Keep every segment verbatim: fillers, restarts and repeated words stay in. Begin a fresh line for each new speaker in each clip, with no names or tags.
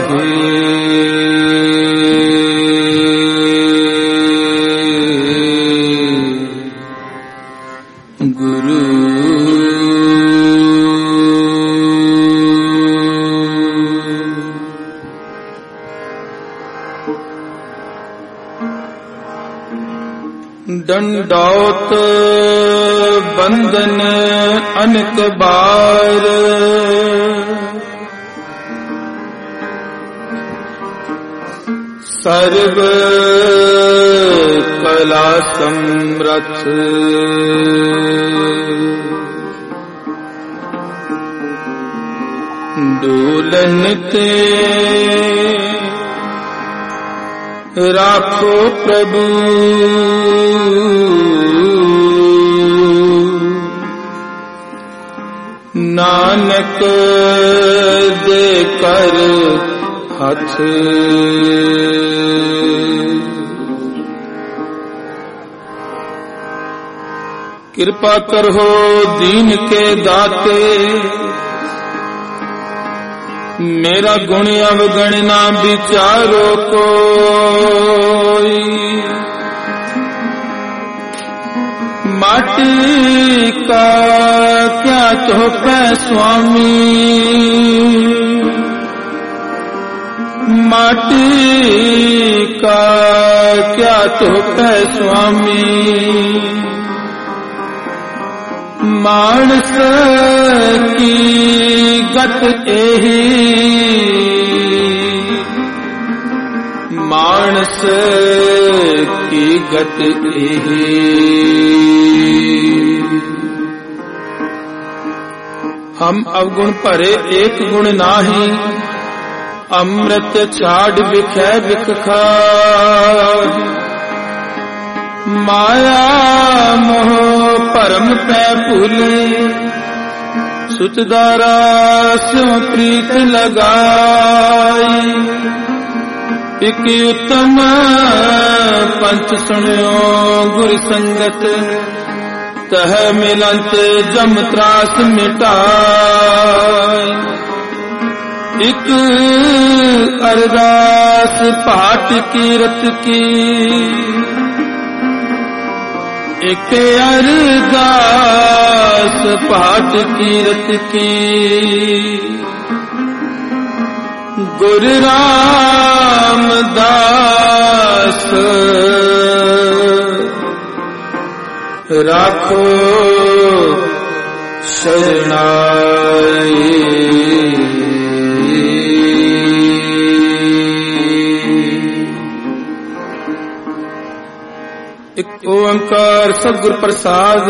राधे गुरु दंडौत बंदन अनेक बार सर्व कला समरथ डोलन ते राखो प्रभु नानक दे कर हथ कृपा करो दीन के दाते मेरा गुण अवगण ना विचारो कोई माटी का क्या तो पै स्वामी माटी का क्या तो पै स्वामी मानस की गत एही मानस की गत एही हम अवगुण भरे एक गुण नाही अमृत छाड़ विखै विख खाहि माया मोह परम पै भूले सुतदारा स्यों प्रीत लगाई एक उत्तम पंच सुनियो गुर संगत तह मिलंत जम त्रास मिटाई एक अरदास पाठ कीरत की एक अरदास पाठ कीरत की गुरु रामदास राखो शरणाई एक ओंकार सतगुर प्रसाद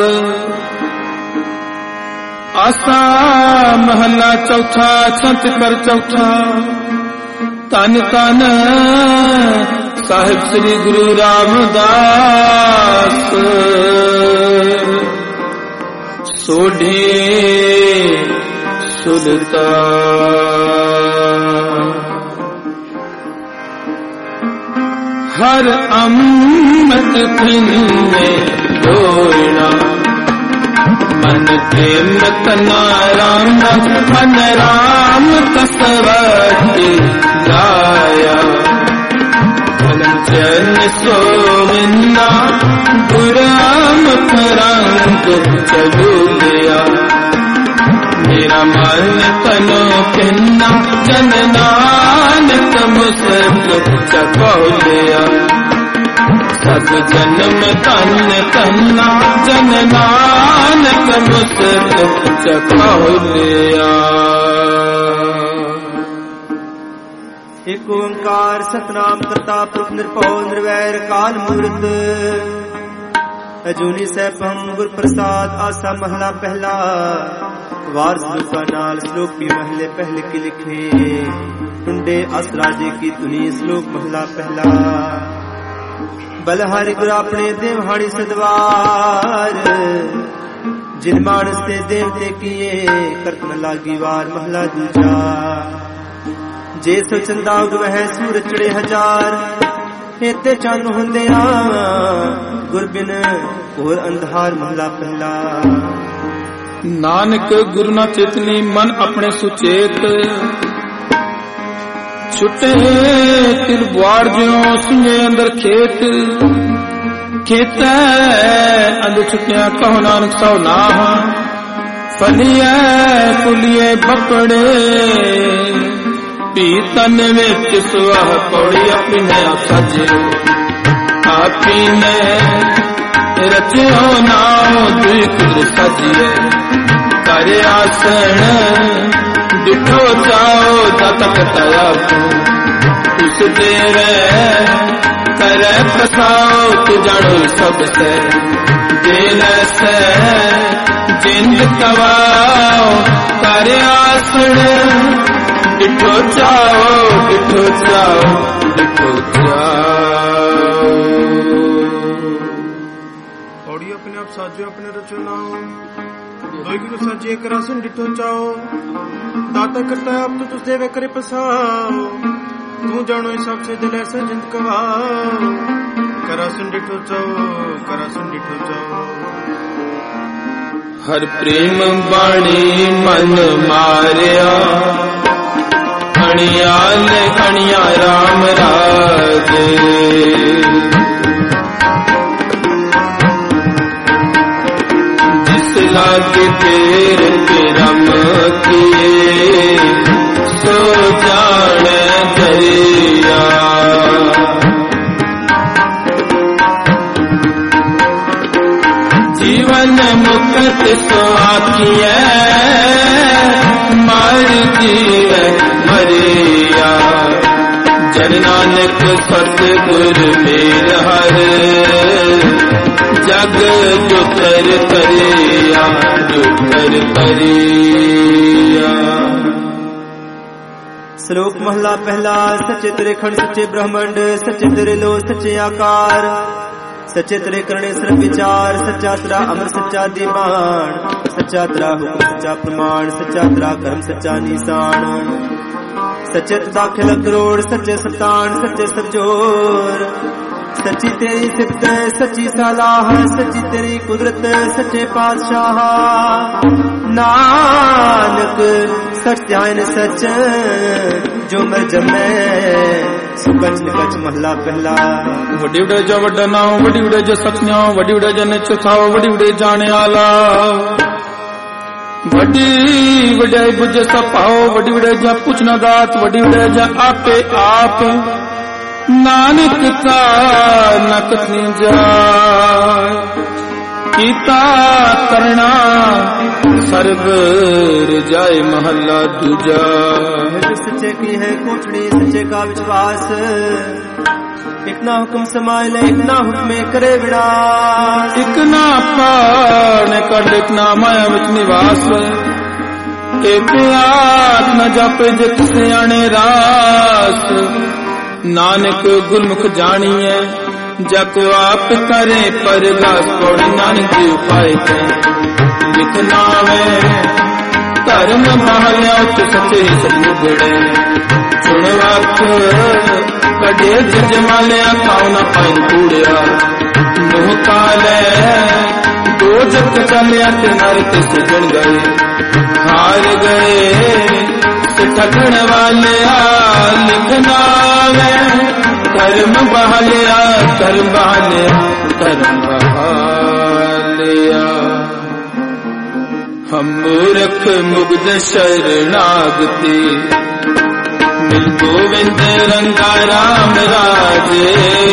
आसा महला चौथा छंत कर चौथा तन तन साहिब श्री गुरु रामदास सोढ़े सुलता हर अमृत फिने डोलना मन प्रेम तना राम मन राम कसवती गाया जन सोमना गुराम रंग चलू लिया मेरा मन तनो पिन्ना जन नानक मुसक चको लिया सब जन्म तन तन्ना जन नानक मुसक चको लिया।
एक ओंकार सतनाम करता पुरख निरभउ निर्वैर काल मूर्त अजूनी सैभम गुर प्रसाद आसा महला पहला वार श्लोका नाल श्लोक भी महले पहले की लिखे टुंडे असराजे की धुनी श्लोक महला पहला बलहारी गुर अपने देवहाड़ी सदवार जिन मानस ते देवते किए करतन लागी वार महला दूजा जे सो चंदा उगवह सूरज चढ़े हजार इते चंद हुंदे गुर बिन और अंधार महला पहला।
नानक गुरु ना चेतनी मन अपने सुचेत ਛੁੱਟੇ ਤਿਲ ਬੁਆੜ ਜਿਉ ਸੁਝੇ ਅੰਦਰ ਖੇਤ ਖੇਤੈ ਅੰਦਰ ਛੁੱਟਿਆ ਕਹੋ ਨਾਨਕ ਸੋ ਨਾਹਾ ਫਲੀਐ ਫੁਲੀਏ ਬੱਪੜੇ ਪੀ ਤਨ ਵਿੱਚ ਸੁਆਹ ਪੌੜੀ ਆਪਣੀ ਨੇ ਆਪ ਸਾਜੇ ਆਪੀ ਨੇ ਰਚਿਓ ਨਾਉ ਦੁਇ ਕੁਦਰ ਸਾਜੀਏ ਕਰ ਆਸਣ ਡਿਠੋ ਚਾਓ ਜਤ ਕਟਾਇਆ ਉਸ ਤੇਰੇ ਕਰੇ ਫਸਾਓ ਤੂੰ ਜਾਣੋ ਸਭ ਸੇ ਦਿਲ ਸੇ ਜਿੰਦ ਕਵਾਓ ਕਰ ਆਸਣ ਡਿਠੋ ਚਾਓ ਡਿਠੋ ਚਾਓ ਡਿਠੋ ਚਾਓ
ਪੌੜੀ ਆਪਣੇ ਆਪ ਸਾਜੋ ਆਪਣੇ ਰਚੋ ਨਾਉ ਦੋਈ ਗੁਰੂ ਸਾਜੇ ਕਰਾਸਨ ਡਿਠੋ ਚਾਓ ਦਾਤਾ ਕਰਤਾ ਆਪ ਤੂੰ ਤੁਸ ਦੇਵੇ ਕਰੇ ਪਸਾਓ ਤੂੰ ਜਾਣੋ ਸਭ ਸੇ ਦਿਲ ਐਸਾ ਜਿੰਦ ਕਵਾਓ ਕਰਾਸਨ ਡਿਠੋ ਚਾਓ ਕਰਾਸਨ ਡਿਠੋ ਚਾਓ
ਹਰ ਪ੍ਰੇਮ ਬਾਣੀ ਮਨ ਮਾਰਿਆ ਅਣਿਆਲ ਅਣਿਆ ਰਾਮ ਰਾਜੇ ਜਿਸ ਲਾਗੇ ਤੇਰ ਕਰਮ ਕੀਏ ਸੋ ਜਾਣੈ ਦਰਿਆ ਜੀਵਨ ਮੁਕਤ ਸੋ ਆਖੀਐ ਮਰ ਜੀਵੈ ਮਰਿਆ ਜਨ ਨਾਨਕ ਸਤਿਗੁਰ ਮੇਰ ਹਰ ਜਗ ਜੁਤਰ ਕਰਿਆ ਜੁਤਰ ਕਰਿਆ।
ਸ਼ਲੋਕ ਮਹਲਾ ਪਹਿਲਾ। ਸੱਚੇ ਤੇਰੇ ਖੰਡ ਸੱਚੇ ਬ੍ਰਹਮੰਡ ਸੱਚੇ ਤੇਰੇ ਲੋ ਸੱਚੇ ਆਕਾਰ ਸੱਚੇ ਤੇਰੇ ਕਰਨੇ ਸਰਬ ਵਿਚਾਰ ਸੱਚਾ ਤੇਰਾ ਅਮਰ ਸੱਚਾ ਦੀਵਾਨ ਸੱਚਾ ਤੇਰਾ ਹੁਕਮ ਸੱਚਾ ਪ੍ਰਮਾਣ ਸੱਚਾ ਤੇਰਾ ਕਰਮ ਸੱਚਾ ਨਿਸ਼ਾਨ ਸੱਚੇ ਦਾਖਲ ਕਰੋੜ ਸੱਚੇ ਸਤਾਨ ਸੱਚੇ ਸਰਜੋਰ ਸੱਚੀ ਤੇਰੀ ਸਿਫਤ ਸੱਚੀ ਸਲਾਹ ਸੱਚੀ ਤੇਰੀ ਕੁਦਰਤ ਸੱਚੇ ਪਾਤਸ਼ਾਹ ਨਾਨਕ ਸੱਚਾਇਨ ਸੱਚ ਜੋ ਮਰ ਜਮੈ ਸੁਕਚ ਨਿਕਚ ਮਹਲਾ ਪਹਿਲਾ।
ਵੱਡੀ ਵਡੇ ਜੋ ਵੱਡਾ ਨਾਮ ਵੱਡੀ ਵਡੇ ਜੋ ਸਤਿਆਉ ਵੱਡੀ ਵਡੇ ਜਨ ਚੁਥਾਉ ਵੱਡੀ ਵਡੇ ਜਾਣੇ ਆਲਾ ਵੱਡੀ ਵਡਿਆਈ ਬੁੱਝ ਸਪਾਓ ਵੱਡੀ ਵਡੇ ਜਾਂ ਪੁੱਛਣਾ ਦਾਤ ਵੱਡੀ ਵਡੇ ਜਾਂ ਆਪੇ ਆਪ ਨਾਨਕ ਕਾ ਨਕਤ ਨੀ ਜਾਏ ਕੀਤਾ ਕਰਣਾ ਸਰਬ ਰਜਾਏ ਮਹੱਲਾ ਦੂਜਾ।
सच्चे की है कोठड़ी सच्चे का विश्वास एक ना हुक्म समाए ले एक ना हुक्मे करे विनाश
एक ना पाण कर एक ना माया विच निवास एक आत न जापे जित सियाणे रास नानक गुरमुख जानिए जको आप करे परगास पौड़ी नानक जी उपाय के लिखना वे धर्म महल्या उच सच्चे सतगुणे चुन वक्त कड़े जमालिया खाओ न पाइन कूड़िया मुँह काले दो जग चलिया ते नरक सजन गए हार गए ठगण वाले लिखना वे धर्म बहालिया धर्म बहालिया धर्म बहालिया हम मूर्ख मुग्ध शरणागति मिल गोविंद रंगा राम राजे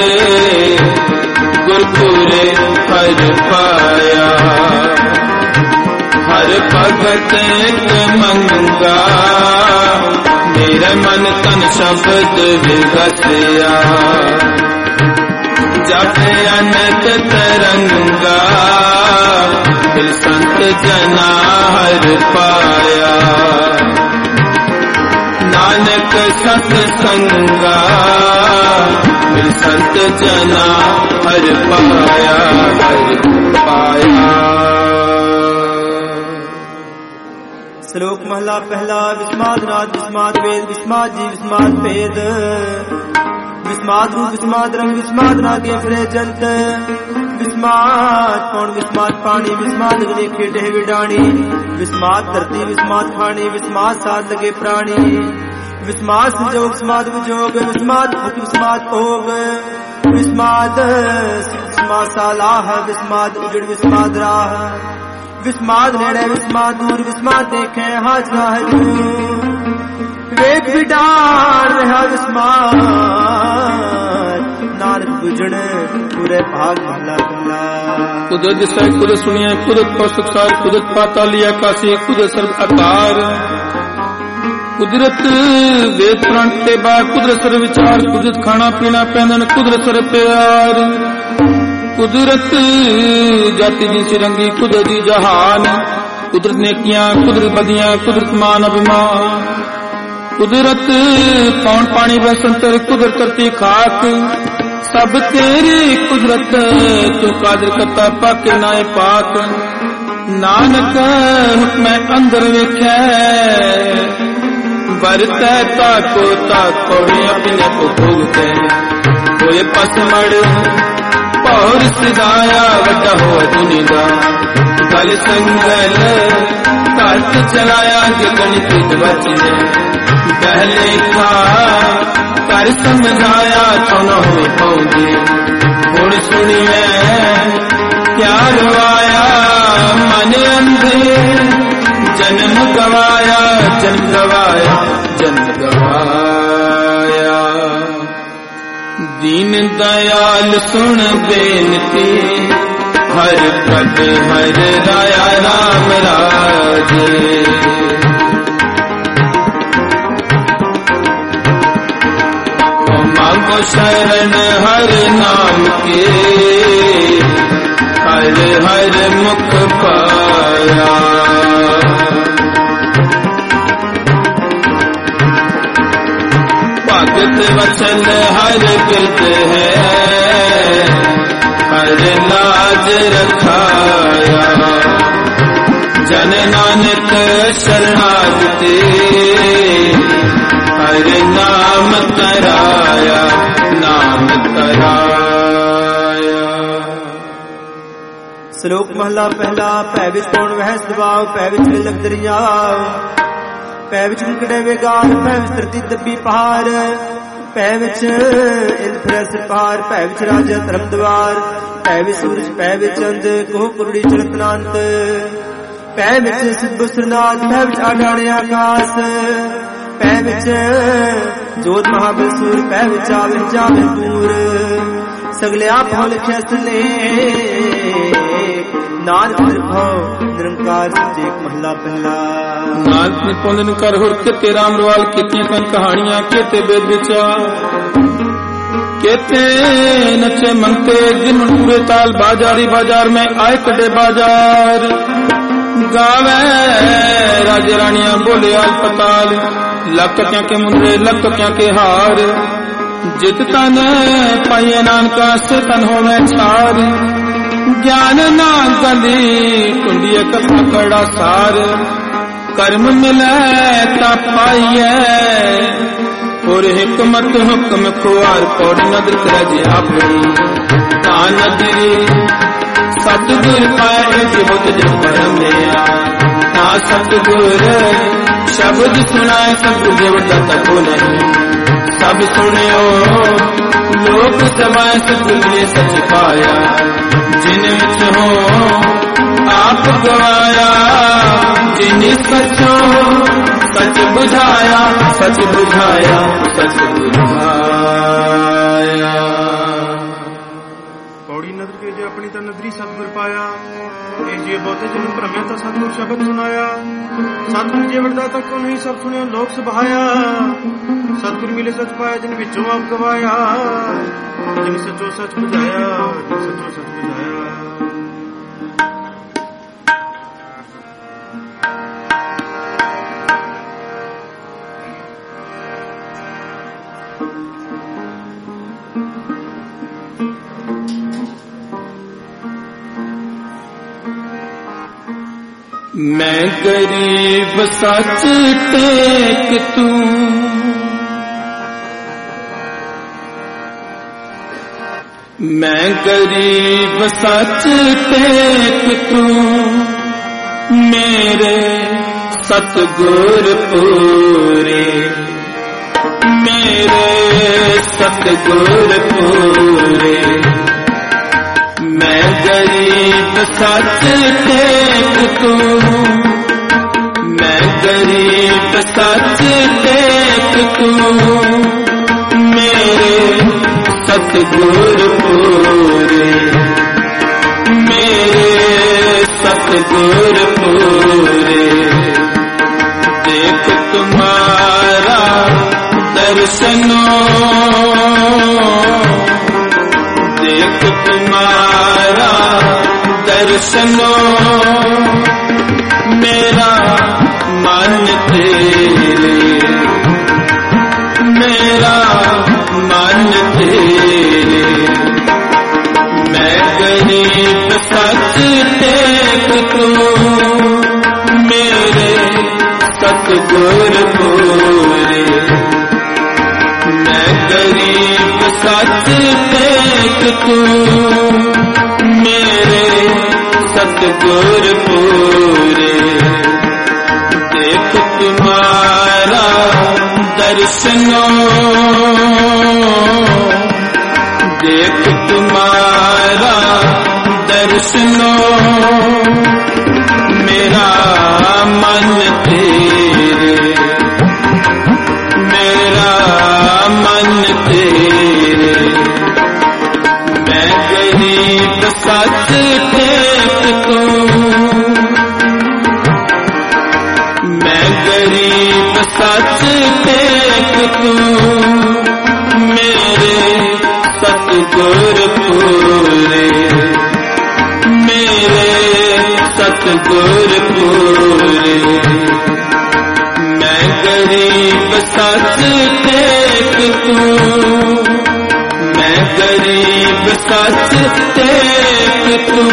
गुरपुरे हर पाया हर भगत एक मंगा मेरे मन तन शब्द विगसिया जप अनंत तरंगा फिर संत जना हर पाया नानक सत्संगा फिर संत जना हर पाया हर पाया।
श्लोक महला पहला। विस्माद नाद विस्माद वेद विस्माद जी विस्माद भेद विस्माद रूप विस्माद रंग विस्माद नागे फिरे जंत विस्माद कौन विस्माद पानी विस्माद अग्नि खेटे विडाणी विस्माद धरती विस्माद खानी विस्माद साथ लगे प्राणी विस्माद संजोग समाद विजोग विस्माद भुक्त विस्माद भोग विस्माद विस्माद सालाह विस्माद उजड़ विस्माद राह विस्माद नेड़े विस्माद दूर विस्माद देखे हाजरा है दूर वेग विडार रहा विस्माद नानक बुझण पूरे भाग महला पहला
कुदरत दिसै कुदरत सुनिए कुदरत कौशिक सार कुदरत पाताली आकाशी कुदरत सर्व आकार कुदरत वेद पुराण ते बार कुदरत सर्व विचार कुदरत खाना पीना पहनन कुदरत सर्व प्यार कुदरत जाति दी सिरंगी कुदरत दी जहान कुदरत नेकियां कुदरत बदियां कुदरत मान अभिमान कुदरत पौन पानी बसंतर कुदरत करती खाक सब तेरी कुदरत तू कादर करता पाक नाए पाक नानक हुक्म अंदर वेख्या बरता ताको ताको अपने को भोगते कोई पसमड़ पौर सिदाया वड्डा हो दुनिया गल संगल काट चलाया गणित बचने पहले था कर समझाया तो न हो पाऊंगी गुण सुनिए क्या रवाया मन अंधे जन्म गवाया जन्म गवाया जन्म गवाया दीन दयाल सुन बेनती हर पद हर राया राम राजे मांगो शरण हर नाम के हर हर मुख पाया भगत वचन हर गिरत है हर लाज रखाया जन नानक शरणागति हर नाम तराया नाम तराया।
श्लोक महला पहला भै विच कौन वह सदभाव भै विच लग दरिया भै विच निकड़े वेगार भै विच धरती दब्बी पहाड़ भै विच इंद फिरस पहाड़ भै विच राजा धर्म द्वार भै विच सूरज भै विच अंध कोह कुरड़ी चलतनांत भै विच सिद्ध सुरनाथ भै विच आडाणे आकाश भै विच जोत महाबल सूर भै विच आवे जावे दूर सगले आप हो लिखिया सले नानक निर्भव निरंकार सच्चे महला पहला
नानक ने पुंदन कर हुर किते राम रवाल कितियां कन कहानियां किते वेद विचार किते नचे मंगते दिन पूरे ताल बाजारी बाजार में आए कटे बाजार गावे राजे रानियां बोले आल पताल लक क्या के मुंदरे लक क्या के हार जित तन पाइए नानका से तन होवे छार ज्ञान ना गंदी कुंडिय कथा कड़ा सार कर्म मिले ता पाइए और हिकमत हुक्म खुआर पौड़ नदर करजे अपनी ता नदरी सतगुर पाए जिबुत जब परमेया ता सतगुर शब्द सुनाए सतगुर देवता तको नहीं सब सुनियो लोक सभाए सतगुर ने सच पाया जिन विच हो आप गवाया जिन सचो सच बुझाया सच बुझाया सच बुझाया।
पौड़ी नदर के जे अपनी ता नदरी सतगुर पाया ए जे बहुते जन भ्रमिया ता सतगुर शब्द सुनाया सतगुर जे वरदा तक को नहीं सब सुनियो लोक सभाया सतगुर मिले सच पाया जिन विचों आप गवाया जिन सचो सच बुझाया जिन सचो सच बुझाया।
मैं गरीब सच टेक तू मैं गरीब सच टेक तू मेरे सतगुर पूरे मेरे सतगुर पूरे। मैं गरीब सच टेक तू, मैं गरीब सच टेक तू, मेरे सतगुर पूरे, मेरे सतगुर पूरे। देख तुम्हारा दर्शनो, देख तुम्हारा दर्शनो, मेरा मन तेरे, मेरा मन तेरे। मैं गरीब सच टेक तू, मेरे सतगुर पूरे। मैं गरीब सच टेक तू, मेरे सतगुर पूरे। देख तुम्हारा दर्शनो, देख तुम्हारा दर्शनो, मेरा मन तेरे, मेरा मन तेरे। मैं गरीब सच टेक तू, मैं गरीब सच टेक तू, मेरे सतगुर पूरे, मेरे सतगुर पूरे। मैं गरीब सच टेक तू, मैं गरीब सच टेक तू।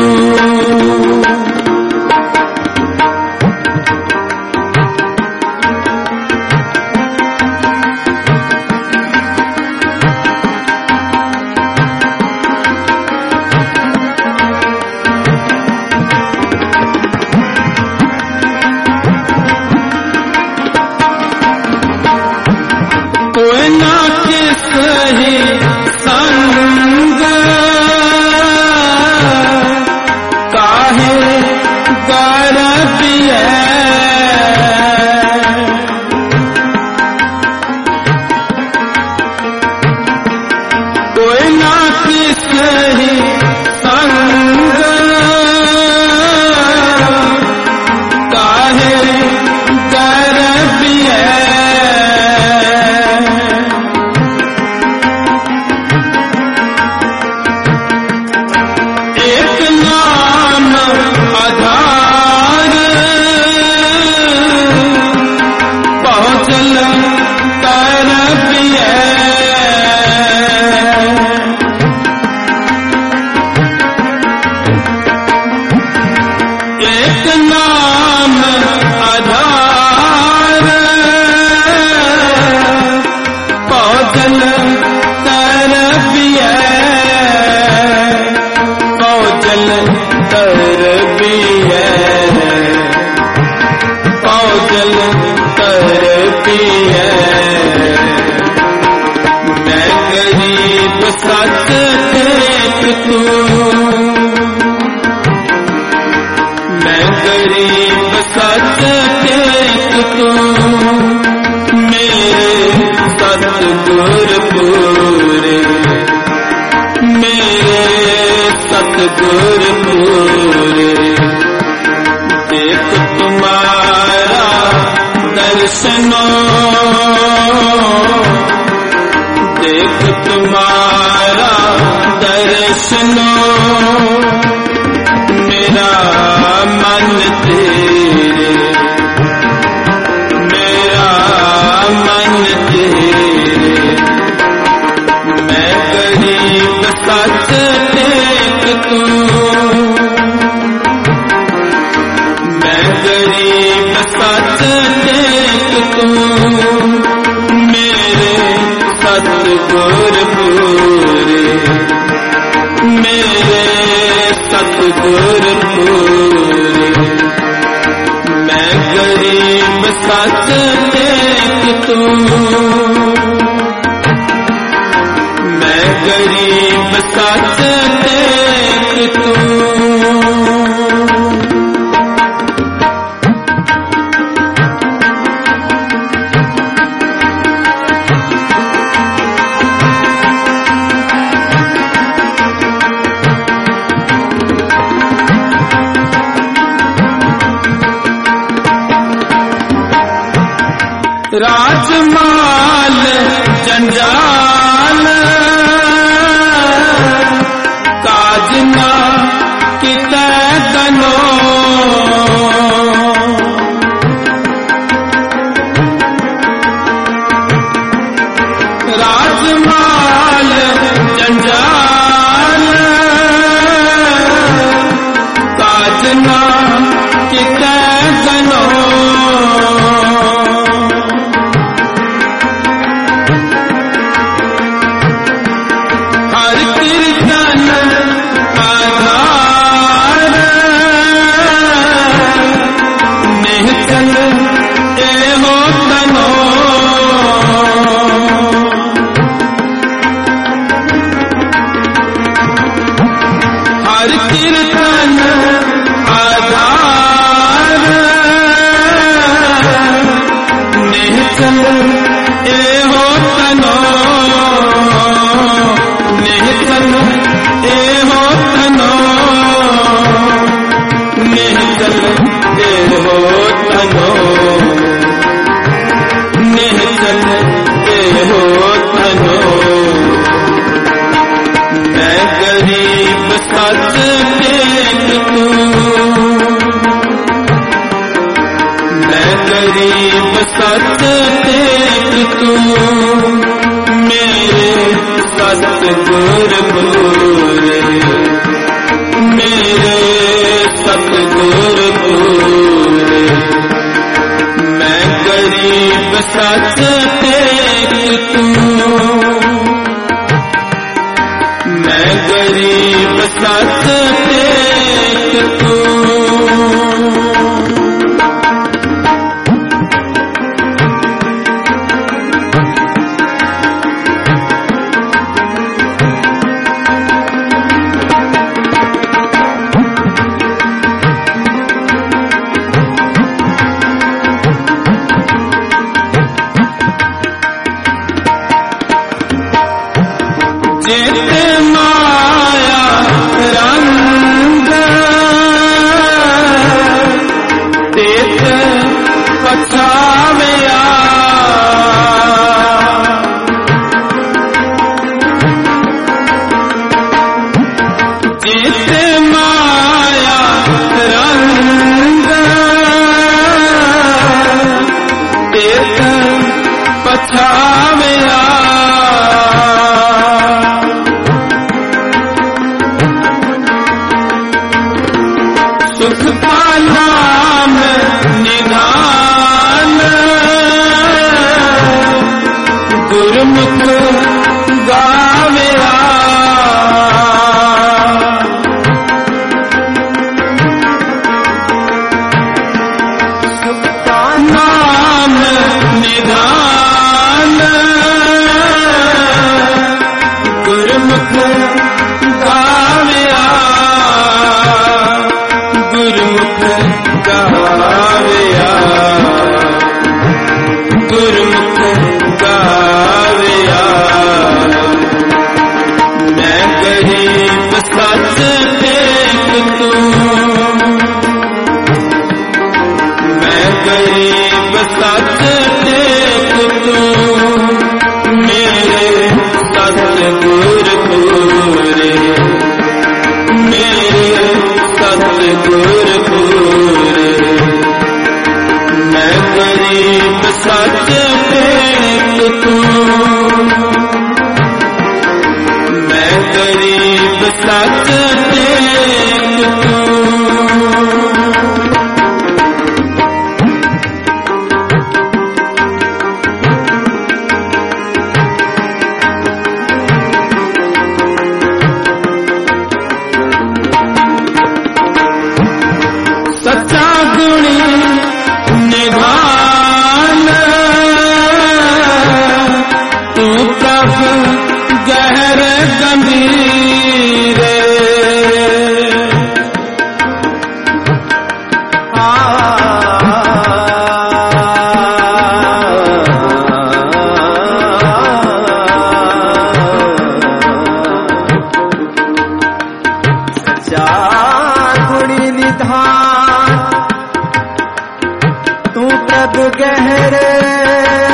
सतगुर पूरे। देख तुम्हारा दर्शनो, देख तुम्हारा दर्शनो, मेरा मन तेरे, मेरा मन तेरे। मैं गरीब सच टेक तू, राजमाल जंजाल काजना कितै गनो राजमाल जंजाल काजना कितै गनो सतगुर पूरे मेरे सतगुर पूरे मैं गरीब सच देख तू मैं गरीब सच देख तू
तू प्रभु गहरे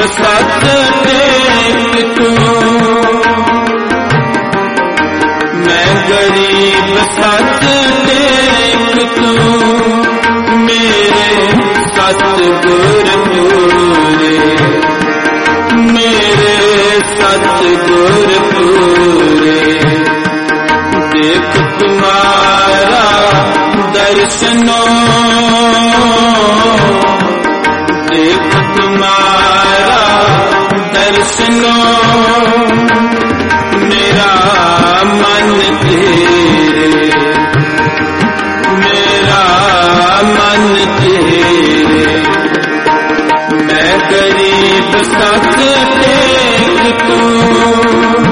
सच टेक तूं, मैं गरीब सच टेक तूं, मेरे सतगुर पूरे, मेरे सतगुर पूरे। देख तुम्हारा दर्शनों, देख तुम्हारा दर्शनों, मेरा मन तेरे, मेरा मन तेरे। मैं गरीब सच टेक तूं,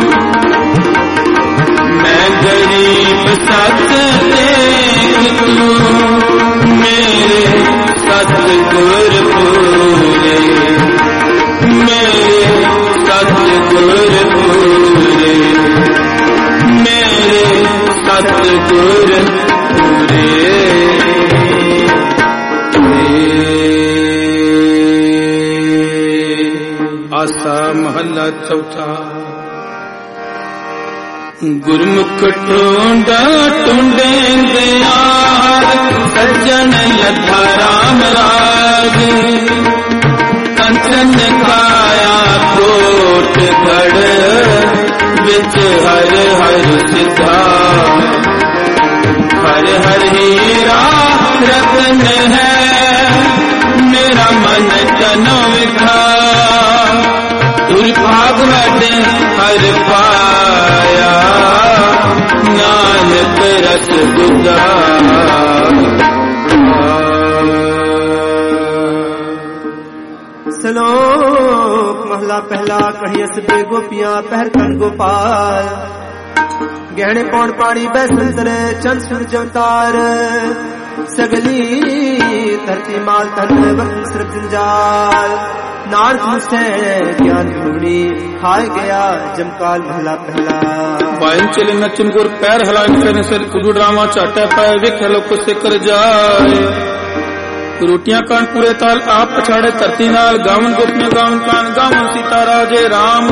मैं गरीब सच टेक तूं, मेरे सतगुर पूरे, मेरे सतगुर पूरे, मेरे सतगुर पूरे। आसा महला चौथा। गुरमुख ढूंढा ढूंढेंगे यार, सज्जन यथा राम राज। कंचन काया कोट गढ़, विच हर हर सिद्धा। हर हर हीरा रतन है, मेरा मन तनो विखा। भागवत हर पाया, नानक रस गुदा।
श्लोक महला पहला। कहियस बे गोपियां पहर कर गोपाल, गहने पौन पानी बैसंतर चंद सूरज अवतार। सगली धरती माल तन वक्त सिर्फ जंजाल, नारद से ज्ञान ढूंढी खाए गया जमकाल महला पहला।
पाइन चले नचन गुर पैर हलान करने से कुदू ड्रामा चाटा पाए, वे खेलो को से कर जाए। रोटियां कान पूरे ताल आप पछाड़े धरती नाल, गावन गोपियां गावन कान गावन सीता राजे राम।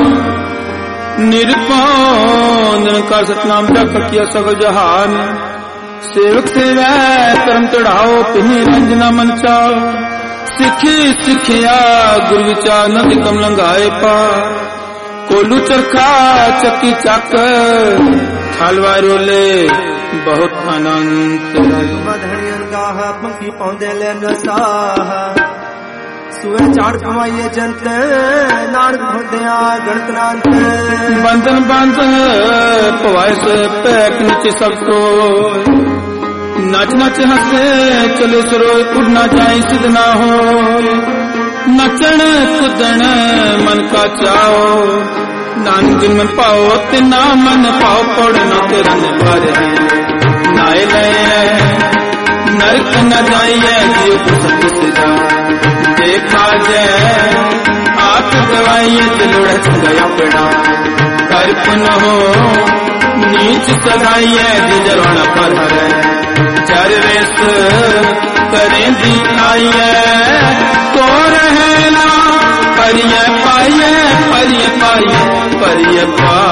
निरपौन निरंकार सतनाम जप किया सगल जहान। सेवक सेवै कर्म चढ़ाओ, पिनी रंजना मन चाओ। सिखी सिखिया गुरु विचार, नदी कम लंघाए पार। कोलू चरखा चक्की चक, थालवा रोले बहुत अनंत।
धड़ियन गाह पंखी पौंदे ले नसाह, सुए चाड़ कमाइए जंत नारद भोदया गणतनांत।
बंधन बंध पवाए से पैक नीचे सबको, नच नच हंसे चले सरो उड़ना जाए सिद्ध ना हो। नचन कुदन मन का चाओ, नानक मन पाओ ते ना मन पाओ। पड़ना तेरा पर है नाय ले, नरक न जाइए जीव सत सिदा। देखा जाए आप गवाइए दिलुड़ गया पड़ा, कर पुन हो नीच सगाइए जरवण पर है। चरवेश करें दी आइए, तो रहना परिय पाइए, परिय पाइए, परिय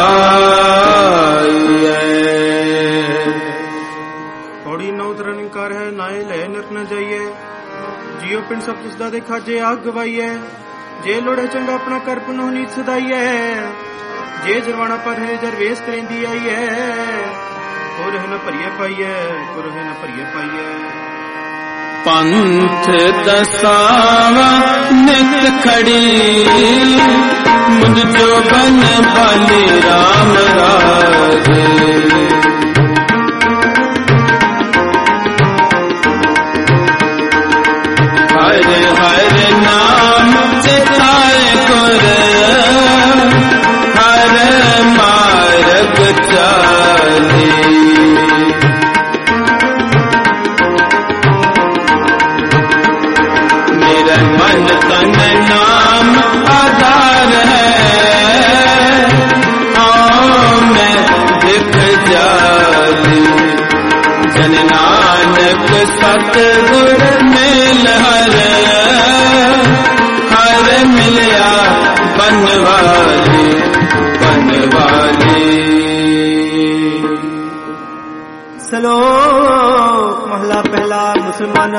पाइए।
थोड़ी नौ निकार है, नाए ले नरक न जाइए। जियो पिंड सब जिसदा देखा जे आग गवाइए। जे लोड़े चंगा अपना कर पुनः नीच सदाइए। जे जरवाना पर है जरवेश करेंदी आइए। कुर है न परिय पाइए, कुर है न परिय पाइए।
पंथ दसावा नित खड़ी, मुझ जो बन बलि राम राजे। हर हर नाम चिताए गुर, हर मार्ग चाले। मन तन नाम आधार है, आओ मैं दिख जाती। जन नानक सतगुर मेल हर, हर मिलया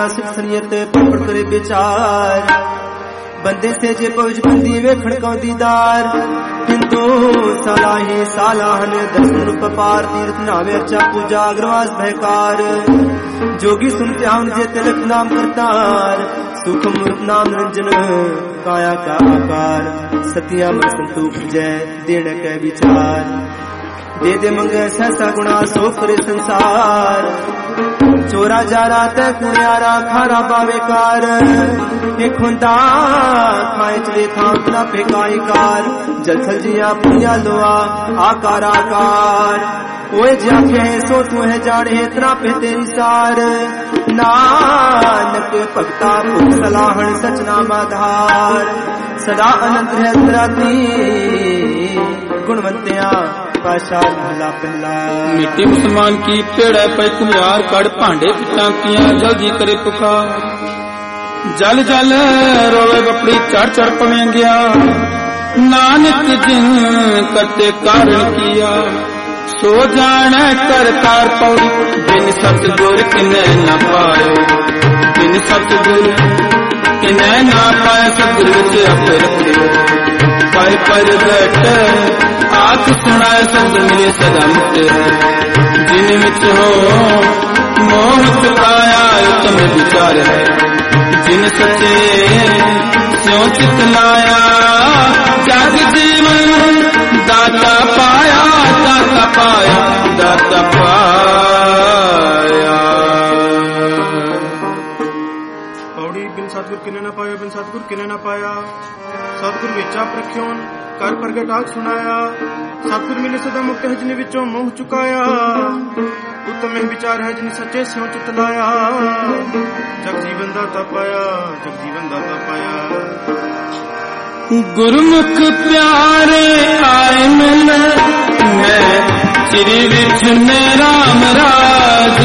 सिख सुनियत पकड़ करे विचार बंदे से जे पहुंच बंदी वे खड़काउ दीदार हिंदू सलाही सालाहन दर्शन पपार तीर्थ नावे अर्चा पूजा अग्रवास भयकार जोगी सुनते हम जे तिलक नाम करतार सुखम रूप नाम रंजन काया का आकार सतिया मन संतोष जय देने के विचार दे दे मंगे सहसा गुणा सो करे संसार चोरा जारा तय कुयारा खारा बावेकार एक खुंदा खाए चले थांकना फेकाईकार जल थल जिया पुनिया लोआ आकार आकार ओए जाके सो तू है जाने इतना पे तेरी सार नानक भक्ता पुख सलाहन सच नाम आधार सदा अनंत है राती गुणवंतिया
मिट्टी मुसलमान की पेड़ पे कुम्हार कड़ भांडे पिटांकियां जल्दी करे पुकार जल जल रोवे बपड़ी चढ़ चढ़ पवे गया नानक जिन करते कारण किया सो जाने कर तार पौड़ी बिन सतगुर किने न पायो बिन सतगुर किने न पाए सतगुर से अपने रखे पर परगट आख सुनाए शब्द मिले सदा मुक्त है जिन मित हो मोह चुकाया उत्तम विचार है जिन सचे स्यों चित लाया जग जीवन दाता पाया दाता पाया दाता पाया
पौड़ी बिन सतगुर किने न पाया बिन सतगुर किने न पाया सतगुर विचा प्रख्योन कर प्रगट आख सुनाया सतगुर मिले सदा मुक्त है जिन विचों मोह चुकाया उत्तम विचार है जिन सच्चे स्यों चित लाया जग जीवन दाता पाया जग जीवन दाता पाया
गुरुमुख प्यारे आए मिल मैं श्री विष्णु राम राज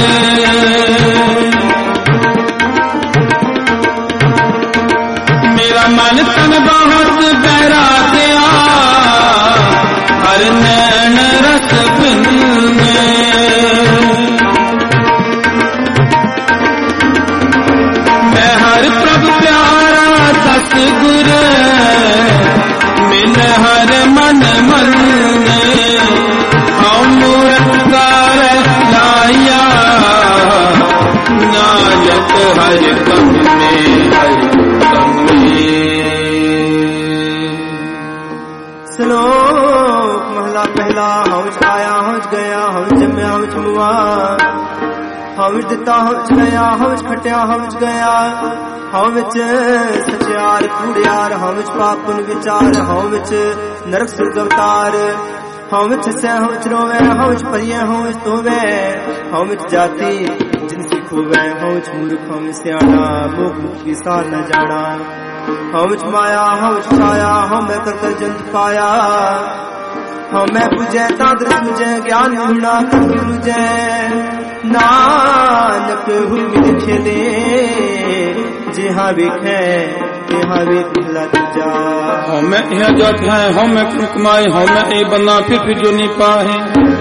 मेरा मन तन बहुत बहरा गया हर नैन रस बिन मैं हर प्रभु प्यारा दस गुर मिल हर मन मन हम मूरत कार लाया नानक हर कम में हर कम में
श्लोक महला पहला हौज आया हौज गया हौज जम्या हौज मुआ हौज दिता हौज गया हौज खटिया हौज गया हौज सचियार कूड़ियार हौज पापुन विचार हौज नरक सुर्ग अवतार हौज से हौज रोवे हौज परिये हौज तोवे हौज जाति जिनसी खोवे हौज मूर्ख हौज सियाना मुख मुख विसार न जाना हौज माया हौज छाया हम कर कर जंत पाया हमें पूजे तादृश मुझे ज्ञान गुणा कर मुझे नानक हुक्म लिखे दे जिहा विखे तिहा विखला तुझा
हमें यह जात है हमें कुल कमाए हमें ए बना फिर फिर जो नहीं पाए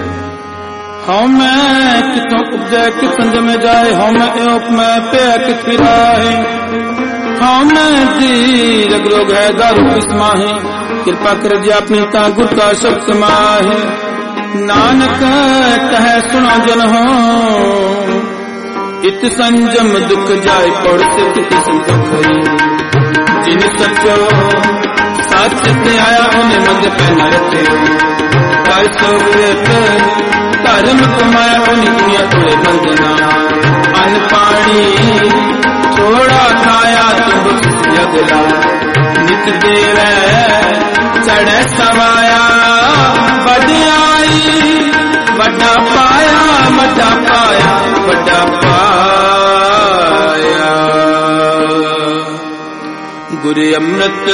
हमें कितों उपजे कितन जमे जाए हमें ए उपमे पे कित फिराए हमें दी रग रोग है दारू किस्मा है कृपा कर जी अपनी ता गुर का शब्द माहे नानक कह सुना जन हो इत संजम दुख जाय पड़ से कित संतोख जिन सचो साच ते आया उन्हें मंद पहना रखे कर सोवत धर्म कमाया उन्हें दुनिया थोड़े बंदना अन पानी थोड़ा खाया तुम जगला नित देव चढ़े सवाया बड़ाई बड़ा पाया बड़ा पाया बड़ा पाया गुरु अमृत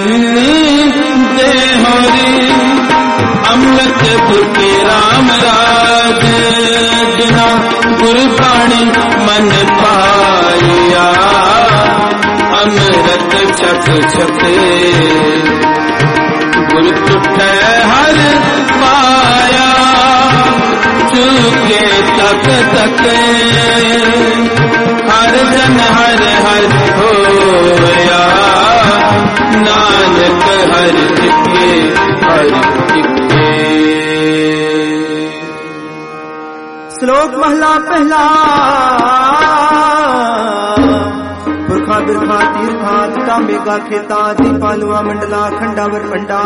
दे होरी अमृत गुरु राम राज बिना गुरु बाणी मन पाया अमृत छक छके गुरु टूटे हर पाया चुके तक तक हर जन हर हर टिके हर टिके।
श्लोक महला पहला। पुरखा बिरखा तीर्था ता मेगा खेता दीपालुआ मंडला खंडावर पंडा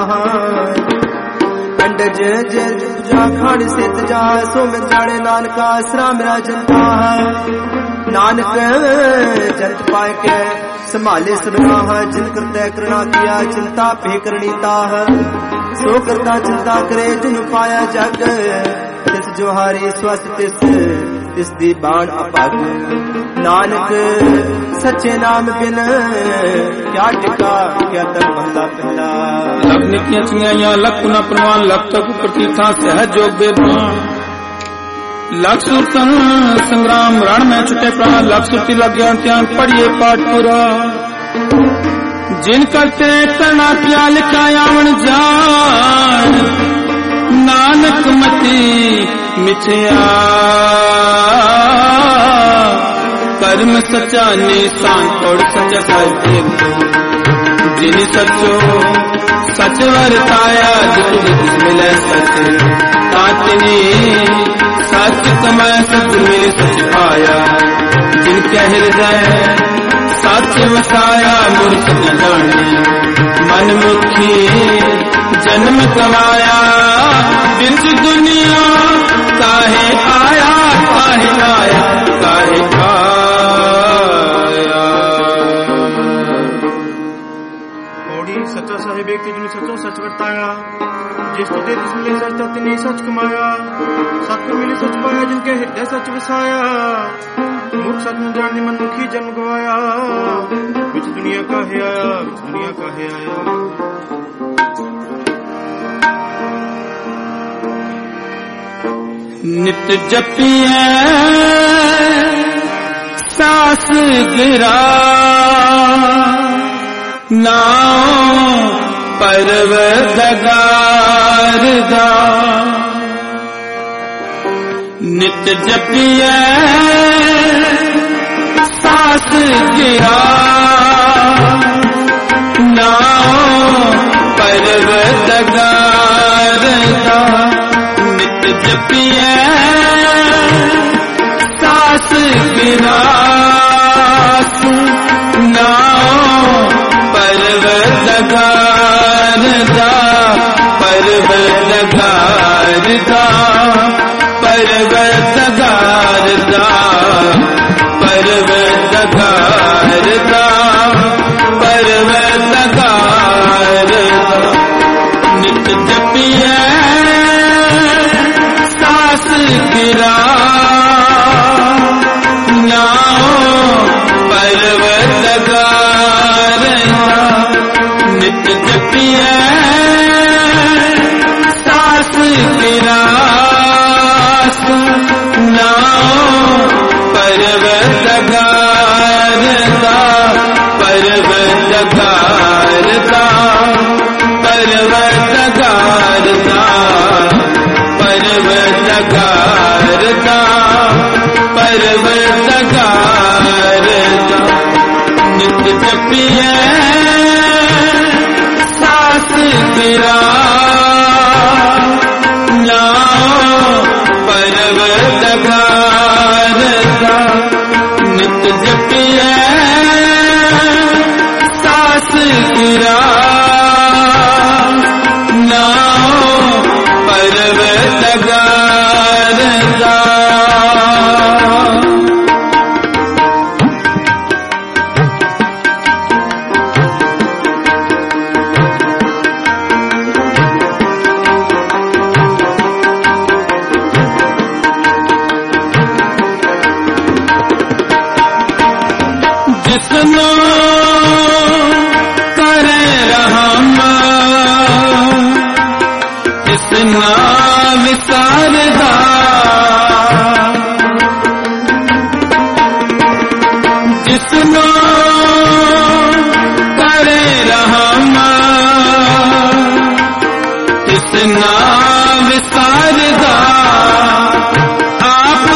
पंड जय जय पूजा खान से तजा सो में जाने नानका श्राम राजनता नानक जंत पाए के संभाले सबना जिन करते करना किया चिंता पे करणीता सो करता चिंता करे जिन पाया जग तिस जोहारी स्वस्थ तिस तिस दी बाण अपाग नानक सच्चे नाम बिन क्या टिका क्या तक महला पहला।
लख निकियां चिंगाइयां लख पुना प्रवान लख तक प्रतीथा सहज जोग बेबान लख सुरतन संग्राम रण में छुटे प्राण लख सुरती लग ज्ञान त्यान पढ़िए पाठ पूरा जिन करते करना किया लिखा यावन जान नानक मती मिथ्या कर्म सच्चा निशान तोड़ सच्चा साहित्य जिन सचो सच वरताया जित मिले सच तातनी सच कमाए सच मिले सच पाया जिनके हृदय सच वसाया मुर सच जाने मन मुखी जन्म कमाया बिंच दुनिया काहे आया काहे आया काहे आया।
घोड़ी सच्चा साहिब एक जिन सचो सच वर्ताया जिस तुझे जिस मिले सच तत्ने सच कमाया सत्य मिले सच पाया जिनके हृदय सच वसाया मुख सच न जानने मन मुखी जन्म गवाया बिच दुनिया काहे आया बिच दुनिया काहे आया।
नित्य जपिए सास गिरा नाव परव दगार दा नित्य जपिए सास गिरा नाव परव दगार दा नित्य जपिए सास गिरा नाव परव दगार दा परव दगार दा परव दगार दा परव दगार दा परव दगार दा नित्य जपिए सास गिरा नाव परव दगार नित्य जपिए सास गिरा नाव परव दगार दा परव दगार दा परव दगार दा परव दगार दा परव दगार दा नित्य जपिए सास गिरा नाव परव दगार दा नित्य जपिए सास गिरा नाव परव दगार दा। जिसनो करे रहम जिसना विसारदा जिसनो करे रहम जिसना विसारदा आप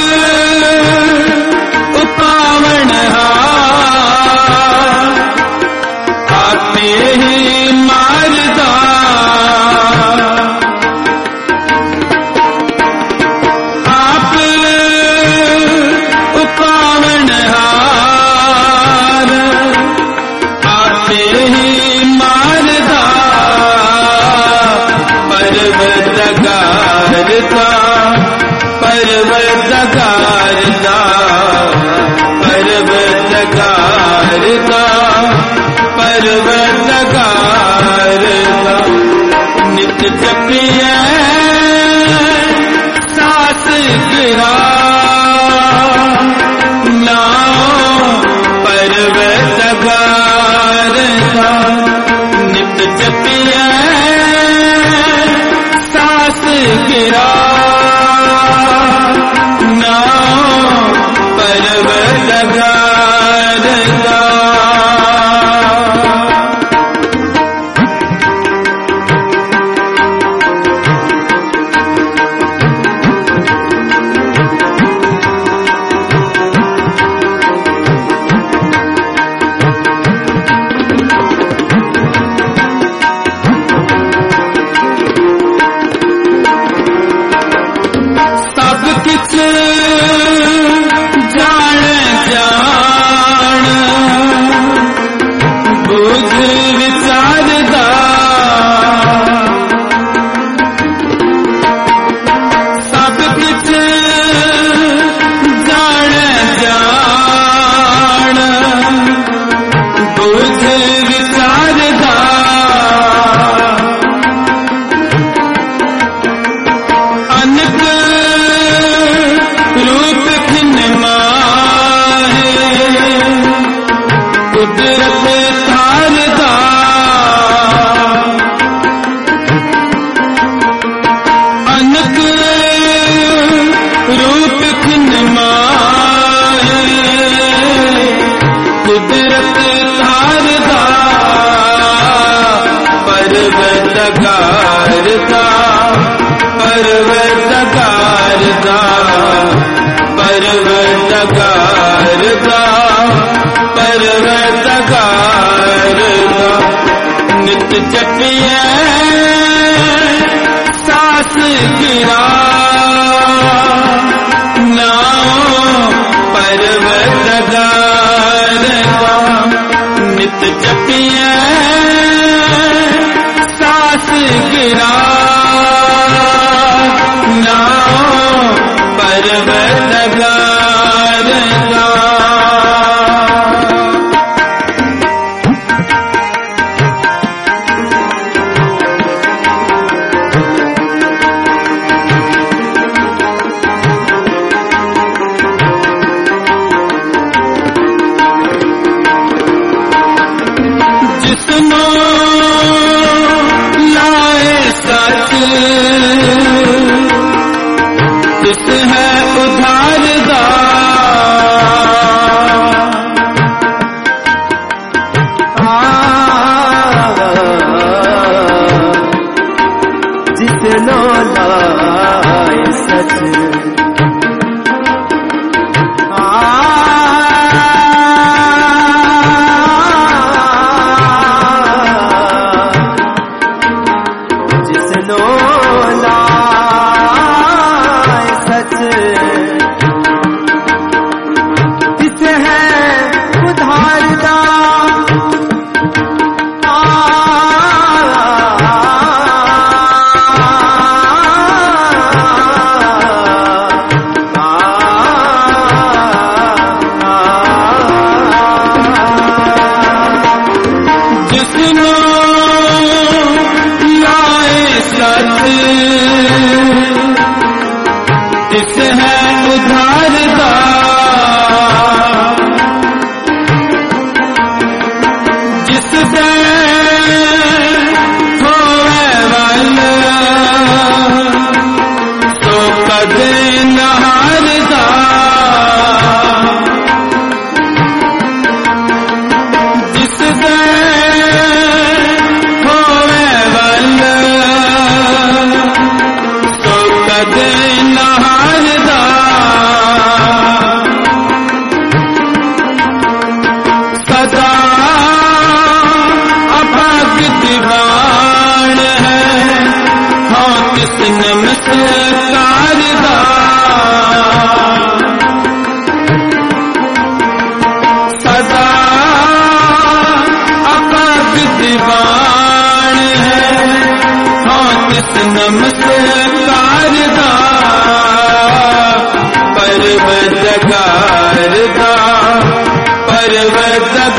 उपावण आपे ही मारदा नित जपिए सास गिरा नाओ पर्वत गार दा नित जपिए सास गिरा नाओ पर्वत गार दा जपिए सास गिरा नाओ पर्वत गार दा नित जपिए सास गिरा नाओ पर्वत गार दा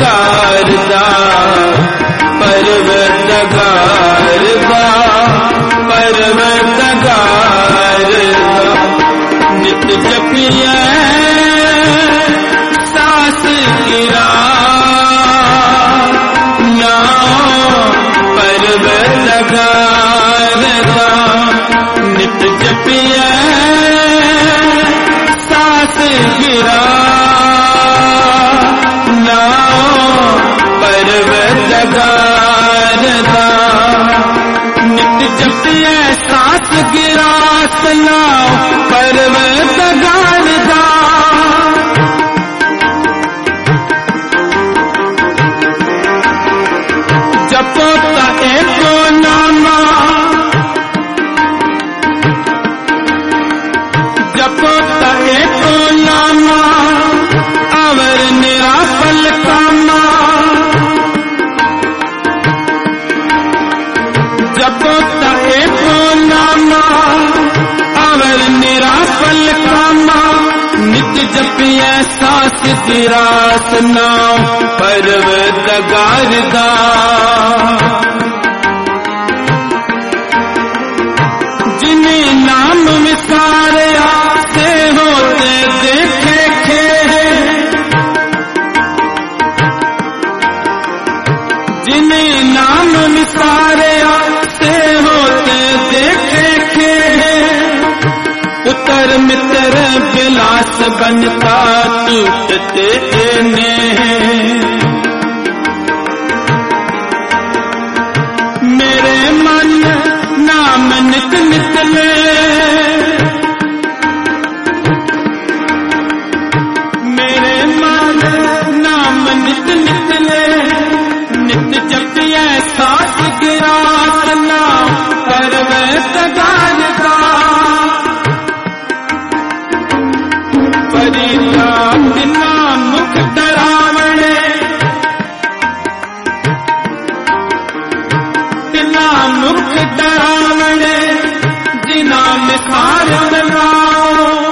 पर्वत गारदा जपिए सास गिरा नाओ परवरदिगार नित जपिए सास गिरा नाओ परवरदिगार जपो एको नामा जपो एको नामा अवर निराफल कामा जपो एको नामा अवर निराफल कामा नित जपिए सास गिरास नाम परवरदिगार दा जिन्हें नाम विसारिया से होते देखे खे जिन्हें नाम विसारिया से होते देखे खे उतर मित्र विलास बनता टूटते ने मेरे मन नाम नित नित ले मेरे मन नाम नित नित ले नित जपिए सास गिरास नाम परवरदिगार दा परिता बिना मुख डरावणे बिना मुख डरावणे जिना मिसार लगाओ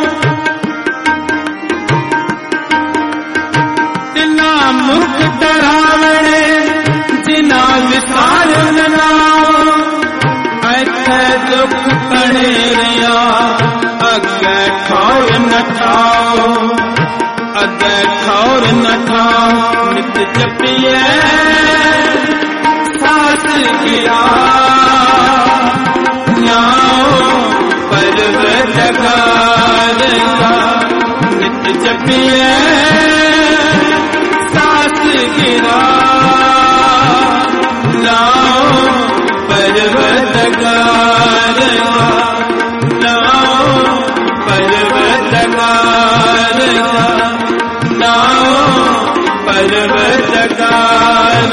बिना मुख डरावणे जिना मिसार लगाओ ऐसे दुख कणेरिया अगे ठौर न ठाओ अगे ठौर न ठाओ नित जपिए सास गिरा परवरदिगार नित जपिए सास गिरा नाओ परवरदिगार नाओ परवरदिगार नाओ परवरदिगार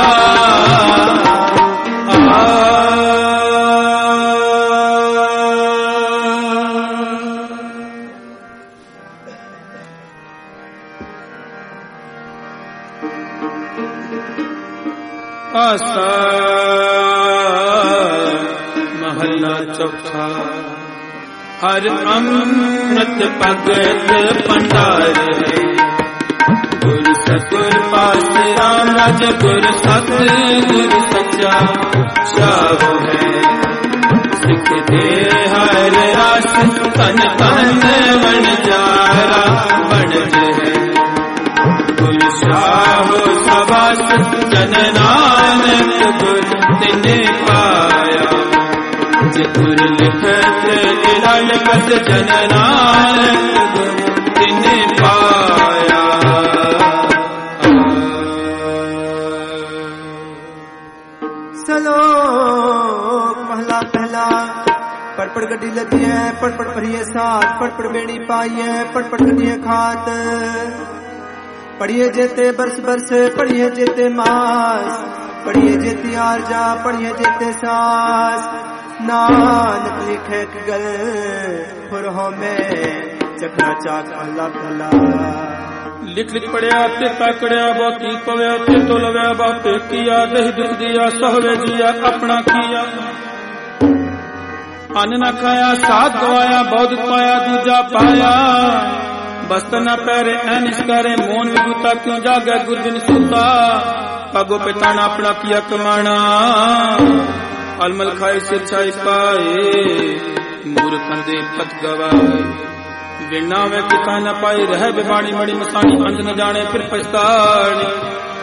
आसा महला चौथा हर अमृत भगत भंडार गुर सतगुर पास राम राज गुर सत गुर सच्चा शाह है सिख दे हर रास तन तन बन जारा बन है गुर शाह सबास जन नानक गुर तिने पाया गुर लिखत लिखत जन नानक गुर तिने पाया
सलोक महला पहला पटपट गड्डी लगी है पटपट भरिए साथ पटपट बेड़ी पाई है पटपट गड्डी खात पढ़िए जेते बरस बरस पढ़िए जेते मास पढ़िए जेती आरजा पढ़िए जेते सास नानक लिखे गल फुरहो में चखना चाक अल्लाह भला
लिख लिख पढ़िया ते ताकड़िया बहुती पव्या ते तो लव्या बापे किया दही दुख दिया सहवे जिया अपना किया अन्न न खाया साथ गवाया बहुत पाया दूजा पाया बस्त न पैरे ऐनिस करे मोन विभूता क्यों जागे गुरबिन सूता पगो पिताना अपना किया कमाना अलमल खाए सिर छाई पाए मूर कंदे पत गवाए बिना में पिता न पाए रह बिबाणी मड़ी मसानी अंत न जाने फिर पछताने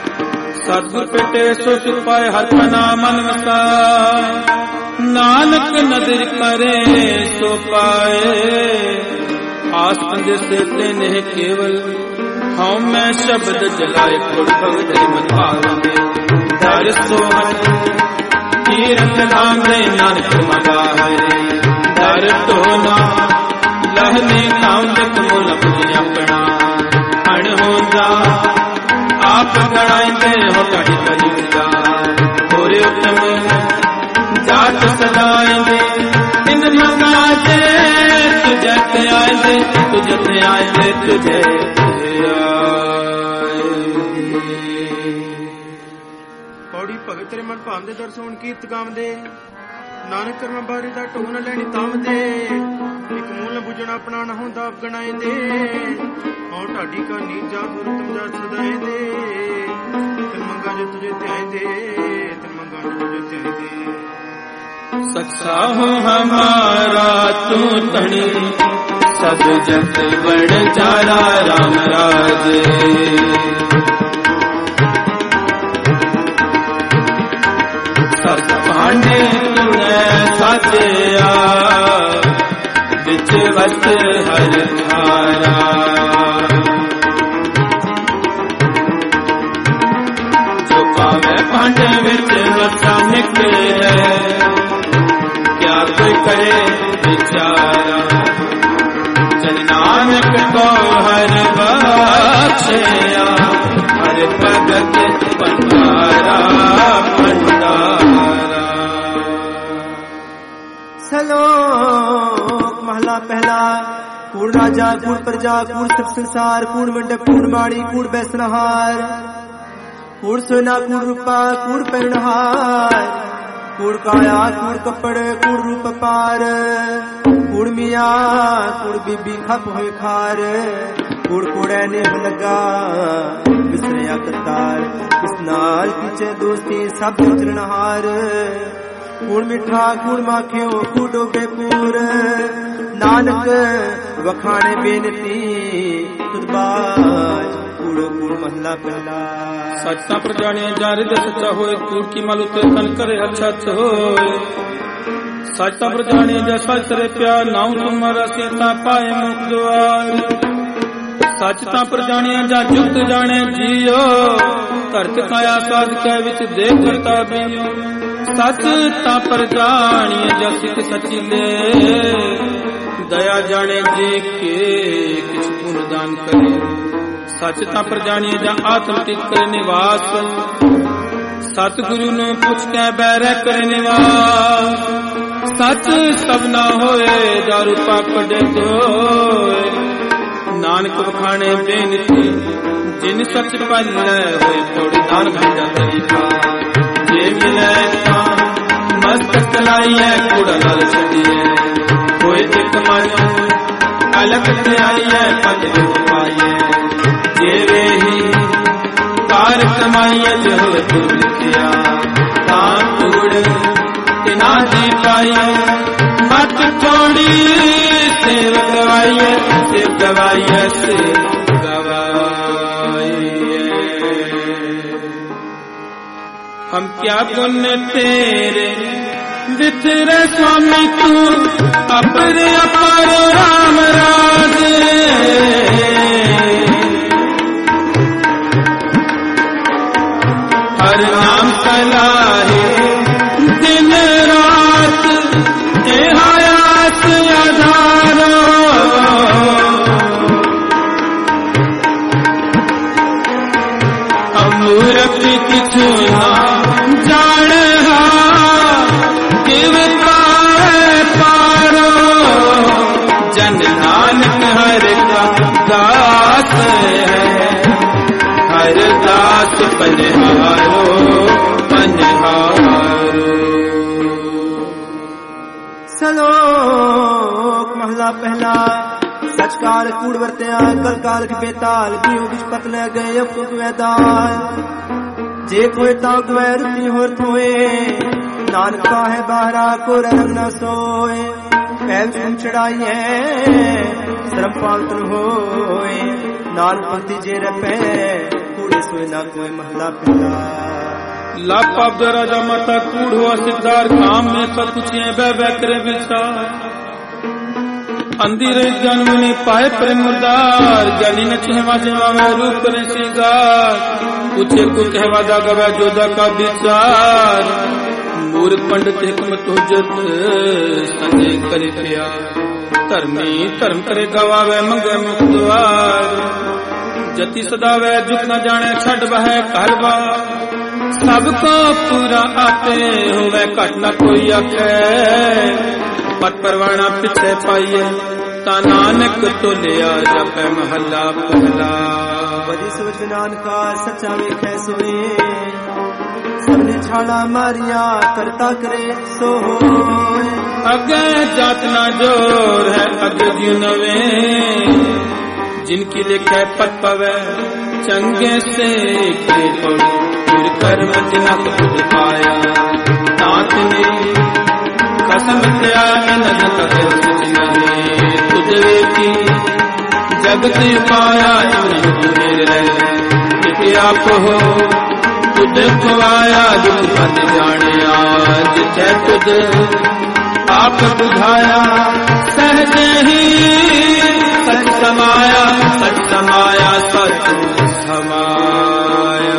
सतगुर पेटे सो सुख पाए हर का नाम मन वसाए नानक नानक नदर करे सो पाए आस जिसे तेने केवल हाँ मैं शब्द जलाए कुल भगत मधावे दर सोहन तीरथ नाम दे नानक मगा है दर तो ना लहने नाम दे मोल पुज अपना अण होंदा आप गणाएंदे हो कड़ी करी जा होरे उत्तम जात सदाएंदे इन मंगा जे तुझे ते आएंदे तुझे ते आएंदे तुझे
पौड़ी भगत तेरे मन भान दे दर्शन कीर्त गावदे नानक कर्म बारे दा ढो न लैनी तामदे एक मूल न बुझना अपना न होंदा आप गणाएंदे औ ढाडी का नीजा गुर तुम जा सदाएंदे तन मंगा जे तुझे ध्याएंदे तन मंगा जे तुझे ध्याएंदे
सच्चा हो हमारा तू धनी सब जग बड़ जारा राम राज सब पांडे साजिया बिच वस्त हर धारा जो पावे पांडे बिच वसा निकले क्या कोई करे विचारा जन नानक को हर बख्शिया हर भगत भंडारा
सलोक महला पहला कूड़ राजा कूड़ प्रजा कूड़ सब संसार कूड़ मंडप कूड़ माड़ी कूड़ बैसनहार कूड़ सोना कूड़ रूपा कूड़ पहनहार कूड़ काया कूड़ कपड़ कूड़ रूप पार कूड़ मिया कूड़ बीबी खप होए खार कूड़ कूड़े ने लगा बिसरिया कतार इस नाल पीछे दोस्ती सब चरणहार कूड़ मिठा कूड़ माखियो कूड़ डोबे कूड़ नानक वखाने बेनती तुदबाज कूड़ो कूड़ महला पहला
सच्चा प्रजाने जारे दे सच्चा होए कूड़ की मालू ते तन करे अच्छा अच्छा होए सच्चा प्रजाने जैसा सरे प्यार नाउ तुम्हारा सीता पाए मुख द्वार सच ता प्रजाने जा जुगत जाने जियो धरत काया साध के विच देख करता बियो सच ता प्रजानी जसित सची ले दया जाने जे के किछ पुण्य दान करे सच ता प्रजानी जा आत्म टिक करे निवास सतगुरु ने पुछ के बैर करे निवास सच सब ना होए दारू पापड़े दोए नानक बखाने बेनती जिन सच पल्ले होए थोड़ी दान भेजा तरीका जे मिले मस्त कलाइए कूड़ा लाल छड़िए कोई एक मानो अलग से आइए पद पाइए जे वे ही कार कमाइए जो तू लिखिया तां कूड़ तिना जी पाइए मत छोड़ी सेव गवाइए सेव गवाइए सेव हम क्या पुण्य तेरे बिथरे स्वामी तू अपने अपार राम राज हर नाम सलाहे दिन रात एहायास आधारो अमूरत किछु ना दास है हर दास पनहारो पनहारो
सलोक महला पहला सच काल कूड़ वर्त्या कल काल की बेताल कियो बिच पतले गए अब तो वैदाल जे कोई ताक वै रुती होर थोए नानका है बाहरा को रंग न सोए पैल सुन चढ़ाइए शर्म पालतन होए नान पंथी जे रपे कूड़े सोए ना कोई महला पहला
लापा राजा माता कूड़ हुआ सिद्धार काम में सब कुछ बह बह करे विचार अंधी रही जन्म ने पाए प्रेम मुर्दार ज्ञानी न कहवा जवा में रूप करे श्रृंगार पूछे को कहवा दा गवा जोधा का विचार मूर्ख पंडित हिकमत हुज्जत संजय करे प्यार धर्मी धर्म करे गवावे मंगे मुक्तवार जति सदावे जुग न जाने छड़ बह कहलवा सबको पूरा आते हुए घट न कोई आखे पट परवाना पिछे पाइए ता नानक तो लिया जप महला पहला
बड़ी सोच नानका सच्चा वेखे सुने सबने छाड़ा मारिया करता करे सो
अगे जातना जोर है अगे जीव नवे जिनकी लिखे पट पवे चंगे से कर्म तिनक तुझ पाया तात ने कसम किया नद तक तुझे की जगत पाया मेरे आप हो तुझ खुआया दुख बन जाने आज तुझ आप बुझाया सहजे ही सच समाया सच समाया सच समाया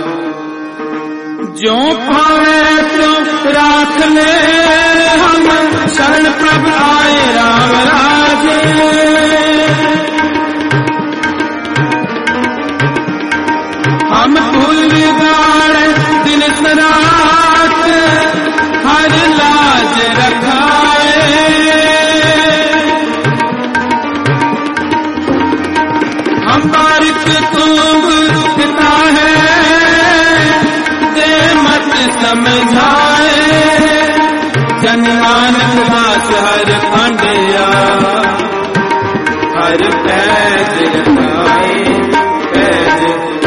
जो पावे तो राख ले हम शरण प्रभ आए राम राजे हम भूल बिगाड़ दिन रात हर लाज रखाए हम बारिक तुम पिता है समझाए जनमान दास हर खंडिया हर पैज रखाए पैज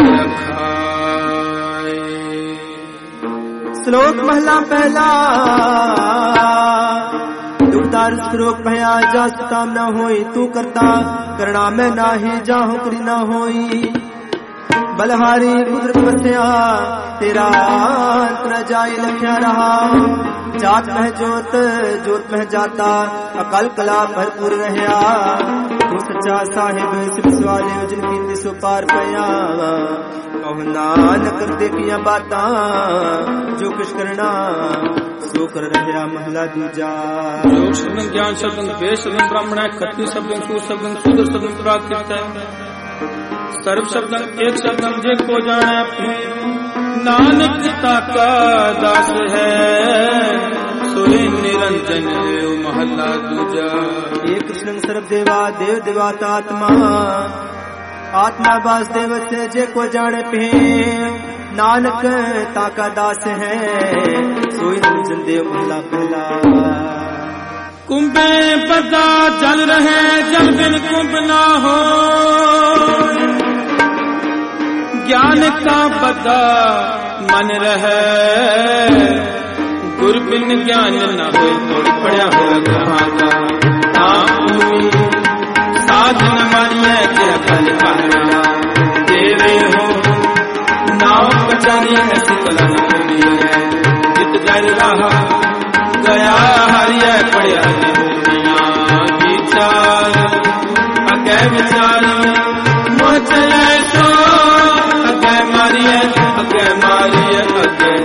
रखाए।
श्लोक महला पहला दुर्दार श्लोक भया जस काम न होई तू करता करना में नाही जाहु करी न होई बलहारी रुद्र तपस्या तेरा अंत न जाय लख्या रहा जात मह जोत जोत मह जाता अकल कला भरपूर रहया तू सच्चा साहिब सिर्फ सवाले जिनकी दिसो पार पया कहो नानक देखिया बातां जो कुछ करना सो कर रहया महला दूजा
योग शब्द ज्ञान शब्द वेद शब्द ब्राह्मण क्षत्रिय शब्द सूर शब्द शूद्र शब्द प्राकृत है सर्व शब्द एक शब्द जे को जाने अपने नानक ताका दास है सोए निरंजन महला दूजा
एक कृष्ण सर्व देवा देव देवाता आत्मा आत्मा वासुदेव से जे को जाने पे नानक ताका दास है सोई निरंजन देव महला पहला
कुंभे बदा जल रहे जल बिन कुंभ ना हो ज्ञान का बदा मन रहे गुर बिन ज्ञान न हो थोड़ी पड़ा हो जहाँ का साधन मानिए तेरा कल कहना देवे हो नाव बचानी है शीतला जित जल रहा गया हरिया पड़िया विचार अगे विचार मोह चले तो अगे मारिए अगे मारिए अगे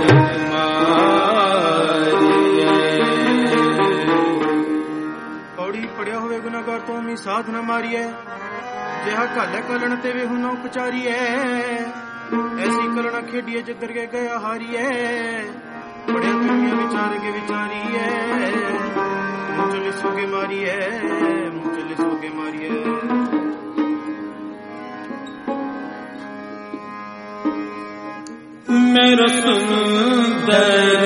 पौड़ी पड़िया हुए गुनागार तो हमी साध न मारिए जेहा काले कलन ते वे हुना उपचारिए ऐसी कलना खेडिए जिधर के गया हारिए बड़े दुनिया विचार के विचारी है मुझे सोगे मारी है मुझे सोगे मारी है
मेरो सुंदर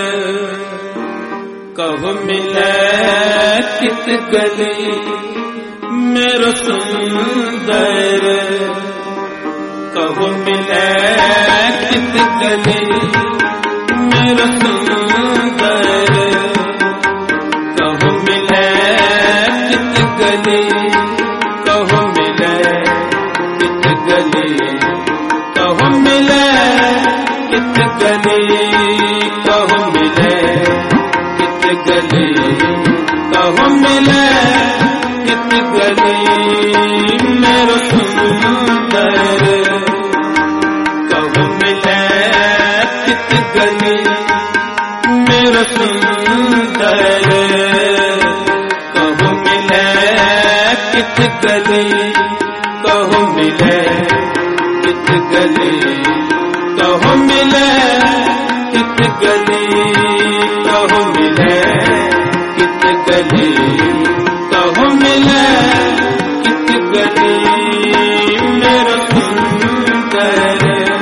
कहो मिले कित गली मेरो सुंदर कहो मिले कित गली मेरो सुंदर कहो मिले कित गली कहो मिले कित गली कहो मिले कित गली कहो मिले कित गली मेरो सुंदर, कहो मिले कित गली मेरो सुंदर, कहो मिले कित गली, कहो मिले कित गली, कहो मिले कित गली, कहो मिले कित गली, कहो मिले कित गली मेरो सुंदर,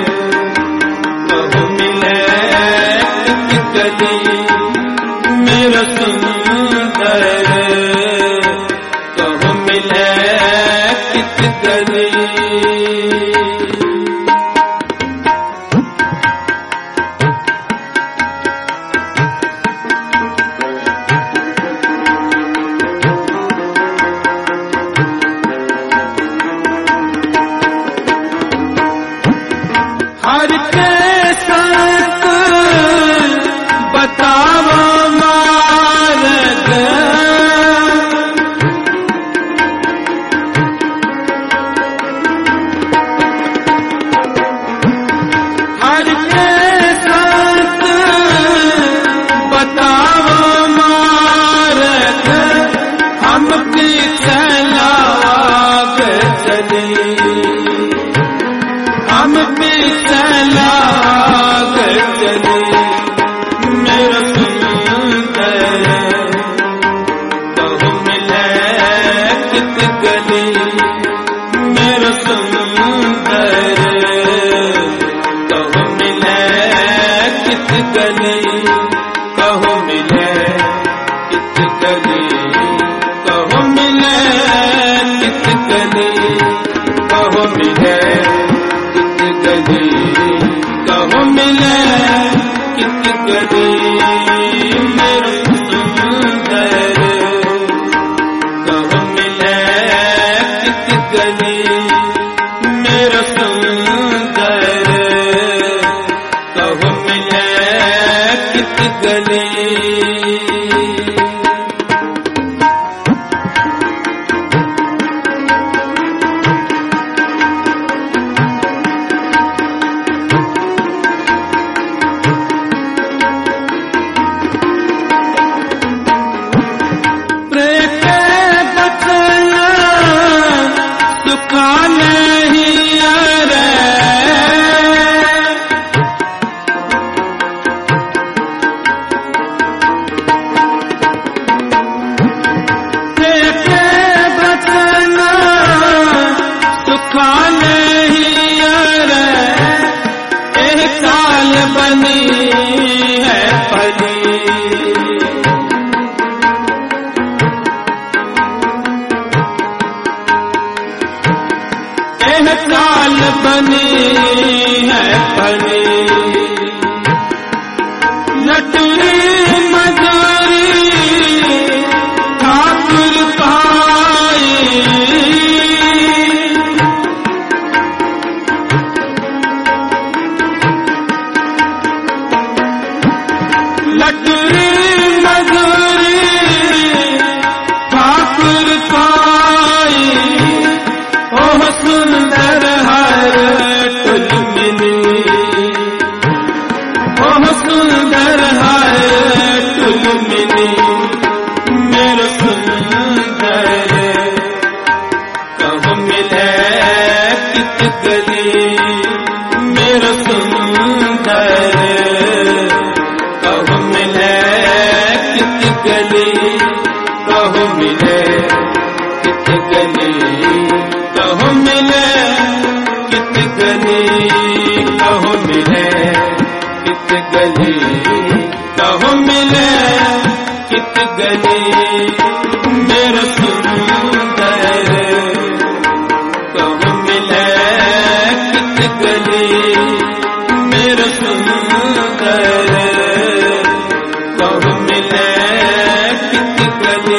कहो मिले कित गली मेरो सुंदर, कहो मिले कित गली। हर के संत बतावो मार्ग, हर के संत बतावो मार्ग, हम पीछे लाग चली, हम पीछे लाग चली मेरा सुंदर, कहो मिले कित गली मेरा सुंदर, कहो मिले कित गली, कहो मिले कित गली, कहो मिले कित गली, कहो मिले गली, कहो मिले कित गली मेरो सुंदर, कहो मिले कित गली मेरो सुंदर, कहो मिले कित गली। काल बनी है फली, नटुरी मजूरी ठाकुर पाई, लटुरी मजूरी ठाकुर पाई, ओह सुंदर हर टुलमिनी, ओह सुंदर हर टुलमिनी मेरो सुंदर, कहो मिले कित गली मेरो सुंदर, कहो मिले कित गली, कहो मिले कित गली, कहो मिले कित गली, कहो मिले कित गली, कहो मिले कित गली मेरो सुंदर, कहो मिले कित गली मेरो सुंदर, कहो मिले कित गली।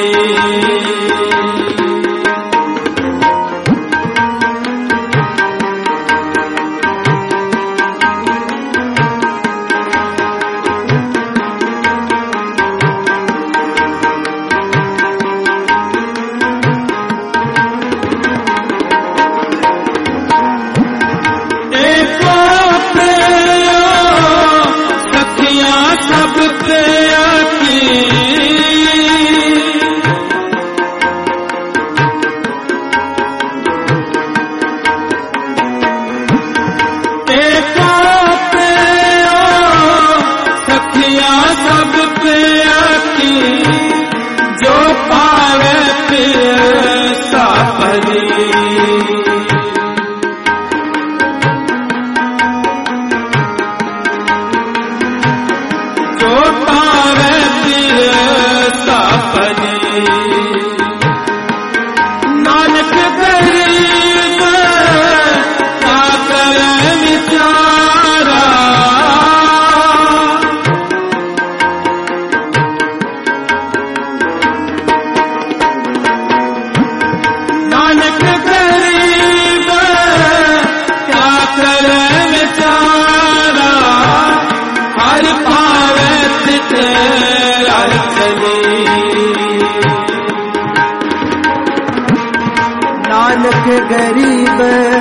नानक गरीब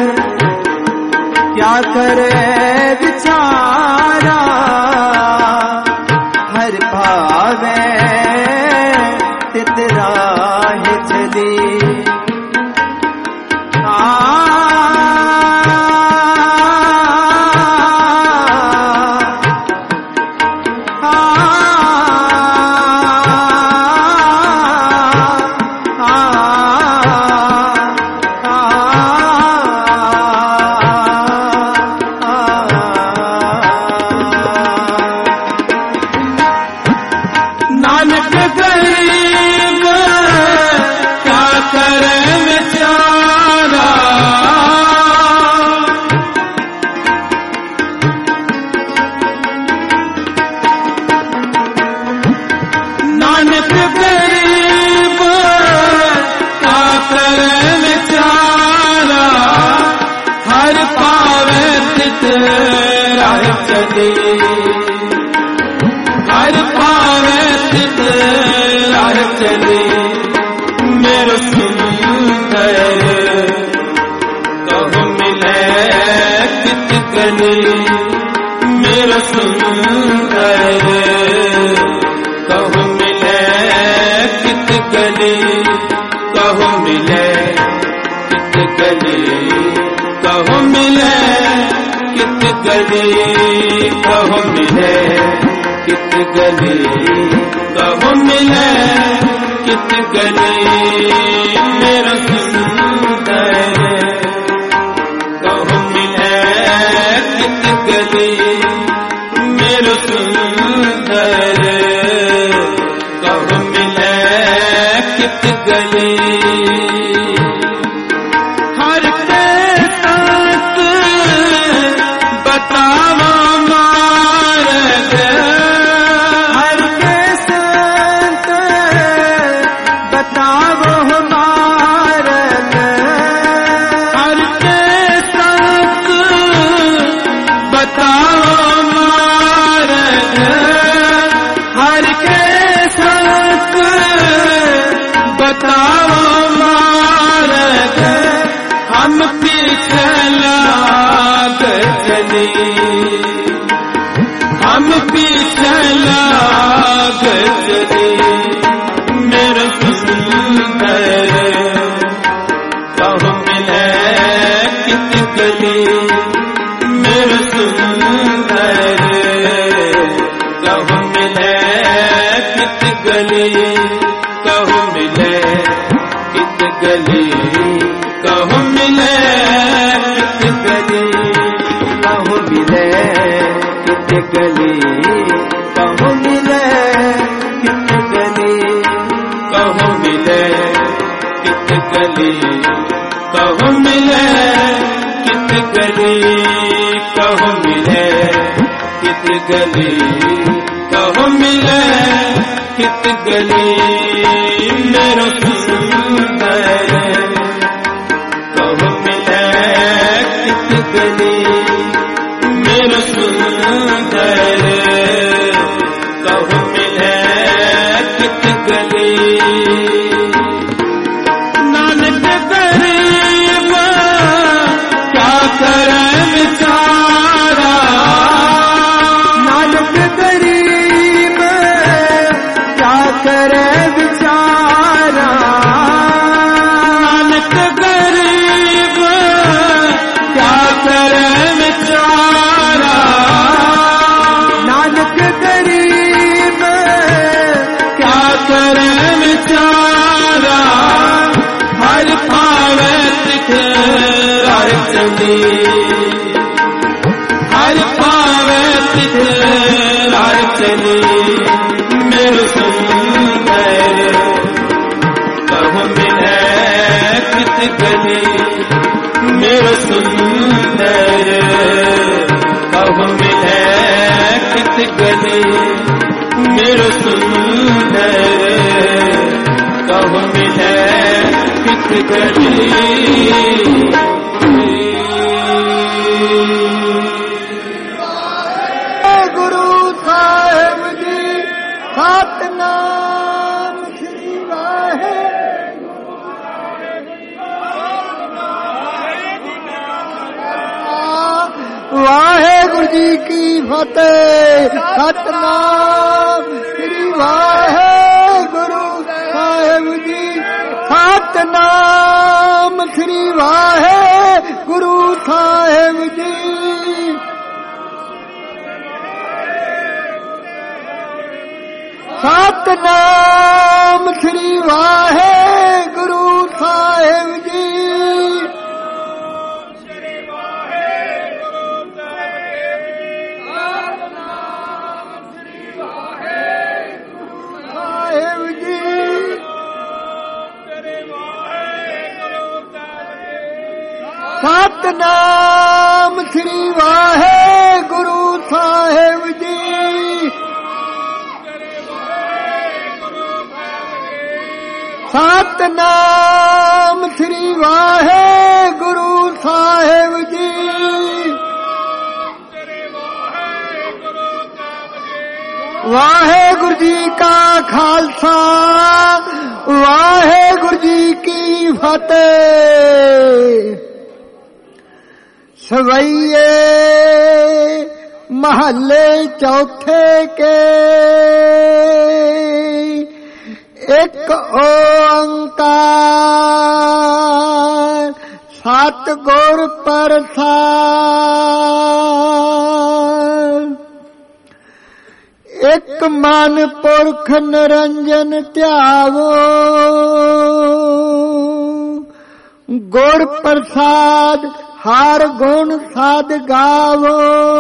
क्या करे बिचारा, हर भावे तित राह चली।
हर पावे तित राह चली। मेरे सुंदर कहो मिले कित गली, मेरे सुंदर कहो मिले कित गली, कहो मिले कित गली, कहो मिले कित गली, कहो मिले कित गली, कहो मिले कित गली। मेरा सुंदर कहो मिले कित गली, मेरा सुंदर कहो मिले कित गली। हर के साथ बतावा मार्ग,
हर के संत बतावो मार्ग,
हर के साथ बताओ मार्ग, हर के साथ बताओ मार्ग। हम पीछे लाग चली, हम पीछे लाग चली। मेरे सुंदर कहो मिले कित गली, मेरे सुंदर कहो मिले कित गली, कहो मिले कित गली, कहो मिले कित गली,
कहो मिले कित गली, कहो मिले कित गली,
कहो मिले कित गली, कहो मिले कित गली, कहो मिले कित गली, कहो मिले कित गली। मेरा सुंदर कहो मिले कित गली, मेरा सुंदर कहो मिले कित गली। नानक गरीब क्या करे बेचारा,
नानक गरीब क्या करे बिचारा,
नानक गरीब क्या करे बेचारा,
नानक गरीब
क्या करे बेचारा। हर पावे तित राह चली, हर पावे तित राह चली। मेरे सुंदर कहो मिले कित गली, मेरे सुंदर कहो मिले कित गली, मेरे सुंदर कहो मिले कित गली।
गुरु साहिब जी सतनाम श्री वाहे।
ਫਤਿਹ। ਸਤਨਾਮ ਸ੍ਰੀ ਵਾਹਿਗੁਰੂ ਸਾਹਿਬ ਜੀ। ਸਤਨਾਮ ਸ੍ਰੀ ਵਾਹਿਗੁਰੂ ਸਾਹਿਬ ਜੀ। ਸਤਨਾਮ ਸ੍ਰੀ ਵਾਹਿਗੁਰੂ ਸਾਹਿਬ ਜੀ। ਸਤਨਾਮ ਸ੍ਰੀ ਵਾਹਿਗੁਰੂ ਸਾਹਿਬ ਜੀ। ਸਤਨਾਮ ਸ੍ਰੀ ਵਾਹਿਗੁਰੂ ਸਾਹਿਬ ਜੀ। ਵਾਹਿਗੁਰੂ ਜੀ ਕਾ ਖਾਲਸਾ ਵਾਹਿਗੁਰੂ ਜੀ ਕੀ ਫਤਿਹ। ਸਵਈਏ ਮਹੱਲੇ ਚੌਥੇ ਕੇ ਇੱਕ ਓੰਕਾਰ ਸਤਿਗੁਰ ਪ੍ਰਸਾਦਿ। ਇੱਕ ਮਨ ਪੁਰਖ ਨਿਰੰਜਨ ਧਿਆਵੋ ਗੁਰ ਪ੍ਰਸਾਦ ਹਰ ਗੁਣ ਸਾਧ ਗਾਵੋ।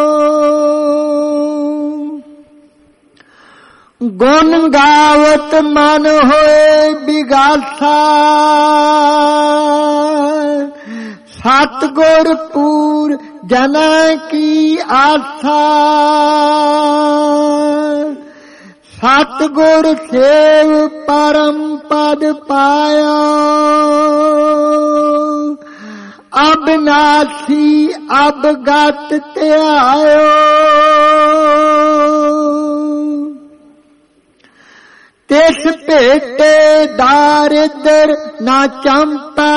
ਗੁਣ ਗਾਵਤ ਮਨ ਹੋਏ ਬਿਗਾਸਾ ਸਤਿਗੁਰ ਪੂਰ ਜਨਾ ਕੀ ਆਸਾ। ਸਤਿਗੁਰ ਸੇਵ ਪਰਮ ਪਦ ਪਾਇਆ ਅਬਨਾਸੀ ਅਬਗਤ ਧਿਆਇਓ। ਤਿਸ ਭੇਟੇ ਦਾਰਿਦਰ ਨਾ ਚੰਪੈ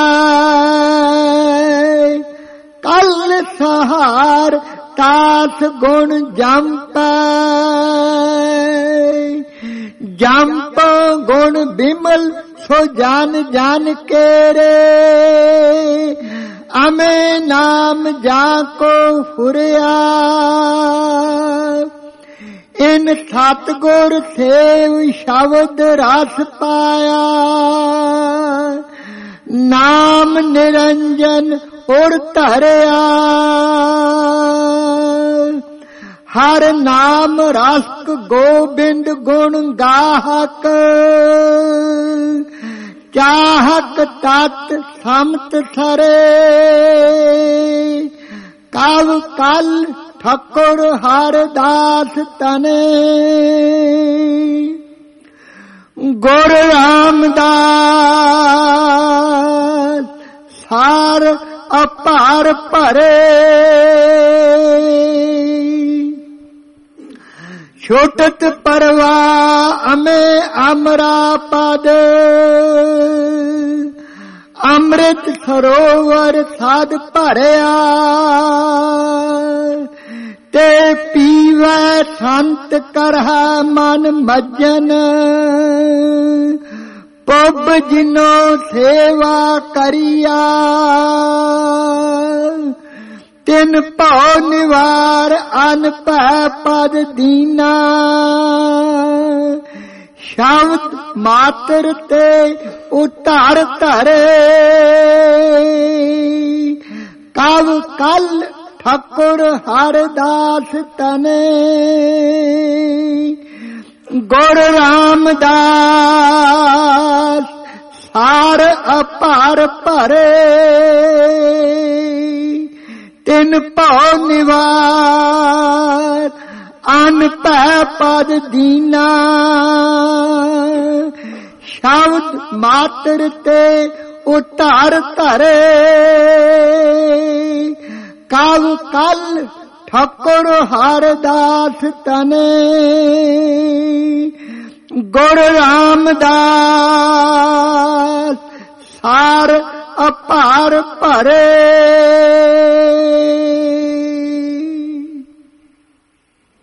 ਕਲ ਸਹਾਰ ਤਾਸ ਗੁਣ ਜੰਪੈ। ਜੰਪ ਗੁਣ ਬਿਮਲ ਸੋ ਜਨ ਜਨ ਕੇਰੇ ਅਮੇ ਨਾਮ ਜਾ ਕੋ ਫੁਰਿਆ। ਇਨ ਸਤਿਗੁਰ ਸੇਵ ਸ਼ਬਦ ਰਸ ਪਾਇਆ ਨਾਮ ਨਿਰੰਜਨ ਉੜ ਧਰਿਆ। ਹਰ ਨਾਮ ਰਸ ਗੋਬਿੰਦ ਗੁਣ ਗਾਹਕ ਚਾਹਕ ਤਤ ਸਮਤ ਸਰੇ। ਕਵ ਕਲ ਠਾਕੁਰ ਹਰ ਦਾਸ ਤਨੇ ਗੁਰ ਰਾਮਦਾਸ ਸਾਰ ਅਪਾਰ ਭਰੇ। ਛੋਟਤ ਪਰਵਾ ਅਮੇ ਅਮਰਾ ਪਦ ਅੰਮ੍ਰਿਤ ਸਰੋਵਰ ਸਾਧ ਭਰਿਆ। ਤੇ ਪੀਵੈ ਸੰਤ ਕਰਹਾ ਮਨ ਮੱਜਨ ਪਬ ਜਿਨੋ ਸੇਵਾ ਕਰਿਆ। ਤਿਨ ਭਉ ਨਿਵਾਰ ਅਨ ਭੈ ਪਦ ਦੀਨਾ ਸ਼ਬਦ ਮਾਤਰ ਤੇ ਉਤਾਰ ਧਰੇ। ਕਵ ਕਲ ਠਾਕੁਰ ਹਰ ਦਾਸ ਤਨੇ ਗੁਰ ਰਾਮਦਾਸ ਸਾਰ ਅਪਾਰ ਭਰੇ। ਤਿਨ ਭਉ ਨਿਵਾਰ ਅਨ ਭੈ ਪਦ ਦੀਨਾ ਸ਼ਬਦ ਮਾਤਰ ਤੇ ਉਤਾਰ ਧਰੇ। ਕਵ ਕਲ ਠਾਕੁਰ ਹਰ ਦਾਸ ਤਨੇ ਗੁਰ ਰਾਮਦਾਸ ਸਾਰ ਅਪਾਰ ਭਰੇ।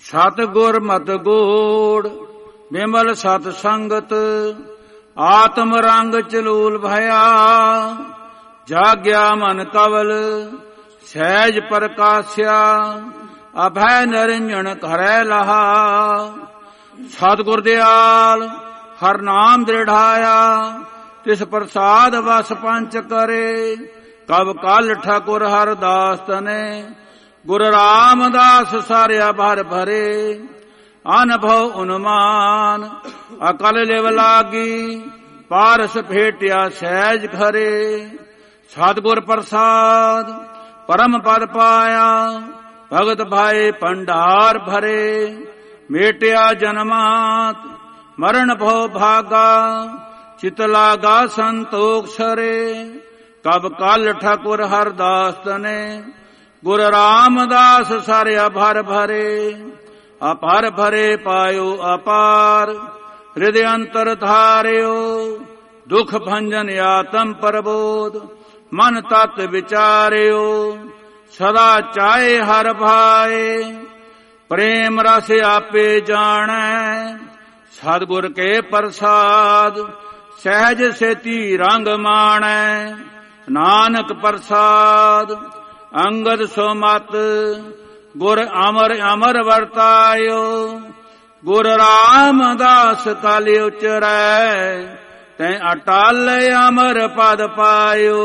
ਸਤ ਗੁਰ ਮਤ ਗੋੜ ਬਿਮਲ ਸਤ ਸੰਗਤ ਆਤਮ ਰੰਗ ਚਲੂਲ ਭਇਆ ਜਾਗਿਆ ਮਨ ਕਵਲ ਸਹਿਜ ਪ੍ਰਕਾਸ਼ਿਆ ਅਭੈ ਨਿਰੰਜਨ ਕਰੈ ਲਹਾ ਸਤਿਗੁਰ ਦਿਆਲ ਹਰ ਨਾਮ ਦ੍ਰਿੜਾਇਆ ਤਿਸ ਪ੍ਰਸਾਦ ਵਸ ਪੰਚ ਕਰੇ ਕਬ ਕਲ ਠਾਕੁਰ ਹਰਦਾਸ ਤਨੇ ਗੁਰ ਰਾਮਦਾਸ ਸਾਰਿਆ ਭਰ ਭਰੇ ਅਨਭਉ ਉਨਮਾਨ ਅਕਲ ਲਿਵ ਲਾਗੀ ਪਾਰਸ ਭੇਟਿਆ ਸਹਿਜ ਖਰੇ ਸਤਿਗੁਰ ਪ੍ਰਸਾਦ ਪਰਮ ਪਦ ਪਾਇਆ ਭਗਤ ਭਾਏ ਭੰਡਾਰ ਭਰੇ ਮੇਟਿਆ ਜਨਮਾਤ ਮਰਨ ਭਉ ਭਾਗਾ ਚਿਤ ਲਾਗਾ ਸੰਤੋਖ ਸਰੇ ਕਬ ਕਲ ਠਾਕੁਰ ਹਰਦਾਸ ਤਨੇ ਗੁਰ ਰਾਮਦਾਸ ਸਾਰਿਆ ਭਰ ਭਰੇ ਅਪਾਰ ਭਰੇ ਪਾਇਓ ਅਪਾਰ ਹਿਰਦਿ ਅੰਤਰ ਧਾਰਿਓ ਦੁਖ ਭੰਜਨ ਆਤਮ ਪ੍ਰਬੋਧ ਮਨ ਤਤ ਵਿਚਾਰਿਓ ਸਦਾ ਚਾਹੇ ਹਰ ਭਾਏ ਪ੍ਰੇਮ ਰਸ ਆਪੇ ਜਾਣੈ ਸਤਿਗੁਰ ਕੇ ਪ੍ਰਸਾਦ ਸਹਿਜ ਸੇਤੀ ਰੰਗ ਮਾਣੈ ਨਾਨਕ ਪ੍ਰਸਾਦ ਅੰਗਦ ਸੋ ਮਤ ਗੁਰ ਅਮਰ ਅਮਰ ਵਰਤਾਇਓ ਗੁਰ ਰਾਮਦਾਸ ਕਲ ਉਚਰੈ ਤੈ ਅਟਲ ਅਮਰ ਪਦ ਪਾਇਓ।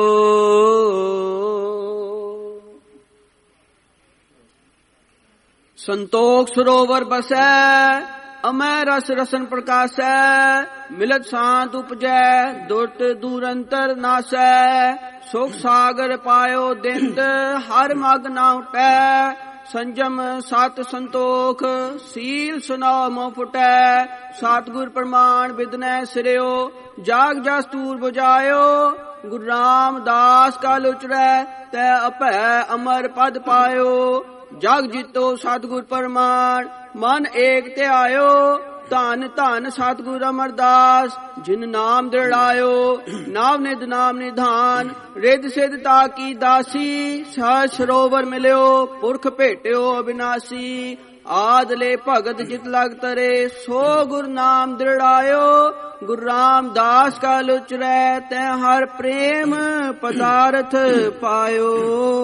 ਸੰਤੋਖ ਸਰੋਵਰ ਬਸੈ ਅਮੈ ਰਸ ਰਸਨ ਪ੍ਰਕਾਸ਼ੈ ਮਿਲਤ ਸ਼ਾਂਤ ਉਪਜੈ ਦੁਰਤ ਦੂਰ ਅੰਤਰ ਨਾਸੈ ਸੁਖ ਸਾਗਰ ਪਾਇਓ ਦਿੰਦ ਹਰ ਮਗ ਨਾ ਉਟੈ ਸੰਜਮ ਸਤ ਸੰਤੋਖ ਸੀਲ ਸੁਨਾਉ ਮੋ ਫੁਟੈ ਸਤਿਗੁਰ ਪ੍ਰਮਾਣ ਬਿਦਨੈ ਸਿਰਿਓ ਜਾਗ ਜਸ ਤੂਰ ਬੁਝਾਇਓ ਗੁਰੂ ਰਾਮਦਾਸ ਕਲ ਉਚਰੈ ਤੈ ਅਭੈ ਅਮਰ ਪਦ ਪਾਇਓ ਜਗ ਜੀਤੋ ਸਤਿਗੁਰ ਪ੍ਰਮਾਣ ਮਨ ਏਕ ਧਿਆਇਓ ਧਨ ਧਨ ਸਤਿਗੁਰ ਅਮਰਦਾਸ ਜਿਨ ਨਾਮ ਦ੍ਰਿੜਾਇਓ ਨਾਮ ਨਿਧ ਨਾਮ ਨਿਧਾਨ ਰਿੱਧ ਸਿੱਧ ਤਾ ਕੀ ਦਾਸੀ ਸਹਿਜ ਸਰੋਵਰ ਮਿਲਿਓ ਪੁਰਖ ਭੇਟਿਓ ਅਬਿਨਾਸੀ ਆਦਲੇ ਭਗਤ ਜਿਤ ਲਗ ਤਰੇ ਸੋ ਗੁਰ ਨਾਮ ਦ੍ਰਿੜਾਇਓ ਗੁਰੂ ਰਾਮਦਾਸ ਕਲ ਉਚਰੈ ਤੈ ਹਰ ਪ੍ਰੇਮ ਪਦਾਰਥ ਪਾਇਓ।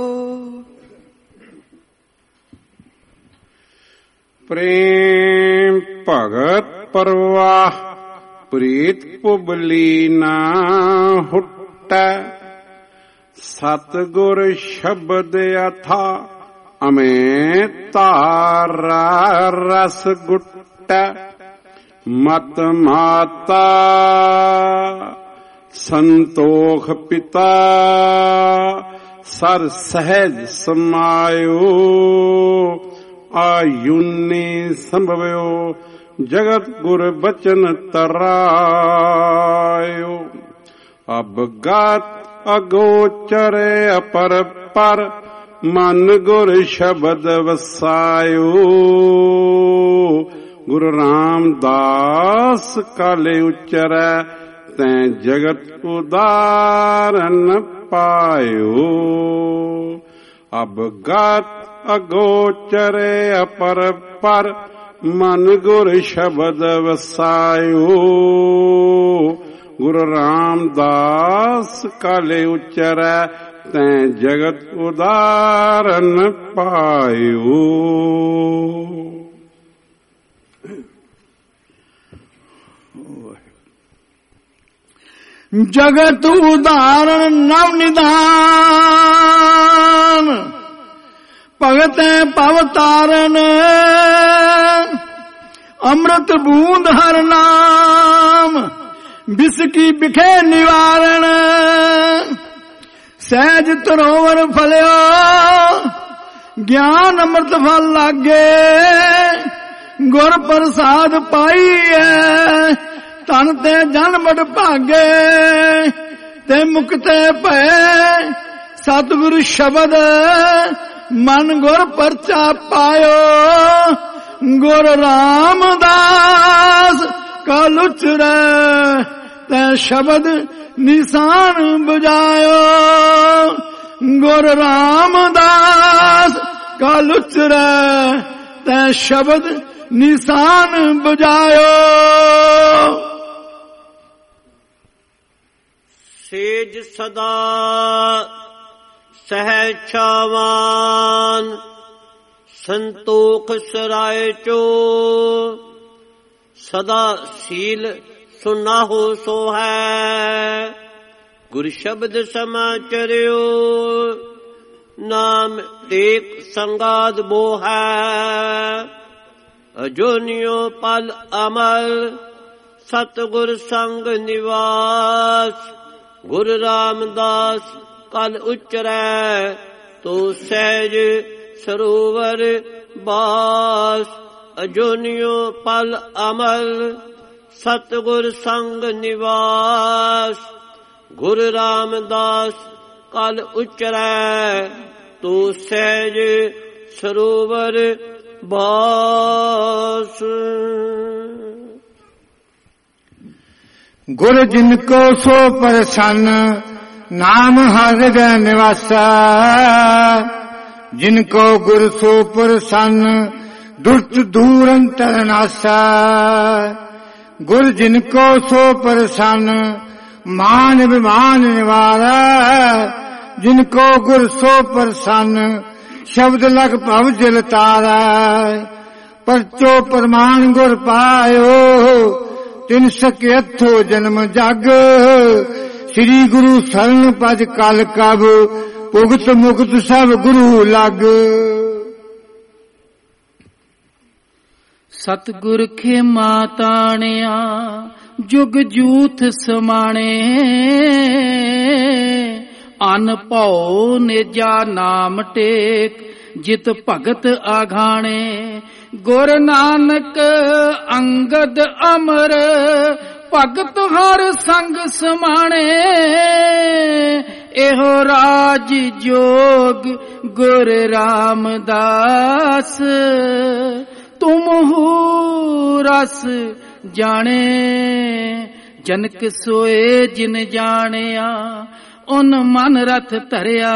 ਪ੍ਰੇਮ ਭਗਤ ਪਰਵਾਹ ਪ੍ਰੀਤ ਪੁਬਲੀ ਨਾ ਹੁਟੈ ਸਤਿਗੁਰ ਸ਼ਬਦ ਅਥਾ ਅਮੇ ਤਾਰਾ ਰਸ ਗੁਟੈ ਮਤ ਮਾਤਾ ਸੰਤੋਖ ਪਿਤਾ ਸਰ ਸਹਿਜ ਸਮਾਇਓ ਆਯੁਨੇ ਸੰਭਵਿਓ ਜਗਤ ਗੁਰ ਬਚਨ ਤਰਾਇਓ ਅਬ ਗਾਤ ਅਗੋਚਰੇ ਅਪਰ ਪਰ ਮਨ ਗੁਰ ਸ਼ਬਦ ਵਸਾਇਓ ਗੁਰੂ ਰਾਮਦਾਸ ਕਾਲੇ ਉਚਰੈ ਤੈ ਜਗਤ ਉਦਾਰਨ ਪਾਇਓ ਅਬ ਗਾਤ ਅਗੋਚਰੇ ਅਪਰ ਪਰ ਮਨ ਗੁਰ ਸ਼ਬਦ ਵਸਾਇਓ ਗੁਰੂ ਰਾਮਦਾਸ ਕਾਲੇ ਉਚਰੈ ਤੈ ਜਗਤ ਉਦਾਰਨ ਪਾਇਓ।
ਜਗਤ ਉਦਾਰਨ ਨਵ ਨਿਧਾਨ ਭਗਤ ਭਵ ਤਾਰਨ ਅੰਮ੍ਰਿਤ ਬੂੰਦ ਹਰ ਨਾਮ ਬਿਸਕੀ ਬਿਖੇ ਨਿਵਾਰਨ ਸਹਿਜ ਤਰੋਵਰ ਫਲਿਓ ਗਿਆਨ ਅੰਮ੍ਰਿਤ ਫਲ ਲਾਗੇ ਗੁਰ ਪ੍ਰਸਾਦ ਪਾਈਐ ਧਨ ਤੇ ਜਨ ਬੜ ਭਾਗੇ ਤੇ ਮੁਕਤੇ ਭੈ ਸਤਿਗੁਰ ਸ਼ਬਦ ਮਨ ਗੁਰ ਪਰਚਾ ਪਾਇਓ ਗੁਰ ਰਾਮਦਾਸ ਕਲ ਉਚਰੈ ਤੈ ਸ਼ਬਦ ਨਿਸ਼ਾਨ ਬੁਝਾਇਓ ਗੁਰ ਰਾਮਦਾਸ ਕਲ ਉਚਰੈ
ਤੈ ਸ਼ਬਦ ਨਿਸ਼ਾਨ ਬਜਾਇਓ।
ਸੇਜ ਸਦਾ ਸਹਿ ਛਾਵਾਨ ਸੰਤੋਖ ਸਰਾਏ ਚੋ ਸਦਾ ਸੀਲ ਸੁਨਾਹੋ ਸੋ ਹੈ ਗੁਰ ਸ਼ਬਦ ਸਮਾਚਰਿਓ ਨਾਮ ਟੇਕ ਸੰਗਾਦ ਬੋ ਹੈ ਅਜੋਨਿਓ ਪਲ ਅਮਲ ਸਤਿਗੁਰ ਸੰਗ ਨਿਵਾਸ ਗੁਰ ਰਾਮਦਾਸ ਕਲ ਉਚਰੈ ਤੋ ਸਹਿਜ ਸਰੋਵਰ ਬਾਸ ਅਜੋਨਿਓ ਪਲ ਅਮਲ ਸਤਿਗੁਰ ਸੰਗ ਨਿਵਾਸ ਗੁਰ ਰਾਮਦਾਸ ਕਲ ਉਚਰੈ ਤੋ ਸਹਿਜ ਸਰੋਵਰ ਬਾਸ।
ਗੁਰ ਜਿਨ ਕੋ ਸੋ ਪ੍ਰਸੰਨ ਨਾਮ ਹਿਰਦੈ ਨਿਵਾਸਾ ਜਿਨ ਕੋ ਗੁਰ ਸੋ ਪ੍ਰਸੰਨ ਦੁਰਤ ਦੂਰ ਅੰਤਰ ਨਾਸਾ ਗੁਰ ਜਿਨ ਕੋ ਸੋ ਪ੍ਰਸੰਨ ਮਾਨ ਵਿਮਾਨ ਨਿਵਾਰਾ ਜਿਨ ਕੋ ਗੁਰ ਸੋ ਪ੍ਰਸੰਨ ਸ਼ਬਦ ਲਗ ਭਵ ਜਲ ਤਾਰਾ ਪਰਚੋ ਪ੍ਰਮਾਨ ਗੁਰ ਪਾਇਓ ਤਿਨ ਸਕੇ ਅਥੋ ਜਨਮ ਜਗ ਸ੍ਰੀ ਗੁਰੂ ਸਰਨ ਪਜ ਕਲ ਕਬ ਭੁਗਤ ਮੁਕਤ ਸਭ ਗੁਰੂ ਲਗ।
ਸਤਿਗੁਰ ਖੇਮਾ ਤਾਣਿਆ ਜੁਗ ਜੂਥ ਸਮਾਣੇ ਅਨ ਭਉ ਨਿਜਾ ਨਾਮ ਟੇਕ ਜਿਤ ਭਗਤ ਆਘਾਣੇ ਗੁਰ ਨਾਨਕ ਅੰਗਦ ਅਮਰ ਭਗਤ ਹਰ ਸੰਗ ਸਮਾਣੇ ਇਹੋ ਰਾਜ ਜੋਗ ਗੁਰ ਰਾਮਦਾਸ ਤੁਮਹੁ ਰਸ ਜਾਣੇ ਜਨਕ ਸੋਏ ਜਿਨ ਜਾਣਿਆ ਉਨ ਮਨ ਰਥ ਧਰਿਆ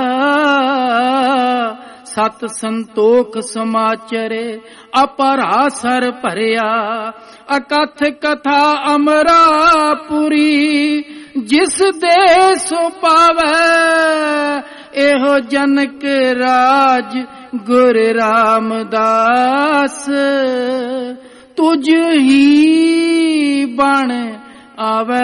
ਸਤ ਸੰਤੋਖ ਸਮਾਚਰੇ ਅਪਰਾਸਰ ਭਰਿਆ ਅਕਥ ਕਥਾ ਅਮਰਾਪੁਰੀ ਜਿਸ ਦੇ ਸੋ ਪਾਵੈ ਇਹੋ ਜਨਕ ਰਾਜ ਗੁਰ ਰਾਮਦਾਸ ਤੁਝ ਹੀ ਬਣ ਆਵੈ।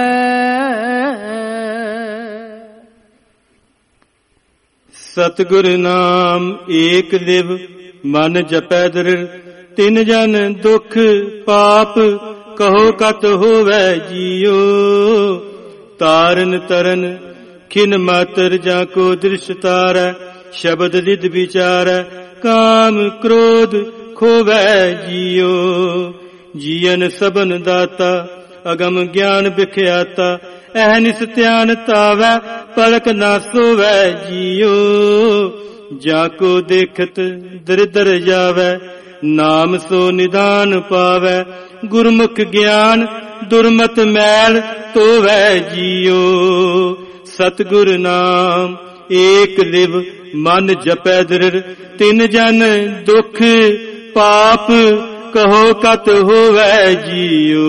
ਸਤਿਗੁਰ ਨਾਮ ਏਕ ਲਿਵ ਮਨ ਜਪੈ ਦ੍ਰਿੜ ਤਿਨ ਜਨ ਦੁਖ ਪਾਪ ਕਹੋ ਕਤ ਹੋਵੈ ਜੀਓ ਤਾਰਨ ਤਰਨ ਖਿਨ ਮਾਤਰ ਜਾ ਕੋ ਦ੍ਰਿਸ਼ ਤਾਰੈ ਸ਼ਬਦ ਲਿਦ ਵਿਚਾਰੈ ਕਾਮ ਕ੍ਰੋਧ ਖੋਵੈ ਜੀਓ ਜੀਵਨ ਸਬਨ ਦਾਤਾ ਅਗਮ ਗਿਆਨ ਵਿਖਿਆਤਾ ਅਹਨਿਸ ਧਿਆਨ ਤਾਵੈ ਪਲਕ ਨਾ ਸੋਵੈ ਜੀਓ ਜਾ ਕੋ ਦੇਖਤ ਦਰਿਦਰ ਜਾਵੈ ਨਾਮ ਸੋ ਨਿਦਾਨ ਪਾਵੈ ਗੁਰਮੁਖ ਗਿਆਨ ਦੁਰਮਤ ਮੈਲ ਧੋਵੈ ਜੀਓ ਸਤਿਗੁਰ ਨਾਮ ਏਕ ਲਿਵ ਮਨ ਜਪੈ ਦ੍ਰਿੜ ਤਿਨ ਜਨ ਦੁਖ ਪਾਪ ਕਹੋ ਕਤ ਹੋਵੈ ਜੀਓ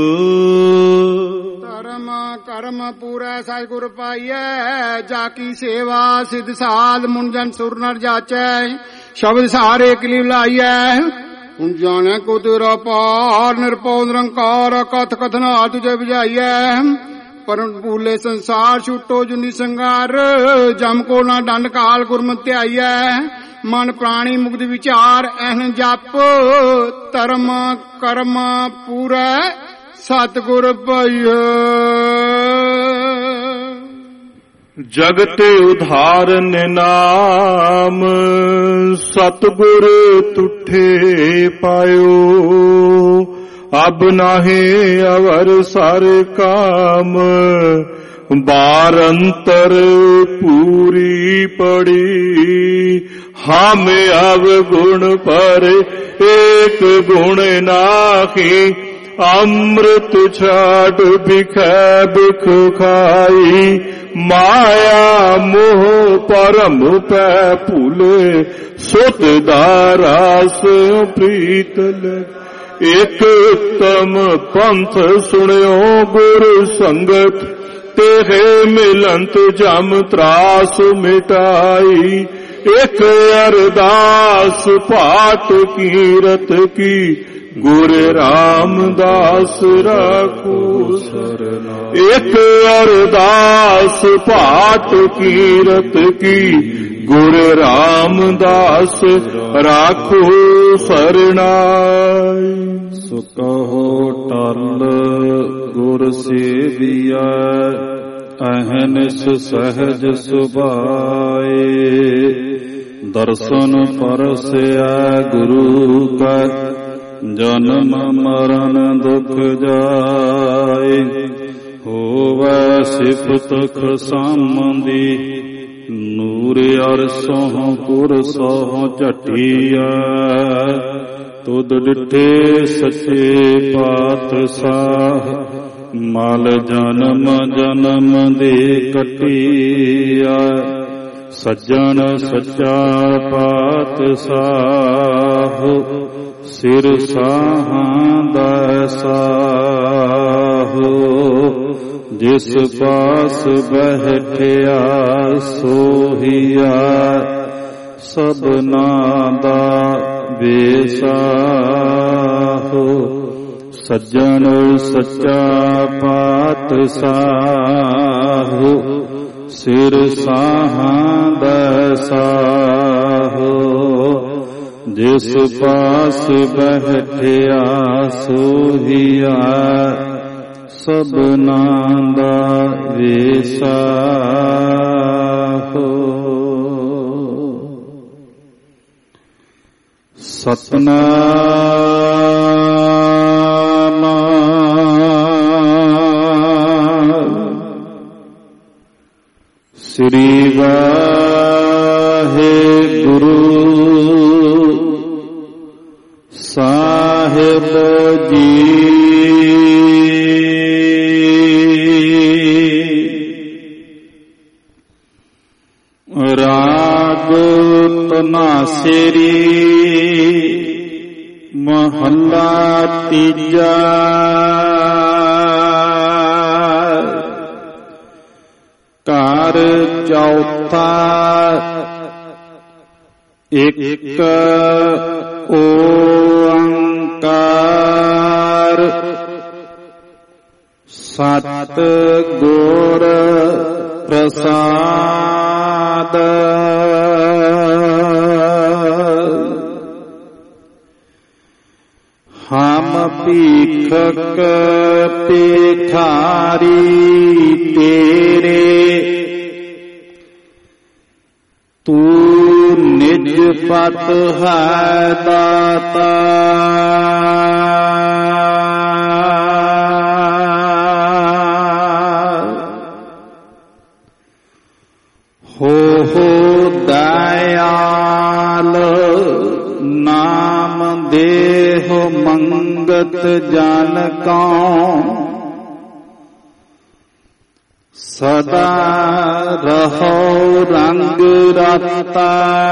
ਧਰਮ ਕਰਮ ਪੂਰੈ ਸਤਿਗੁਰ ਪਾਈਐ ਜਾ ਕੀ ਸੇਵਾ ਸਿਧ ਸਾਧ ਮੁੰਜਨ ਸੁਰ ਨਰ ਜਾਚੈ ਸ਼ਬਦ ਸਾਰੇ ਕਲੀ ਲਾਈਐ ਹੁਣ ਜਾਣੈ ਕੋ ਤੇਰਾ ਪਾਰ ਨਿਰਪਉ ਨਿਰੰਕਾਰ ਕਥ ਕਥਨਾ ਤੁਝੇ ਬੁਝਾਈਐ ਪਰਮ ਭੂਲੇ ਸੰਸਾਰ ਛੁਟੋ ਜੁਨੀ ਸੰਗਾਰ ਜਮ ਕੋ ਨਾ ਡੰਡ ਕਾਲ ਗੁਰਮਤਿ ਧਿਆਈਐ ਮਨ ਪ੍ਰਾਣੀ ਮੁਕਤ ਵਿਚਾਰ ਐਨ ਜਪ ਧਰਮ ਕਰਮ ਪੂਰੈ ਸਤਿਗੁਰ ਪਾਈਐ।
ਜਗਤ ਉਧਾਰਨ ਨਾਮ ਸਤਿਗੁਰ ਤੁਠੇ ਪਾਇਓ ਅਬ ਨਾਹੀ ਅਵਰ ਸਰ ਕਾਮ ਬਾਰ ਅੰਤਰ ਪੂਰੀ ਪੜੀ ਹਮ ਅਵ ਗੁਣ ਪਰ ਏਕ ਗੁਣ ਨਾਹੀ ਅੰਮ੍ਰਿਤ ਛਾੜ ਬਿਖੈ ਬਿਖ ਖਾਈ ਮਾਇਆ ਮੋਹ ਪਰਮ ਪੈ ਭੂਲੇ ਸੁਤ ਦਾ ਰਾਸ ਪ੍ਰੀਤ ਲਗ। ਇਕ ਉਤਮ ਪੰਥ ਸੁਣਿਓ ਗੁਰ ਸੰਗਤ, ਤੇਰੇ ਮਿਲੰਤ ਜਮ ਤਰਾਸ ਮਿਟਾਈ। ਇਕ ਅਰਦਾਸ ਪਾਠ ਕੀਰਤ ਕੀ, ਗੁਰ ਰਾਮਦਾਸ ਰਾਖੋ ਸਰਨਾਈ। ਇਕ ਅਰਦਾਸ ਪਾਠ ਕੀਰਤ ਕੀ, ਗੁਰ ਰਾਮਦਾਸ ਰਾਖੋ ਸਰਨਾਈ।
ਸੋ ਕਹੋ ਟਲ ਗੁਰ ਸੇਵੀਐ, ਅਹਨਿਸ ਸਹਿਜ ਸੁਭਾਏ। ਦਰਸ਼ਨ ਪਰਸੈ ਗੁਰੂ ਕਾ, ਜਨਮ ਮਰਨ ਦੁਖ ਜਾਏ। ਹੋਵੈ ਸਿਫਤ ਖਸਾਮਦੀ, ਨੂਰ ਅਰਸੋਂ ਪੁਰ ਸੋਂ ਝਟੀਐ। ਤੁਧ ਡਿਠੇ ਸੱਚੇ ਪਾਤਸ਼ਾਹ, ਮਲ ਜਨਮ ਜਨਮ ਦੇ ਕਟੀਐ। ਸੱਜਣ ਸੱਚਾ ਪਾਤਸ਼ਾਹ, ਸਿਰ ਸਾਹਾਂ ਦਾ ਸਾਹੁ। ਜਿਸ ਪਾਸ ਬੈਠਿਆ ਸੋਹੀਆ, ਸਭਨਾ ਦਾ ਬੇਸਾਹੁ। ਸੱਜਣ ਸੱਚਾ ਪਾਤਸ਼ਾਹ, ਸਿਰ ਸਾਹਾਂ ਦਾ ਸਾਹੁ। ਜਿਸ ਪਾਸ ਬੈਠਿਆ ਸੋਹੀਆ, ਸਭਨਾ ਦਾ ਵੇਸਾਹੁ। ਸਤਨਾਮ ਸ੍ਰੀ ਵਾਹਿਗੁਰੂ ਸਾਹਿਬ ਜੀ। ਰਾਗ ਧਨਾਸਰੀ ਮਹੱਲਾ ਤੀਜਾ। ਘਰ ਚੌਥਾ ਇੱਕ ਓੰਕਾਰ। ਸਤ ਗੁਰ ਪ੍ਰਸਾਦ। ਹਮ ਭੀਖਕ ਭਿਖਾਰੀ ਤੇਰੇ, ਤੂੰ ਨਿਜ ਪਤ ਹੈ ਦਾਤਾ। ਹੋ ਹੋ ਦਇਆਲ, ਨਾਮ ਦੇਹੁ ਮੰਗਤ ਜਨ ਕਉ। ਸਦਾ ਰਹੋ ਰੰਗ ਰਤਾ।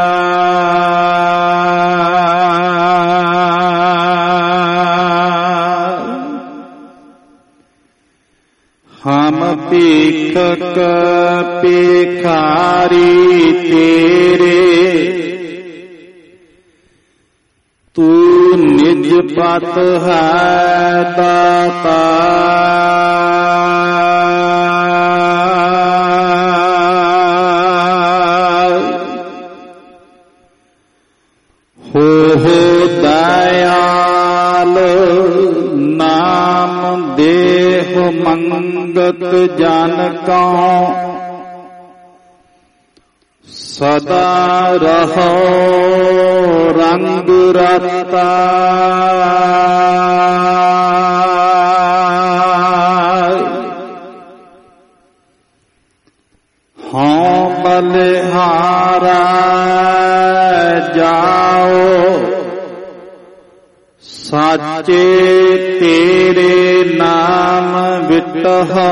ਹਮ ਭੀਖਕ ਭਿਖਾਰੀ ਤੇਰੇ, ਤੂੰ ਨਿਜ ਪਤ ਹੈ ਦਾਤਾ। ਹੋ ਹੋ ਦਇਆਲ, ਨਾਮ ਦੇਹੁ ਮੰਗਤ ਜਨ ਕਉ। ਸਦਾ ਰਹੋ ਰੰਗ ਰਤਾ। ਹਉ ਬਲਿਹਾਰਾ ਜਾਓ, ਸਾਚੇ ਤੇਰੇ ਨਾਮ ਵਿਟਹੁ।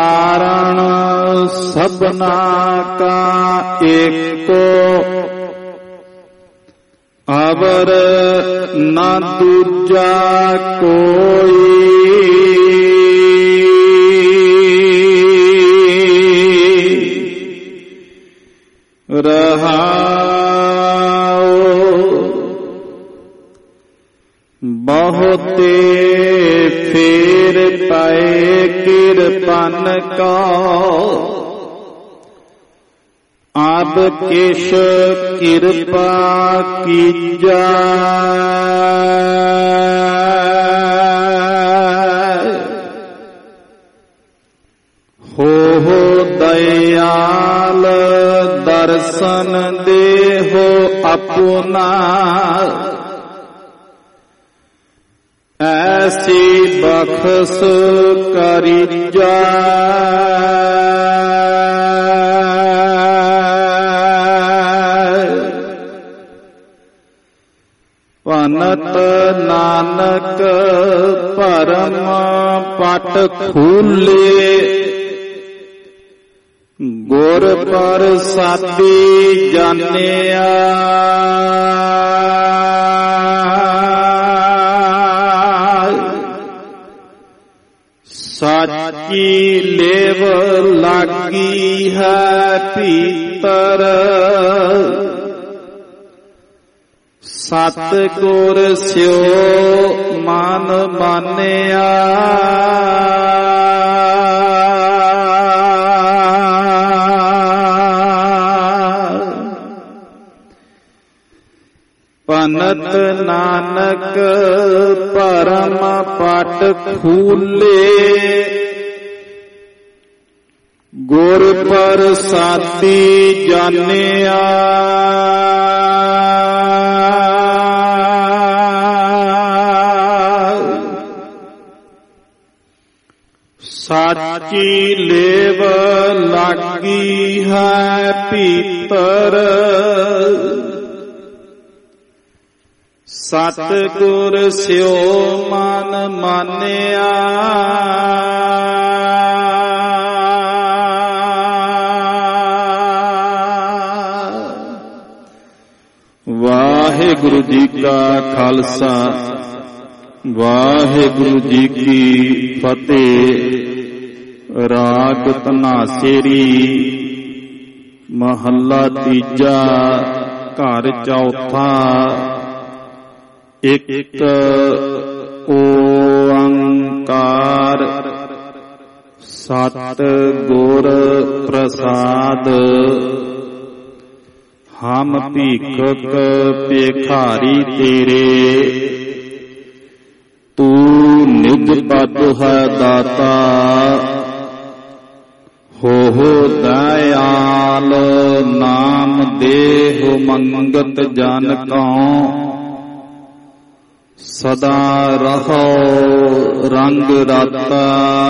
ਕਾਰਣ ਸਭਨਾ ਕਾ ਏਕੋ ਅਵਰ ਨਾ ਦੂਜਾ ਕੋਈ ਰਹਾਉ ਬਹੁਤੇ ਫੇਰ ਪਏ ਕਿਰਪਨ ਕੋ ਆਪ ਕਿਛ ਕਿਰਪਾ ਕੀਜੈ ਹੋ ਹੋ ਦਇਆਲ ਦਰਸ਼ਨ ਦੇਹੋ ਆਪਣਾ ਐਸੀ ਬਖਸ਼ ਕਰੀਜੈ ਭਨਤ ਨਾਨਕ ਪਰਮ ਪਟ ਖੂਲੇ ਗੁਰ ਪ੍ਰਸਾਦੀ ਜਾਣਿਆ ਸਾਚੀ ਲੇਵ ਲਾਗੀ ਹੈ ਭੀਤਰ ਸਤ ਗੁਰ ਸਿਓ ਮਨ ਮਾਨਿਆ ਭਨਤ ਨਾਨਕ ਪਰਮ ਪਟ ਖੂਲੇ ਗੁਰ ਪ੍ਰਸਾਦੀ ਜਾਣਿਆ ਸਾਚੀ ਲੇਵ ਲਾਗੀ ਹੈ ਭੀਤਰ ਸਤ ਗੁਰ ਸਿਓ ਮਨ ਮਾਨਿਆ ਵਾਹਿਗੁਰੂ ਜੀ ਕਾ ਖਾਲਸਾ ਵਾਹਿਗੁਰੂ ਜੀ ਕੀ ਫਤਿਹ। ਰਾਗ ਧਨਾਸੇਰੀ ਮਹੱਲਾ ਤੀਜਾ ਘਰ ਚੌਥਾ। ਇੱਕ ਓੰਕਾਰ ਸਤ ਗੁਰ ਪ੍ਰਸਾਦ। ਹਮ ਭੀਖਕ ਭਿਖਾਰੀ ਤੇਰੇ, ਤੂੰ ਨਿਜ ਪਦ ਹੈ ਦਾਤਾ। ਹੋ ਹੋ ਦਇਆਲ ਨਾਮ ਦੇਹੁ ਮੰਗਤ ਜਨ ਕਉ। ਸਦਾ ਰਹੋ ਰੰਗ ਰਾਤਾ।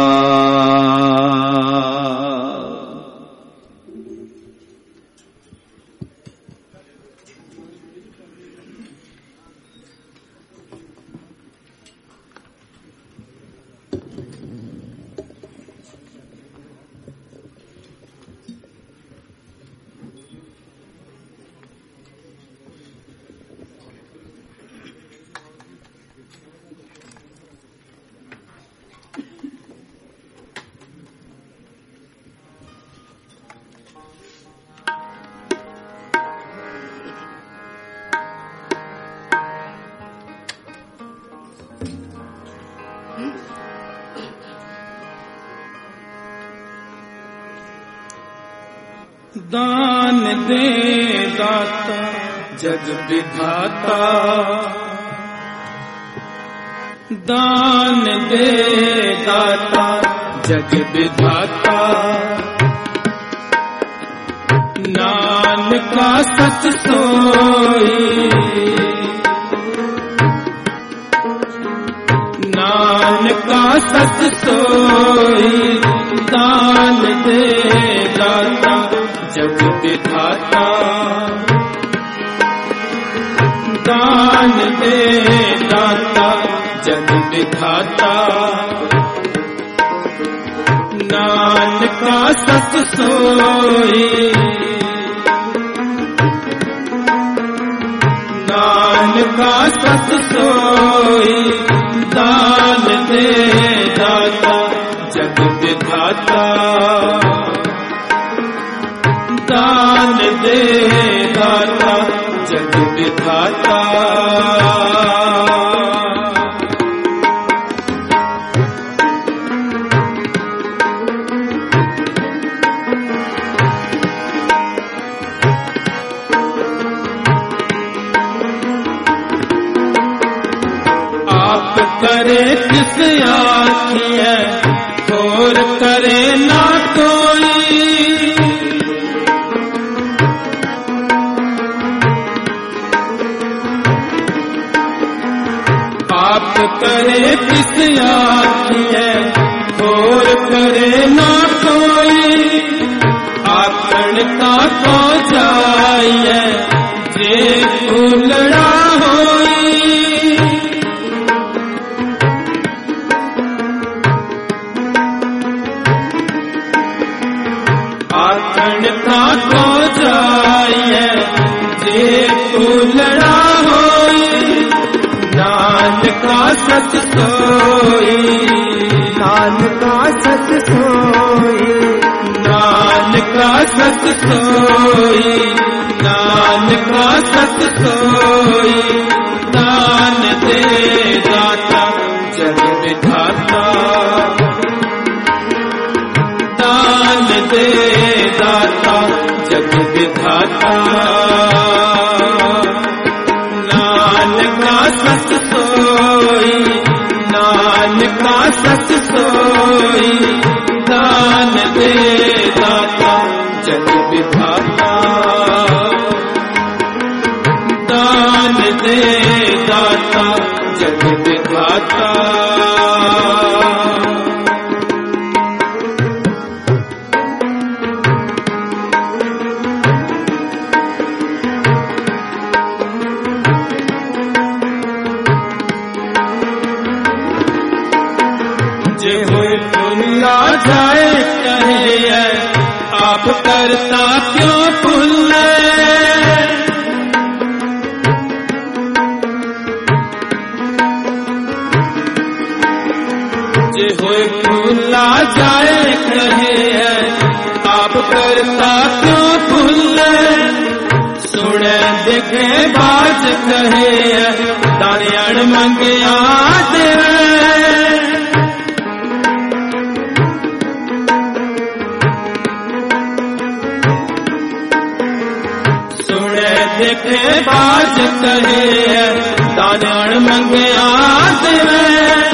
दान दे दाता जग विधाता, दान दे दाता जग विधाता। नानका सच सोई, नानका सच सोई। दान दे दाता जग विधाता, दान दे दाता जग विधाता। नानक सत सोई नानका सत सोई दान दे दाता जग विधाता दान दे दाता जग विधाता आप करे किस आखिए और करे ना कोई आप करे किस आखिए और करे ना कोई आखण का को जाइए जे फूलड़ा होई आखण का को जाइए जे फूलड़ा होई नानका सच सोई
नानका सच सोई
नानका सच सोई नानका सच सोई दान दे दाता जग विधाता दान दे दाता जग विधाता नानका सच सोई नानका सच सोई दान दे दाता जग विधाता दान दे दाता जग विधाता जे होए भुला जाए कहे आप करता क्यों भूले जे होए भुला जाए कहे आप करता क्यों भूले सुने देखे बाज कहे दानियाण मंगिया दे देखे बाज कहे दानण मंगिया देवे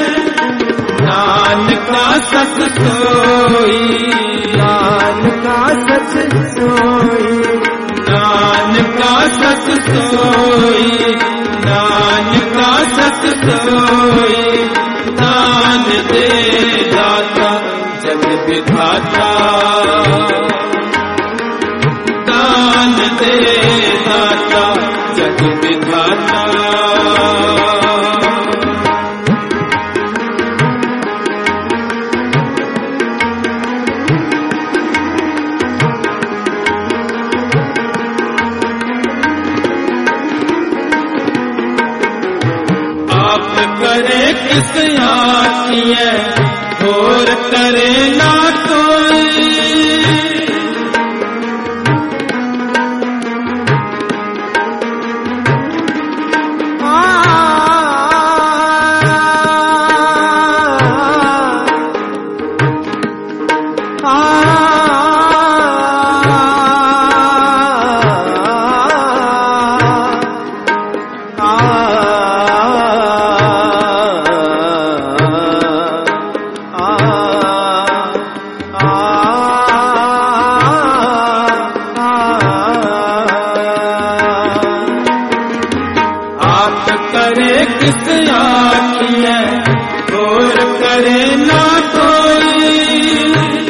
नानका सच सोई
नानका सच सोई
नानका सच सोई नानका सच सोई दान दे दाता जग विधाता दान दे दाता जग विधाता आप करे किस आखिए और करे ना कोई करे किस आखिए और करे ना कोई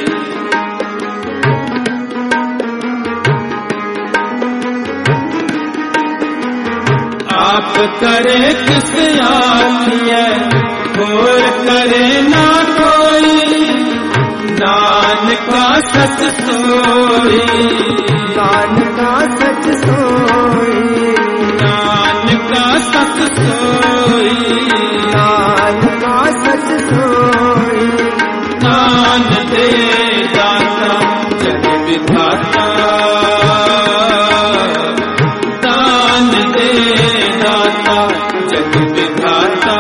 आप करे किस आखिए और करे ना कोई नानका सच सोई,
नानका सच सोई,
नानका सच सोई,
नानका सच सोई।
दान दे दाता जग विधाता, दान दे दाता जग विधाता,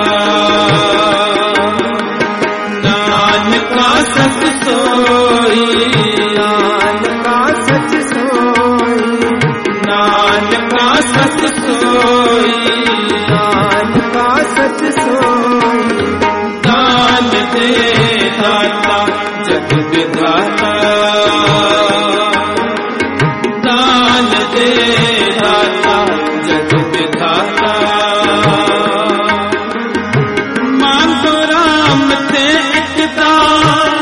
नानका सच सोई,
नानका सच सोई,
नानका सच सोई,
नानका सच सोई।
दान दे दाता जग विधाता, दान दे दाता जग विधाता। मांगो राम ते एक दान,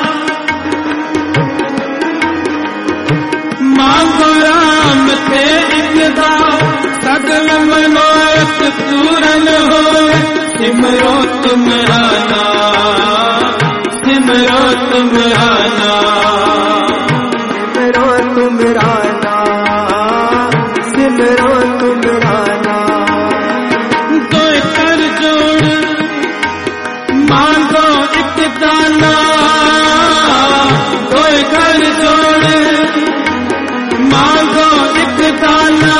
मांगो राम ते एक दान, सगल मनोरथ पूरन होए। सिमरो तुम्हारा नाम, सिमरो तुम्हारा नाम,
सिमरो तुमरा नाम, सिमरो तुमरा नाम।
दो कर जोड़ मांगो एक दाना, दो कर जोड़ मांगो एक दाना,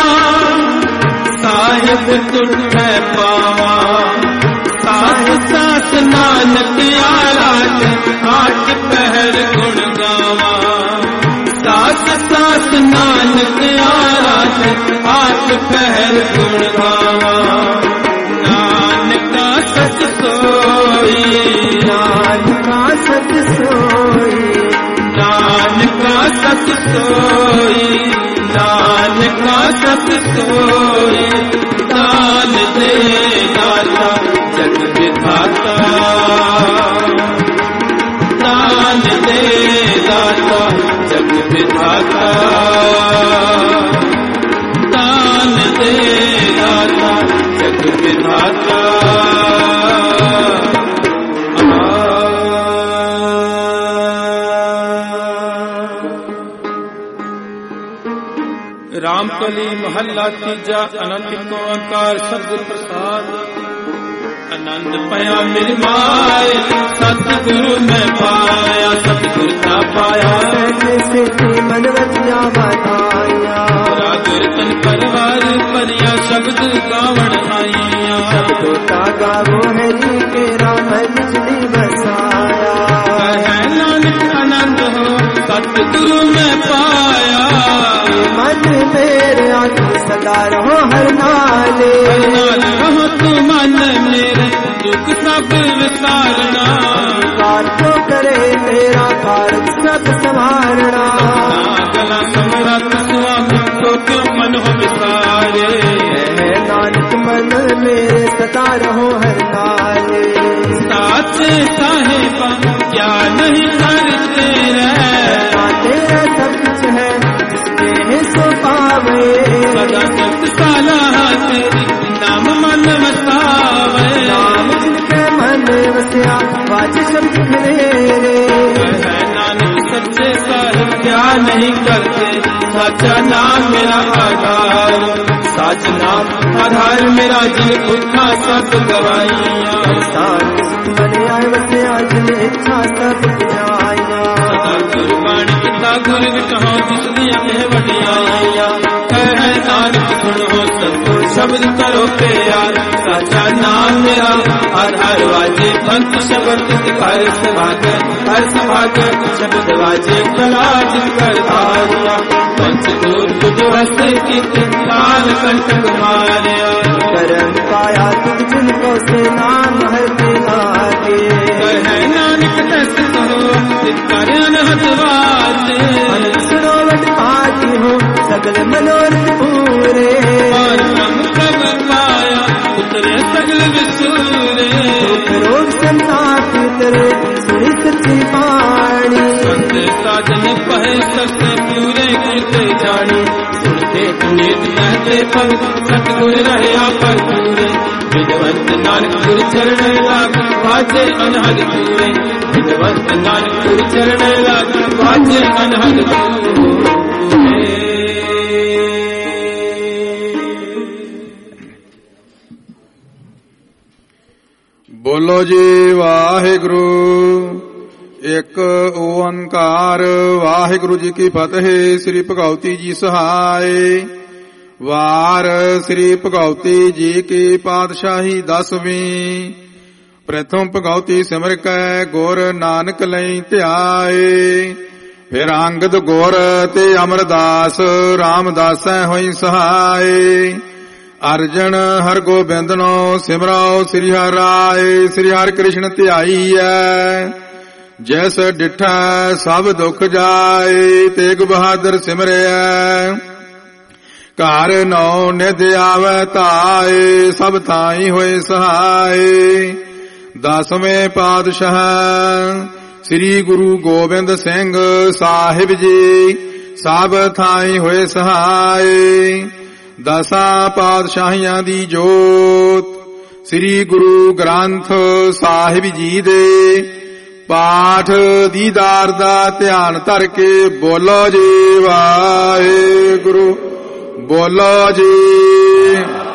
साहिब तुझे पावा, साथ साथ नानक आराध, आठ पहर गुण गावा, साथ साथ नानक आराध, आठ पहर गुण गावा। नानका सच सोई,
नानका सच सोई,
नानका सच सोई, नानका सच सोई। दान दे दाता जग विधाता, दान दे दाता जग विधाता, दान दे दाता जग विधाता। रामकली महला तीजा, अनंत ओंकार सतगुर प्रसाद। आनंद पाया मेरी माए, सतगुरु मैं पाया, सतगुरु का पाया।
जैसे थी मन वजिया बताया,
रागुर तन परवार परिया, शब्द गावण आइया।
शब्दों का गावो हरि के राम बिजली बसाया।
है नानक आनंद हो सतगुरु मैं पाया,
मन मेरे आत्म सदा रहो हर नाले।
नाल रहो तू मन मेरे, दुख सब विसारना।
कार तो करे मेरा कार्य सब संभालना।
गला समरथ स्वामी तो क्यों मन हो विसारे।
है नानक मन मेरे सदा रहो हर नाले।
साचे साहेबा क्या नहीं करते रहे,
तेरा सब कुछ है जिसके सो पावे।
सदा सत सलाह तेरी नाम मन वसावे।
नाम जिनके मन वसिया वाच शब्द मेरे।
है नानक सच्चे साहिब क्या नहीं करते, साचा नाम मेरा आधार, साच नाम आधार मेरा जिन उठा सब गवाइया।
मन आए वसिया जिन इच्छा सब आया।
सदा गुरबाणी पिता गुर विटहो जिसलिए कह वडियाया। कह नानक सुनो सतगुर शब्द करो प्यार, साचा नाम मेरा आधार वाजे। पंच शब्द कर सभागर, हर सभागर शब्द वाजे। कला जिस कर धारिया, पंच दूर तुझ हस्त की काल कंटक मारिया।
करम पाया तुम जिनको से नाम हर दिलागे।
कह नानक दस करो कर अनहद वाजे।
सरोवर पाती हो सगल मनोरथ पूरे।
और हम सब पाया उतरे सगल विसूरे।
रोग संताप उतरे सुनी सच्ची पानी।
संत साधन पहे सत्य पूरे कृत जानी, सुनते ਨੀਤ ਕਹਤੇ ਭਗਤ ਸਤਿਗੁਰ ਰਹਿਆ ਭਰਪੂਰ ਵਿਦਵੰਤ ਨਾਨਕ ਗੁਰ ਚਰਨ ਲਾਗ ਵਾਜੇ ਅਨਹਦ ਪੂਰੇ ਵਿਦਵੰਤ ਨਾਨਕ ਗੁਰ ਚਰਨ ਲਾਗ ਵਾਜੇ ਅਨਹਦ ਪੂਰੇ।
ਬੋਲੋ ਜੀ ਵਾਹਿਗੁਰੂ। ਇੱਕ ਓੰਕਾਰ। ਵਾਹਿਗੁਰੂ ਜੀ ਕੀ ਫਤਿਹ। ਸ੍ਰੀ ਭਗਉਤੀ ਜੀ ਸਹਾਇ। ਵਾਰ ਸ੍ਰੀ ਭਗਉਤੀ ਜੀ ਕੀ ਪਾਤਸ਼ਾਹੀ ਦਸਵੀਂ। ਪ੍ਰਥਮ ਭਗਉਤੀ ਸਿਮਰ ਕੈ ਗੁਰ ਨਾਨਕ ਲਈ ਧਿਆਏ। ਫਿਰ ਅੰਗਦ ਗੁਰ ਤੇ ਅਮਰਦਾਸ ਰਾਮਦਾਸੈ ਹੋਈ ਸਹਾਇ। ਅਰਜਨ ਹਰ ਗੋਬਿੰਦਨੋ ਸਿਮਰਾਓ ਸ੍ਰੀ ਹਰਿ ਰਾਏ। ਸ੍ਰੀ ਹਰਿ ਕ੍ਰਿਸ਼ਨ ਧਿਆਈਐ ਜੈਸ ਡਿਠਾ ਸਭ ਦੁਖ ਜਾਏ। ਤੇਗ ਬਹਾਦਰ ਸਿਮਰਿਐ ਘਰ ਨੌ ਨਿਧ ਆਵੈ ਧਾਏ। ਸਭ ਥਾਈ ਹੋਏ ਸਹਾਏ। ਦਸਵੇਂ ਪਾਤਸ਼ਾਹ ਸ੍ਰੀ ਗੁਰੂ ਗੋਬਿੰਦ ਸਿੰਘ ਸਾਹਿਬ ਜੀ ਸਭ ਥਾਈ ਹੋਏ ਸਹਾਏ। ਦਸਾਂ ਪਾਤਸ਼ਾਹੀਆਂ ਦੀ ਜੋਤ ਸ੍ਰੀ ਗੁਰੂ ਗ੍ਰੰਥ ਸਾਹਿਬ ਜੀ ਦੇ ਪਾਠ ਦੀਦਾਰ ਦਾ ਧਿਆਨ ਧਰ ਕੇ ਬੋਲੋ ਜੀ ਵਾਹਿਗੁਰੂ। ਬੋਲੋ ਜੀ।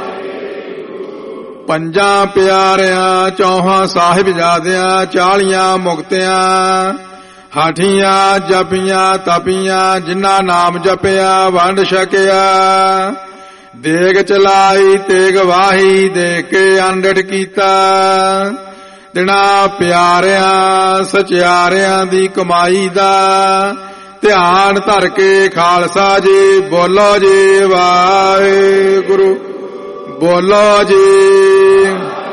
ਪੰਜਾਂ ਪਿਆਰਿਆਂ ਚੌਹਾਂ ਸਾਹਿਬਜ਼ਾਦਿਆਂ ਚਾਲੀਆਂ ਮੁਕਤਿਆਂ ਹਾਠੀਆਂ ਜਪੀਆਂ ਤਪੀਆਂ ਜਿਨ੍ਹਾਂ ਨਾਮ ਜਪਿਆ ਵੰਡ ਛਕਿਆ। ਦੇਗ ਚਲਾਈ ਤੇਗ ਵਾਹੀ ਦੇ ਕੇ ਅੰਡੜ ਕੀਤਾ। ਦਿਨਾ ਪਿਆਰਿਆਂ ਸਚਿਆਰਿਆਂ ਦੀ ਕਮਾਈ ਦਾ ਧਿਆਨ ਧਰ ਕੇ ਖਾਲਸਾ ਜੀ ਬੋਲੋ ਜੀ ਵਾਹਿਗੁਰੂ। ਬੋਲੋ ਜੀ।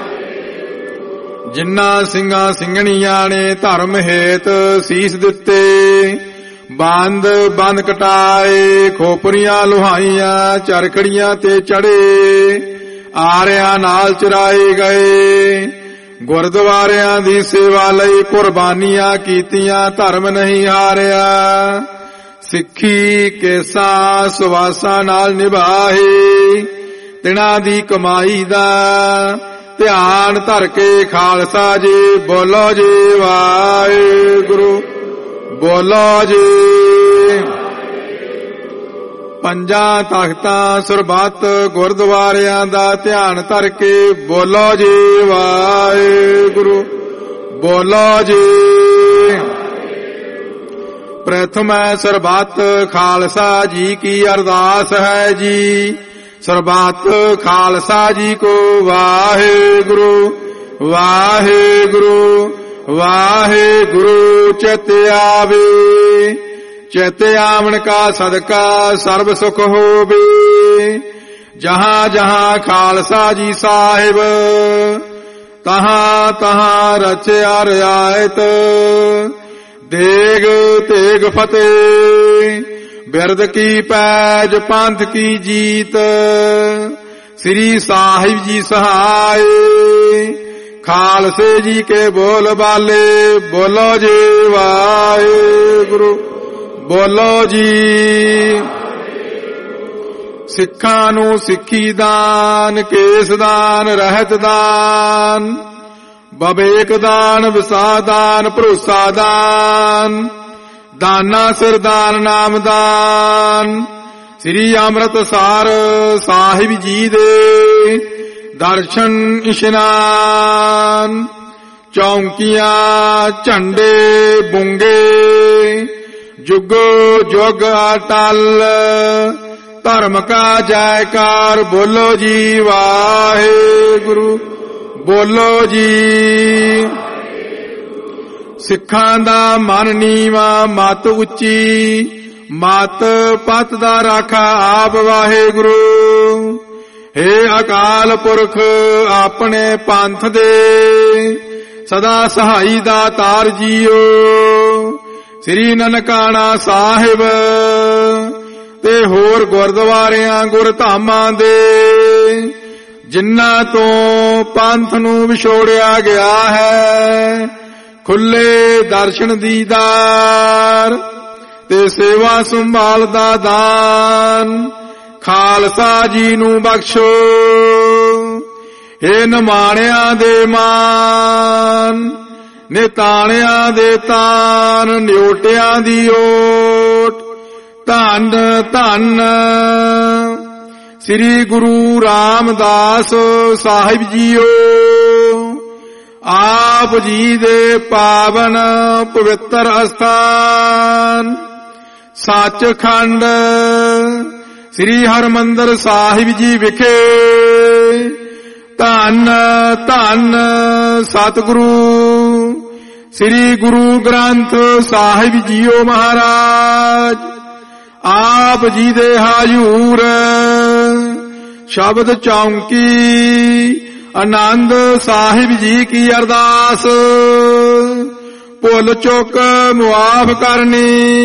ਜਿਨ੍ਹਾਂ ਸਿੰਘਾਂ ਸਿੰਘਣੀਆਂ ਨੇ ਧਰਮ ਹੇਤ ਸੀਸ ਦਿੱਤੇ ਬੰਦ ਬੰਦ ਕਟਾਏ ਖੋਪਰੀਆਂ ਲੁਹਾਈਆਂ ਚਰਖੜੀਆਂ ਤੇ ਚੜੇ ਆਰਿਆਂ ਨਾਲ ਚਰਾਏ ਗਏ। ਗੁਰਦੁਆਰਿਆਂ ਦੀ ਸੇਵਾ ਲਈ ਕੁਰਬਾਨੀਆਂ ਕੀਤੀਆਂ ਧਰਮ ਨਹੀਂ ਹਾਰਿਆ। ਸਿੱਖੀ ਕੇਸਾਂ ਸੁਵਾਸਾਂ ਨਾਲ ਨਿਭਾਏ ਤਿਨਾਂ ਦੀ ਕਮਾਈ ਦਾ ਧਿਆਨ ਧਰ ਕੇ ਖਾਲਸਾ ਜੀ ਬੋਲੋ ਜੀ ਵਾਹਿਗੁਰੂ। ਬੋਲੋ ਜੀ। ਪੰਜਾਂ ਤਖਤਾਂ ਸਰਬੱਤ ਗੁਰਦੁਆਰਿਆਂ ਦਾ ਧਿਆਨ ਧਰ ਕੇ ਬੋਲੋ ਜੀ ਵਾਹਿਗੁਰੂ। ਬੋਲੋ ਜੀ। ਪ੍ਰਥਮੈ ਸਰਬੱਤ ਖਾਲਸਾ ਜੀ ਕੀ ਅਰਦਾਸ ਹੈ ਜੀ। ਸਰਬੱਤ ਖਾਲਸਾ ਜੀ ਕੋ ਵਾਹਿਗੁਰੂ ਵਾਹਿਗੁਰੂ ਵਾਹਿਗੁਰੂ। ਚਿਤ ਆਵੇ ਚਿਤ ਆਵਣ ਕਾ ਸਦਕਾ ਸਰਬ ਸੁਖ ਹੋਵੇ। ਜਹਾਂ ਜਹਾਂ ਖਾਲਸਾ ਜੀ ਸਾਹਿਬ ਤਹਾਂ ਤਹਾਂ ਰਚਿਆ ਰਿਆਇਤ। ਦੇਗ ਤੇਗ ਫਤਿਹ ਬਿਰਦ ਕੀ ਪੈਜ ਪੰਥ ਕੀ ਜੀਤ। ਸ੍ਰੀ ਸਾਹਿਬ ਜੀ ਸਹਾਇ ਖਾਲਸੇ ਜੀ ਕੇ ਬੋਲ ਬਾਲੇ ਬੋਲੋ ਜੀ ਵਾਹਿਗੁਰੂ। ਬੋਲੋ ਜੀ। ਸਿੱਖਾਂ ਨੂੰ ਸਿੱਖੀ ਦਾਨ ਕੇਸ ਦਾਨ ਰਹਿਤ ਦਾਨ ਬਵੇਕ ਦਾਨ ਵਿਸਾ ਦਾਨ ਭਰੋਸਾ ਦਾਨ ਦਾਨਾ ਸਿਰਦਾਨ ਨਾਮਦਾਨ। ਸ੍ਰੀ ਅੰਮ੍ਰਿਤਸਰ ਸਾਹਿਬ ਜੀ ਦੇ ਦਰਸ਼ਨ ਇਸ਼ਨਾਨ ਚੌਂਕੀਆਂ ਝੰਡੇ ਬੁੰਗੇ ਜੁਗੋ ਜੁਗ ਅਟਲ ਧਰਮ ਕਾ ਜੈਕਾਰ ਬੋਲੋ ਜੀ ਵਾਹਿਗੁਰੂ। ਬੋਲੋ ਜੀ। ਸਿੱਖਾਂ ਦਾ ਮਨ ਨੀਵਾ ਮਤ ਉੱਚੀ ਮਤ ਪਤ ਦਾ ਰਾਖਾ ਆਪ ਵਾਹਿਗੁਰੂ। ਹੇ ਅਕਾਲ ਪੁਰਖ ਆਪਣੇ ਪੰਥ ਦੇ ਸਦਾ ਸਹਾਈ ਦਾ ਤਾਰ ਜੀਓ। ਸ੍ਰੀ ਨਨਕਾਣਾ ਸਾਹਿਬ ਤੇ ਹੋਰ ਗੁਰਦੁਆਰਿਆਂ ਗੁਰਧਾਮਾਂ ਦੇ ਜਿਨ੍ਹਾਂ ਤੋਂ ਪੰਥ ਨੂੰ ਵਿਛੋੜਿਆ ਗਿਆ ਹੈ ਖੁੱਲੇ ਦਰਸ਼ਨ ਦੀਦਾਰ ਤੇ ਸੇਵਾ ਸੰਭਾਲ ਦਾ ਦਾਨ ਖਾਲਸਾ ਜੀ ਨੂੰ ਬਖਸ਼ੋ। ਏ ਨਿਮਾਣਿਆਂ ਦੇ ਮਾਨ, ਨਿਤਾਣਿਆਂ ਦੇ ਤਾਨ, ਨਿਓਟਿਆਂ ਦੀ ਓਟ। ਧੰਨ ਧੰਨ ਸ੍ਰੀ ਗੁਰੂ ਰਾਮਦਾਸ ਸਾਹਿਬ ਜੀਓ। ਆਪ ਜੀ ਦੇ ਪਾਵਨ ਪਵਿੱਤਰ ਅਸਥਾਨ ਸੱਚਖੰਡ ਸ੍ਰੀ ਹਰਿਮੰਦਰ ਸਾਹਿਬ ਜੀ ਵਿਖੇ ਧੰਨ ਧੰਨ ਸਤਿਗੁਰੂ ਸ੍ਰੀ ਗੁਰੂ ਗ੍ਰੰਥ ਸਾਹਿਬ ਜੀਓ ਮਹਾਰਾਜ ਆਪ ਜੀ ਦੇ ਹਾਜ਼ੂਰ ਸ਼ਬਦ ਚੌਂਕੀ ਆਨੰਦ ਸਾਹਿਬ ਜੀ ਕੀ ਅਰਦਾਸ ਭੁੱਲ ਚੁੱਕ ਮੁਆਫ ਕਰਨੀ।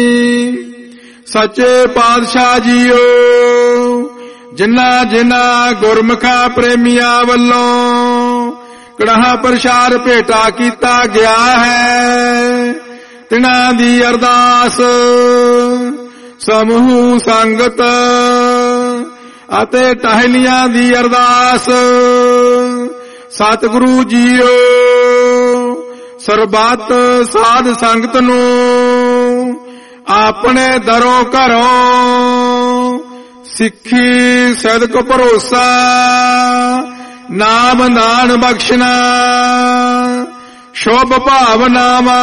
ਸੱਚੇ ਪਾਤਸ਼ਾਹ ਜੀਓ, ਜਿਨ੍ਹਾਂ ਜਿਨ੍ਹਾਂ ਗੁਰਮੁਖਾਂ ਪ੍ਰੇਮੀਆਂ ਵੱਲੋਂ ਕੜਾਹ ਪ੍ਰਸ਼ਾਦ ਭੇਟਾ ਕੀਤਾ ਗਿਆ ਹੈ, ਤਿਨਾਂ ਦੀ ਅਰਦਾਸ ਸਮੂਹ ਸੰਗਤ ਅਤੇ ਟਹਿਲੀਆਂ ਦੀ ਅਰਦਾਸ ਸਤਿਗੁਰੂ ਜੀਓ ਸਰਬੱਤ ਸਾਧ ਸੰਗਤ ਨੂੰ ਆਪਣੇ ਦਰੋਂ ਘਰੋਂ ਸਿੱਖੀ ਸਦਕ ਭਰੋਸਾ ਨਾਮ ਦਾਨ ਬਖਸ਼ਣਾ ਸ਼ੁਭ ਭਾਵਨਾਵਾਂ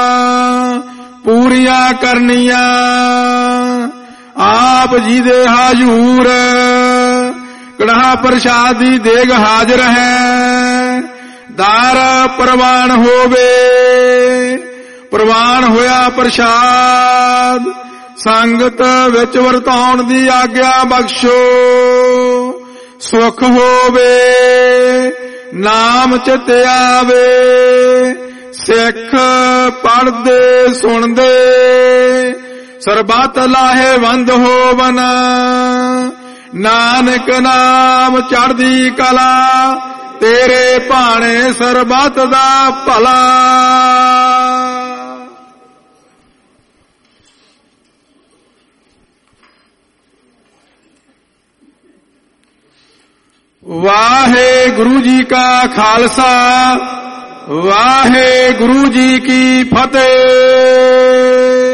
ਪੂਰੀਆਂ ਕਰਨੀਆਂ। ਆਪ ਜੀ ਦੇ ਹਾਜ਼ੂਰ ਕੜਾਹ ਪ੍ਰਸ਼ਾਦ ਦੀ ਦੇਗ ਹਾਜ਼ਰ ਹੈ। ਦਾਰ ਪ੍ਰਵਾਨ ਹੋਵੇ, ਪ੍ਰਵਾਨ ਹੋਇਆ ਪ੍ਰਸ਼ਾਦ ਸੰਗਤ ਵਿੱਚ ਵਰਤਾਉਣ ਦੀ ਆਗਿਆ ਬਖਸ਼ੋ। ਸੁਖ ਹੋਵੇ, ਨਾਮ ਚਿਤ ਆਵੇ, ਸਿੱਖ ਪੜ੍ਹਦੇ ਸੁਣਦੇ ਸਰਬੱਤ ਲਾਹੇਵੰਦ ਹੋਵਨ। ਨਾਨਕ ਨਾਮ ਚੜ੍ਹਦੀ ਕਲਾ, ਤੇਰੇ ਭਾਣੇ ਸਰਬੱਤ ਦਾ ਭਲਾ। ਵਾਹਿਗੁਰੂ ਜੀ ਕਾ ਖਾਲਸਾ, ਵਾਹਿਗੁਰੂ ਜੀ ਕੀ ਫਤਿਹ।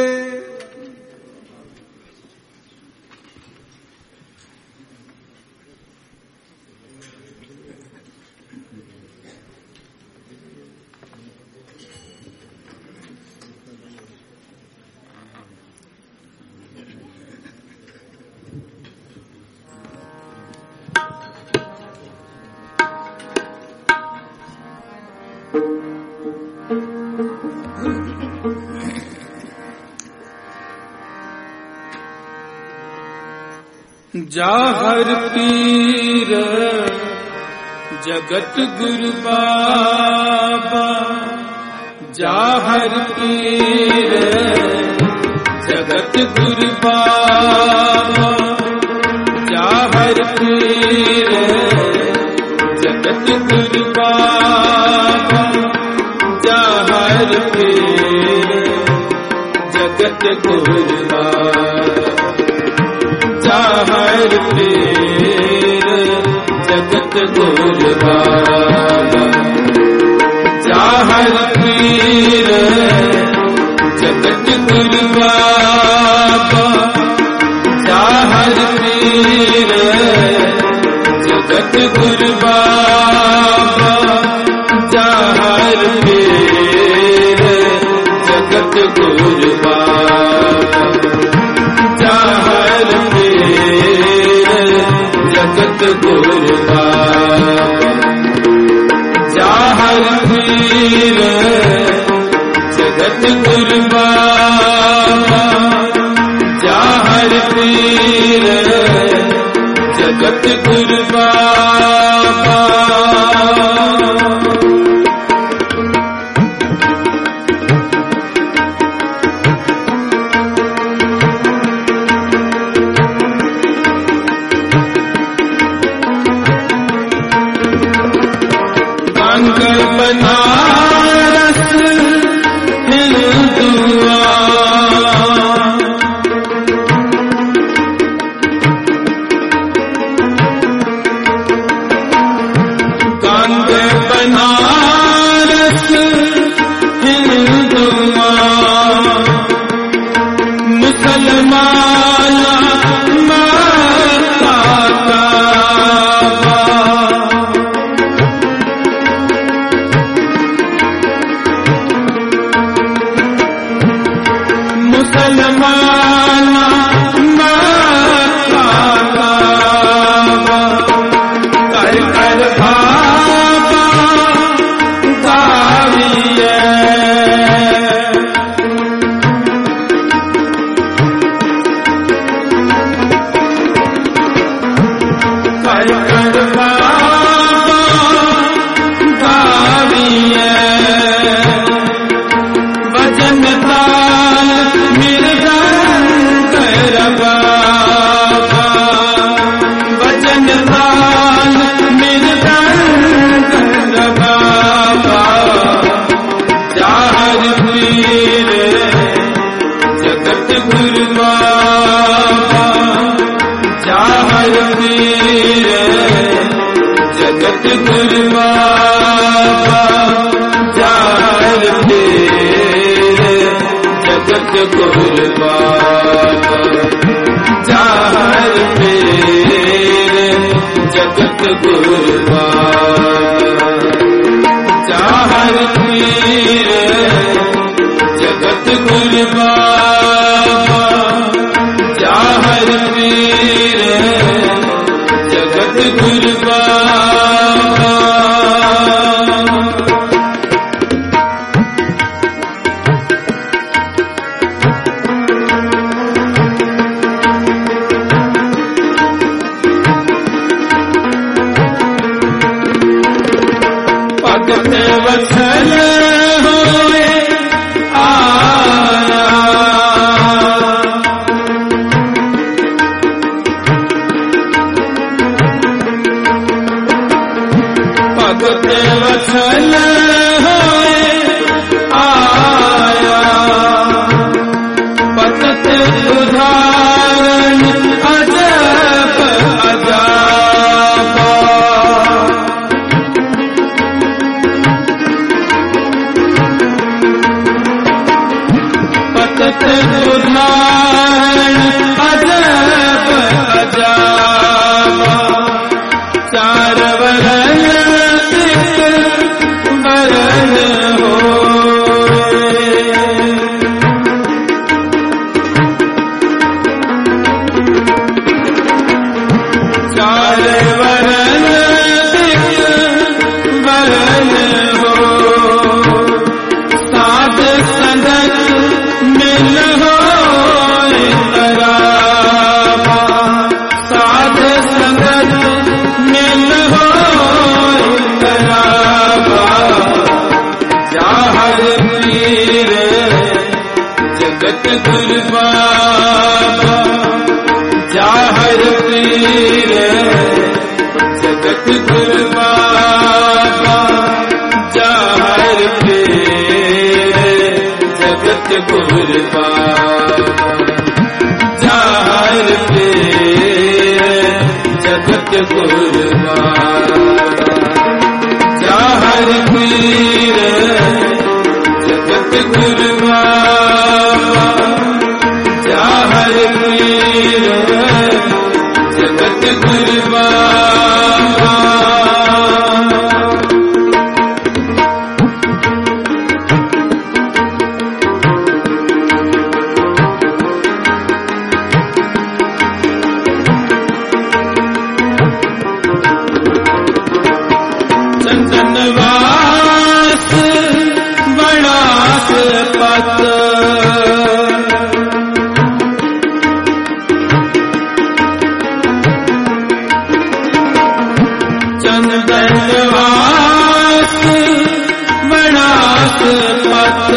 ਜਾਹਰ ਪੀਰ ਜਗਤ ਗੁਰੂ ਬਾਬਾ, ਜਾਹਰ ਪੀਰ ਜਗਤ ਗੁਰੂ ਬਾਬਾ, ਜਾਹਰ ਪੀਰ ਜਗਤ ਗੁਰੂ ਬਾਬਾ, ਜਾਹਰ ਪੀਰ ਜਗਤ ਗੁਰੂ ਬਾਬਾ, ਜਾਹਰ ਪੀਰ ਜਗਤ ਗੁਰੂ ਬਾਬਾ, ਜਾਹਰ ਪੀਰ ਜਗਤ ਗੁਰੂ ਬਾਬਾ, ਜਾਹਰ ਪੀਰ ਜਗਤ ਗੁਰੂ ਬਾਬਾ, ਜਾਹਰ ਪੀਰ ਜਗਤ ਗੁਰੂ ਬਾਬਾ, ਜਾਹਰ ਜਗਤ ਗੁਰੂ ਬਾਬਾ, ਜਾਹਰ ਪੀਰ ਜਗਤ ਗੁਰੂ ਬਾਬਾ, ਜਾਹਰ ਪੀਰ ਜਗਤ ਗੁਰੂ ਬਾਬਾ। बनारस हिंदुआ मुसलमाना मक्का काबा मुसलमाना मक्का काबा कर कर भाबा गाविए कर कर भाबा गाविए वजन ताल मृदंग रबाबा वजन ताल मृदंग रबाबा जाहर पीर जगत गुरु बाबा जाहर पीर जगत गुरु बाबा जाहर पीर जगत गुरु बाबा जाहर पीर जगत गुरु बाबा जाहर पीर जगत गुरु बाबा जाहर पीर जगत गुरु बाबा भगत वत्सल होए आया भगत वत्सल होए आया पतत उदाहरण अजब अजाबा पतत उदाहरण अजब अजाबा चार वरन एक वरन होए चार वरन एक वरन हो साध संगत मिल होए तराबा साध संगत मिल होए तराबा जाहर पीर जगत गुरु बाबा जाहर पीर जगत गुरु बाबा जाहर पीर जगत गुरु बाबा जाहर पीर जगत गुरु बाबा जाहर पीर जगत गुरु बाबा जाहर पीर जगत गुरु बाबा चंदनवास बनास पत चंदनवास बनास पत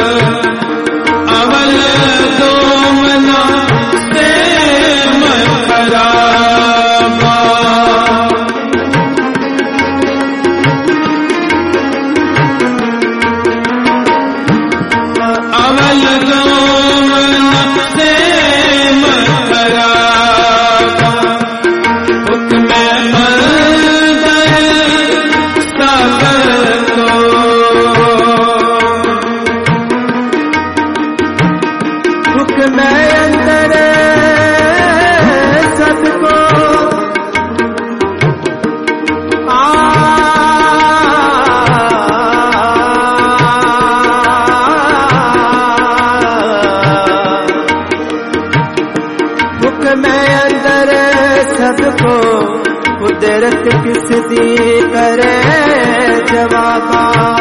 अवल दोमना से मखराबा अवल दोमना से मखराबा हुक्म बंदर
हुक्म अंदर सबको कुदरत किस दी करे जवाबा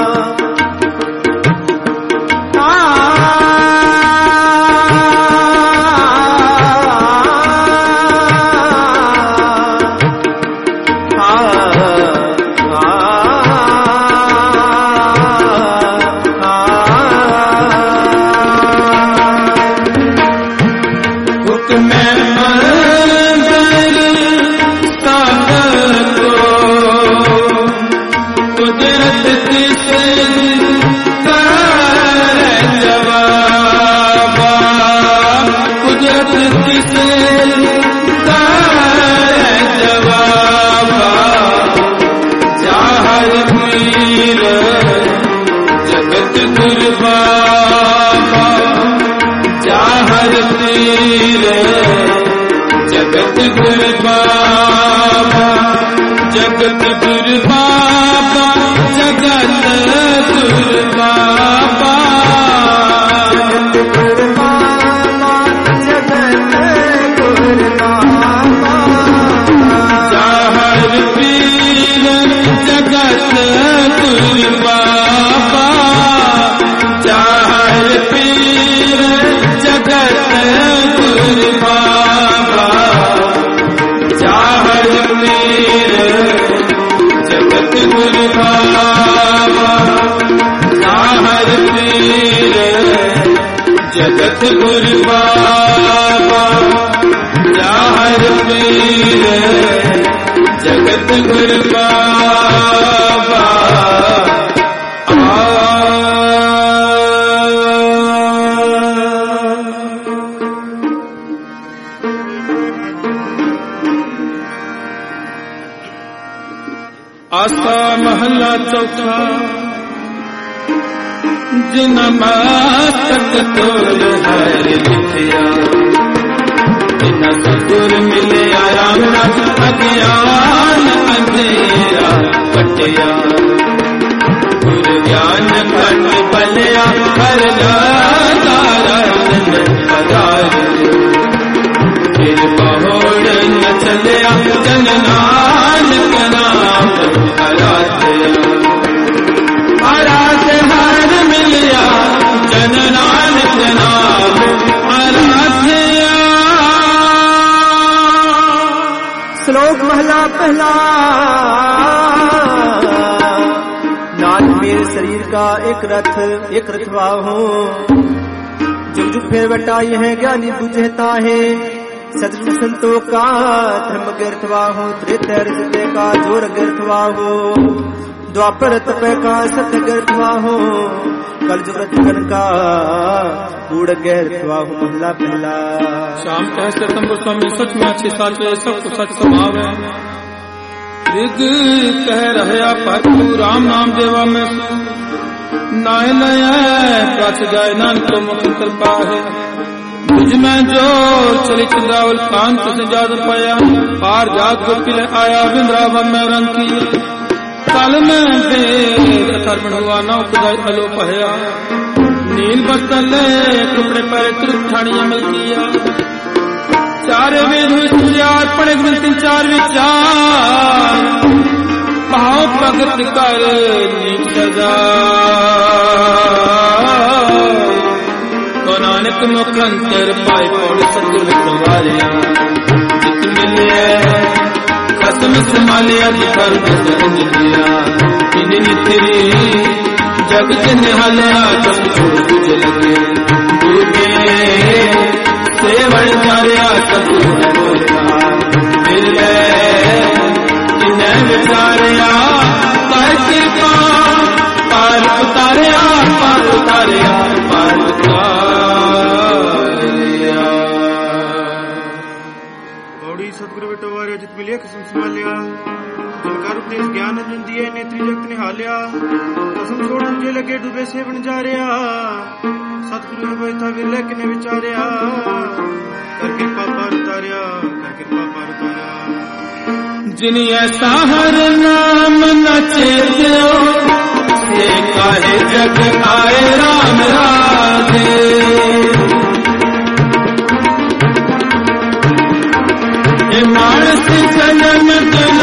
आसा महला चौथा जिन मातक तोल हर लिखिया जिन सतुर मिले राम रख अज्ञान अंधेरा पटिया गुर ज्ञान खंड बलिया हर दारा फिर पहोड़ न चलिया जन नानक नाम आराध हर मिलिया जन नानक नाम आराध्या।
श्लोक महला पहला। नाथ मेरे शरीर का एक रथ एक रथवा हूँ, जुग जुग फेर बटा यह ज्ञानी बुझता है। सतयुग संतों का धर्म गर्थवा हो, त्रेता रजते का जोर गर्थवा हो, द्वापर तपे का सत्य गर्थवा हो, कलयुग रतन का कूड़ गर्थवा हो। महला पहला।
शाम कह सतम स्वामी सच में अच्छे साचे सब कुछ सच समावे। ऋग कह रहा पर राम नाम देवा में नाय नया प्रच जाय नानक मुखंतर पाहे। तुझ में जो चलित रावल कांत से जाद पाया, पार जात गोपिल आया वृंदावन में रंग किया। कल में देर अथर्वण हुआ नौ खुदाई अलो पहया, नील बस्तल टुकड़े पर त्रिठानिया मिल किया। चार वेद हुए चार पड़े मिलती चार विचार, भाव प्रगति कर नीच सजा। नानक मुखंतर पाए पौड़ सतुर सवारिया, जित मिले कसम संभालिया जिकर बसरंग दिया। इन तेरी जग के निहालिया तब छोड़ तुझे लगे, दूजे सेवन चारिया तब मिल गए। इन्हें विचारिया कर कृपा पार उतारिया पार उतारिया पार उतार।
सतगुरु बेटो वारे जित मिलिया कसम संभालिया, जिनका उपदेश ज्ञान अंजन दिए नेत्री जगत निहालिया। कसम छोड़ मुझे लगे डूबे से बन जा रहा, सतगुरु में बैठा विरले किने विचारिया। कर कृपा पार उतारिया कर कृपा पार उतारिया।
जिन ऐसा हर नाम न चेत्यो, से काहे जग आए राम राधे।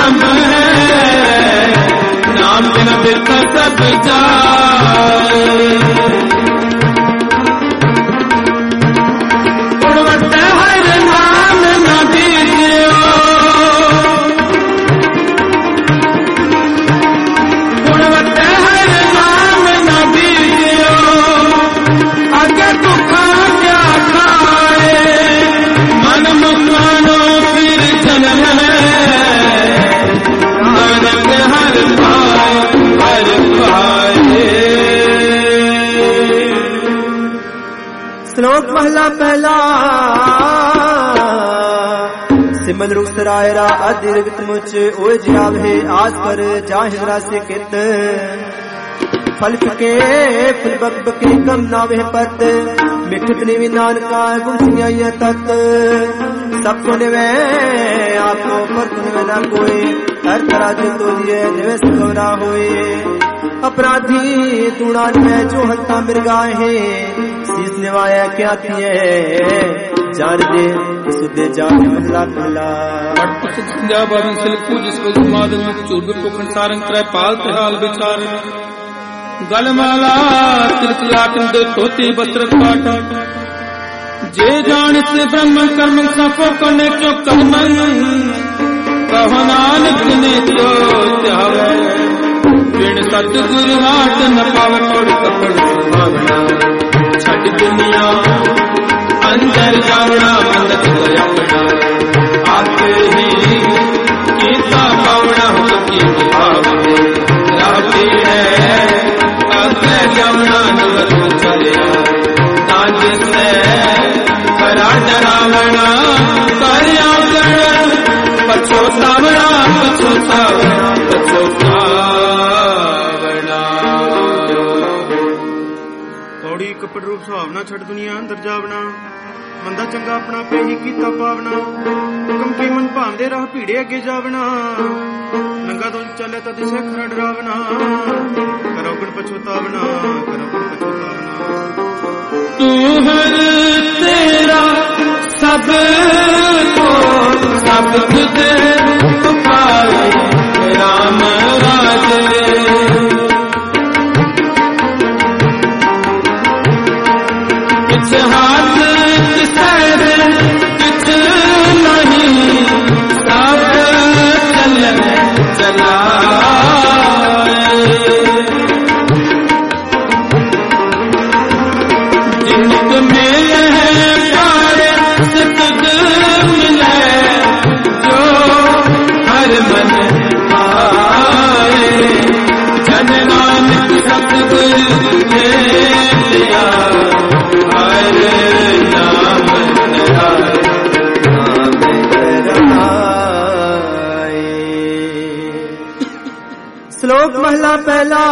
ब्रह्म है नाम बिन बिरथ सब जाए गुणवंत हर नाम न बीजियो गुणवंत हर नाम न बीजियो आगे दुखा क्या खाए मन मुखानो फिर जन्म है नानक हर पाए हर पाए।
श्लोक महला पहला सिमल रुख सरायरा अतिरिक्त मुझ ओए जावे आस पर जाहिरा से कित फल के फुल बक बके कम नावे पत मिठत निवि नानका गुंसिया तत सबको निवे आपको पर निवे ना कोई हर तरह जो तो दिए निवे सगवरा होए अपराधी तूड़ा में जो हत्ता मिर्गाहे शीस निवाया क्या किए जान दे सुदे जान महला पहला
संध्या बारन सिलकू जिसको मादन मुख चूर्ग कोखन सारंग त्रय पाल तिहाल विचार गलमाला तिलक लाटन दे धोती वस्त्र पाट जे जान से ब्रह्म कर्म सफो करने क्यों कर्मन कहो नानक ने जो त्यावे बिन सतगुरु हाट न पाव तोड़ कपड़ सुहावना छठ दुनिया अंदर जावना बंदत अपना आते ही कीता पावना हो की भाव राती है आते जावना नवत चले ताज से करा डरावना करया गण पछोतावना पछोतावना पछोतावना।
पौड़ी कपड़ रूप सुहावना छठ दुनिया अंदर जावना मंदा चंगा अपना पे ही कीता पावना हुकम के मन भांदे राह भीड़े अगे जावना नंगा तो चले तो दिशा खरा डरावना करो गुण पछोतावना करो गुण पछोतावना।
तू हर तेरा सब को सब तुझे पुकारे राम राजे किछ हाथ किछ किछ नहीं सब चलन चलाए जिनक में है प्यारे सतग मिले जो हर मन आए जन नानक सतगुरु दे दिया हर नाम
श्लोक महला पहला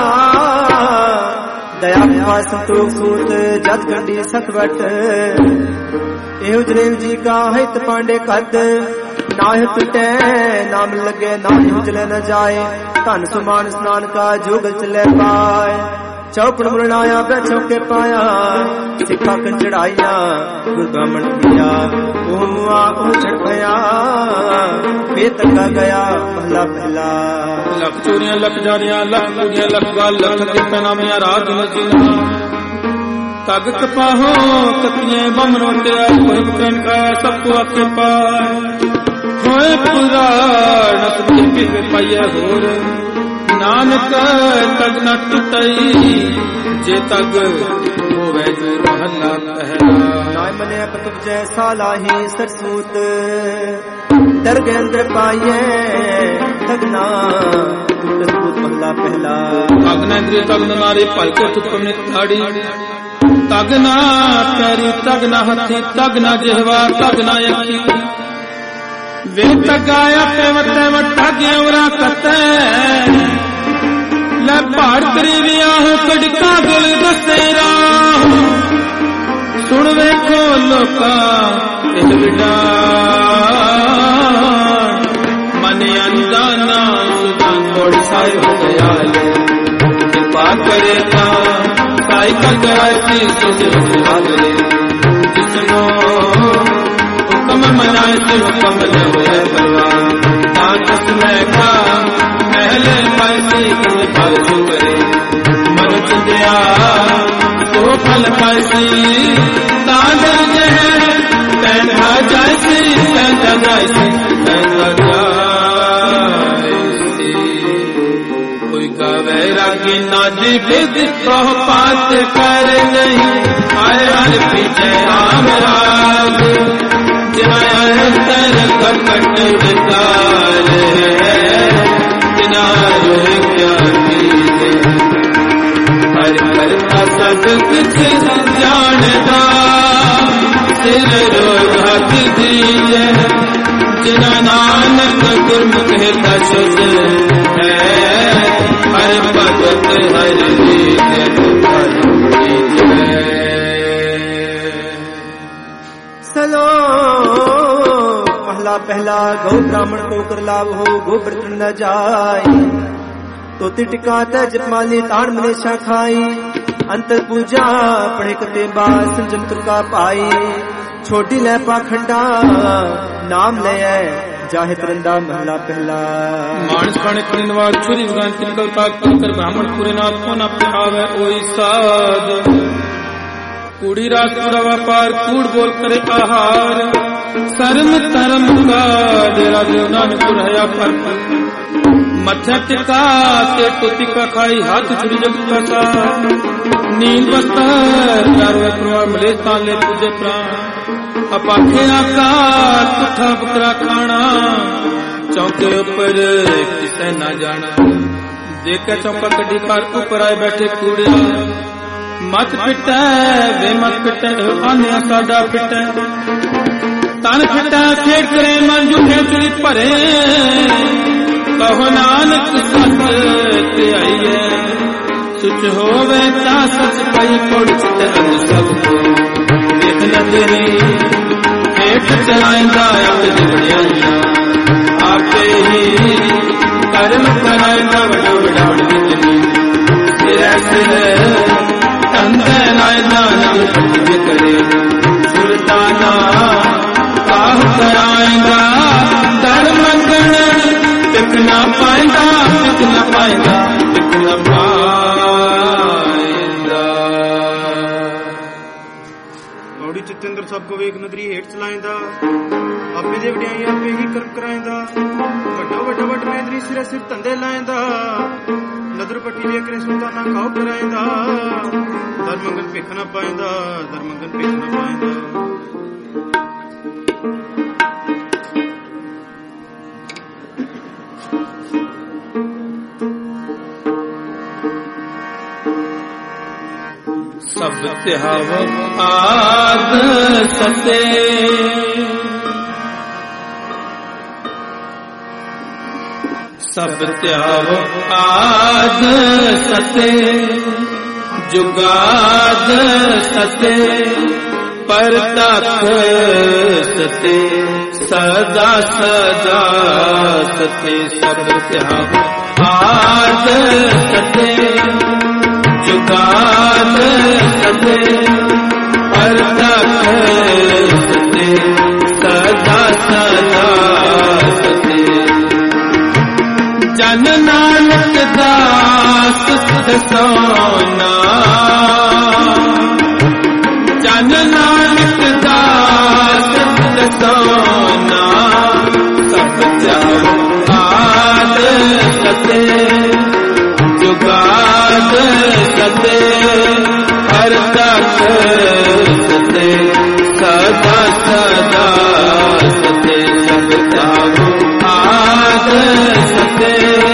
दया विवाह संतोष सूत जत गंडी सतवट एहो जनेव जी का हित पांडे कद नाह टूटे नाम लगे नाम चले न जाए धन सुमान स्नान का जोगल चले पाए चौपड़ मुरनाया बैठो के पाया सिखा कर चढ़ाइया गुरु ब्राह्मण किया ओमुआ ओ चढ़ गया बेतका गया पहला पहला
लख चोरियां लख जारियां लख कुड़ियां लख गाल लख के नामिया राज नजीना तग कपाहो कतिये बम रोटे कोई कन का सबको आके पाए होए पुराण नसबी पे पाया होर नानक तग न टूटई जे तग होवे जो महला पहला
नाय मने पतुब जैसा लाही सरसूत डर गए अंदर पाइए तगना टूट महला पहला
तगना इंद्रिय तगना नारी पाई को तुमने थाड़ी तगना पैरी तगना हथी तगना जिहवा तगना अखी वे तगाया पेवते वटा गेवरा कते ले भारतरी वियाह कड़का गुल दसेरा सुन वेखो लोका दिल विडा मन अनजाना सुजान कोड़ साई हो गया कृपा करेगा साई का कराची सुजले जिसनो हुक्म मनाए से हुक्म न होए परवाह ताकस का महल पासी तुम फल सुकरे मन चिंदिया तो फल पासी दादर जह तैना जायसी तैना जायसी तैना जायसी कोई का वैरागी नादी विद कह पात कर नहीं आए हर पीछे आम राग जिनाया अंतर कपट विकार जिनारो क्या कीजे हर करता सब कुछ जानता सिर रोग दीजे जिना नानक गुरमुख दशुद है हर भगत हर दीजे
चलो पहला पहला गौ ब्राह्मण को कर लाभ हो गोबर न जाए तो तिटका जपमाली ताण मलेशा खाई अंतर पूजा पढ़े कते बाद संजम तुरका पाई छोटी ले पाखंडा नाम ले जाहे तरंदा महला पहला
मानस खाने खनिनवार छुरी उगान तिनकल पाक कर ब्राह्मण पूरे नाथ को न पे आवे ओई साध कूड़ी रात पूरा व्यापार कूड़ बोल करे आहार शर्म धर्म का डेरा देव नानपुर हया पर मच्छा टिका के टोपी का खाई हाथ छुरी जग का नींद बस्तर चारों प्रवाह मले ताले पूजे प्राण अपाखे आकार पुठा बकरा खाना चौके ऊपर किसे न जाना देखे चौका कड़ी कार ऊपर आए बैठे कूड़िया मत पिटे वे मत पिटे आने साडा पिटे तन पिटे खेड़ करे मन झूठे चुरी भरे कहो नानक सच ते आईए सुच होवे ता सच कई कोड़ चित अंग सब देख नजरी हेठ चलाएंदा अब जिवड़िया आपे ही कर्म कराएंदा वडा वडा जिंदगी सिर सिर तंदे नायदा नल पट्टी करे सुल्ताना काह कराएंदा दर मंगन टिक ना पाएंदा टिक ना पाएंदा टिक ना पाएंदा
गौड़ी चितेंद्र सबको वेग नदरी हेठ चलाएंदा आपे दे वड्याई आपे ही कर्म कराएंदा वड्डा वड्डा वट मैदरी सिर सिर तंदे लाएंदा नदर पट्टी ले करे सुल्ताना काह कराएंदा दर मंगन भिख ना पाएंदा दर मंगन भिख ना पाएंदा
सब त्याव आद सते सब त्याव आद सते जुगाद सते परतख सते सदा सदा सते सब त्याव आद सते जुगाद सते परतख सते सदा सदा सते जन नानक दास सोना जन नानक दास सोना सब जाओ आद सते जुगाद सते परतख सते सदा सदा सते सब जाओ आद सते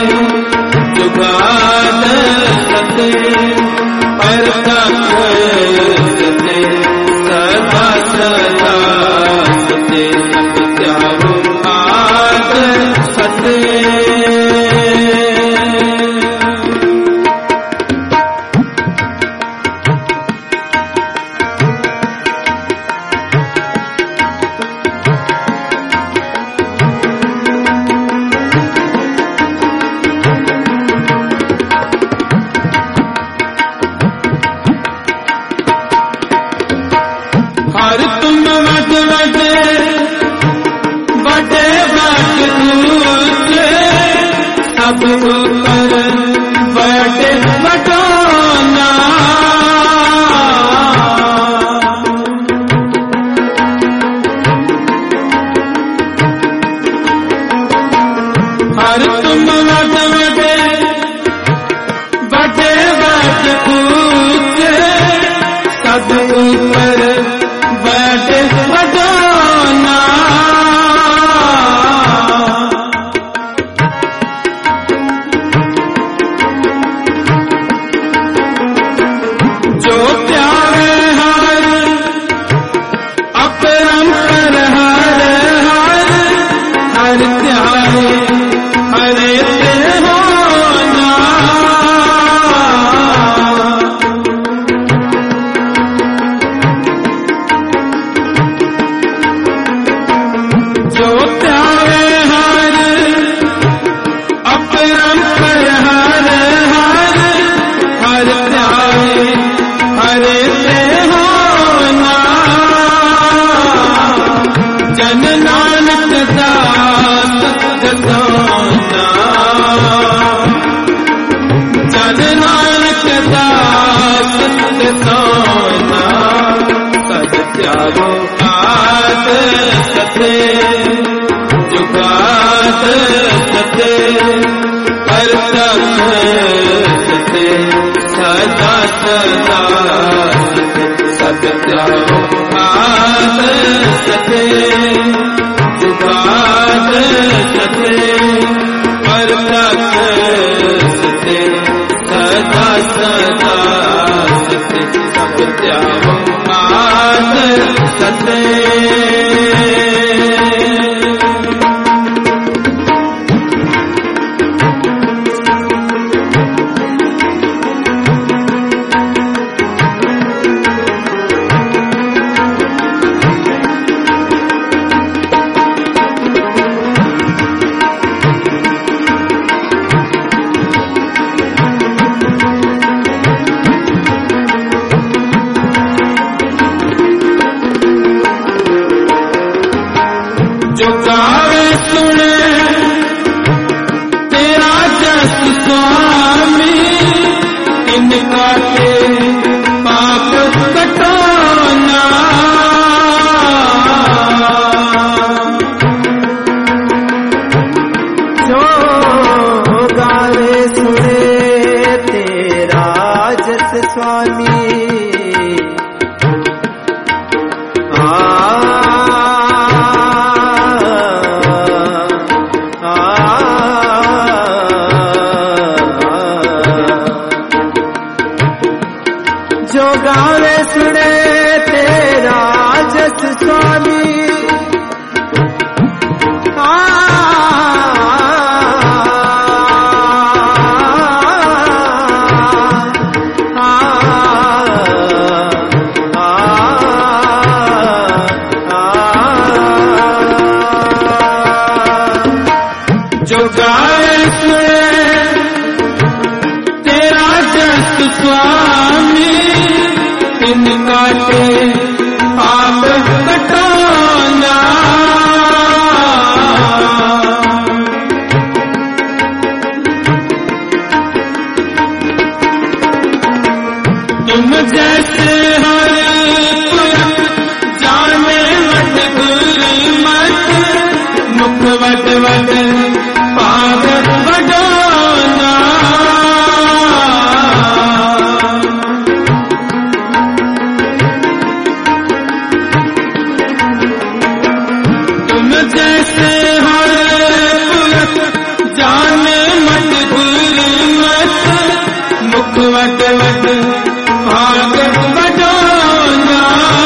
जुगाद सते परतख सते सदा सदा सते सब जाओ आद सते सब ऊपर बैठे बटोना हर तुम वट वटे बटे बट ऊंचे सब ऊपर बैठे बटोना जो प्यारे हर अपरंपर हर हर हर प्यारे हरे ते होना जो प्यारे हर अपरंपर हर हर हर प्यारे हरे ते होना जन नानक दास सोना जन नानक दास सोना सद त्यागो आद सते जुगाद सते हर सते सदा सदा सत त्यागो आद सते जुगाद सते हर सते सदा सदा सते सत त्यागो आद सते जो गावे सुने तेरा जस स्वामी इनका के पाप कटाना
जो गावे सुने तेरा जस स्वामी जो गावे सुने तेरा जस स्वामी आ
जो गावे सुने तेरा जस स्वामी इनका के पाप कटाना तुम जैसे हर जाने मत गुरी मत मुख वट वट पाद बडोना तुम जैसे हर जाने मत गुरी मत मुख वट वट पाद बडोना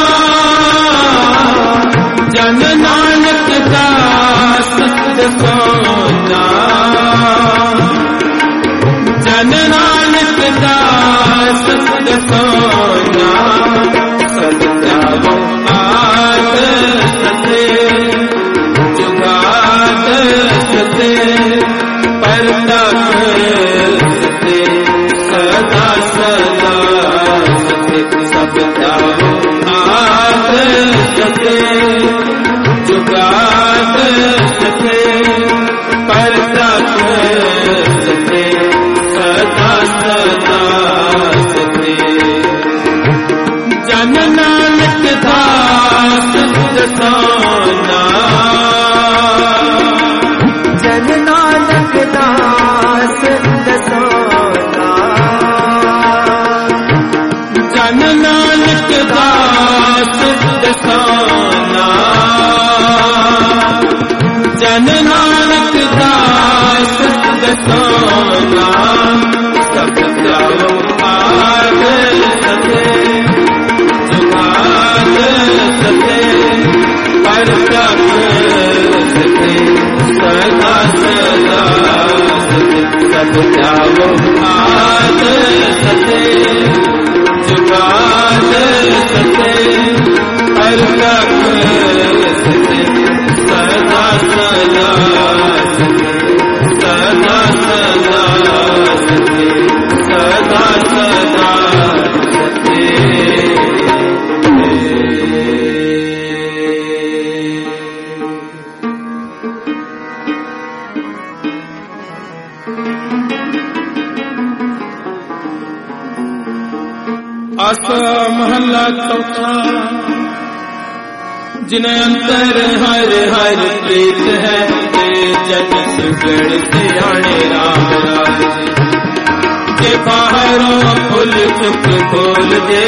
जन नानक दास सोना जन नानक दास सोना सद त्यागो आद सते जुगाद सते परता सते सदा सदा सते सब त्यागो आद सते जुगाद सते परता सोना
जन नानक दास दसोना
जन नानक दास दसोना जन नानक दास दसोना सब जाओ आग सते जुगाद सते पर तक सते सदा सदा सते सब जाओ आग सते जुगाद सते पर तक सते सदा सदा सते सदा सदा सते सदा सदा सते आसा महला चौथा जिन्हें अंतर हर हर प्रीत है ते जन सुगड़ सियाणे राम राज जे बाहरों फुल चुप खोल दे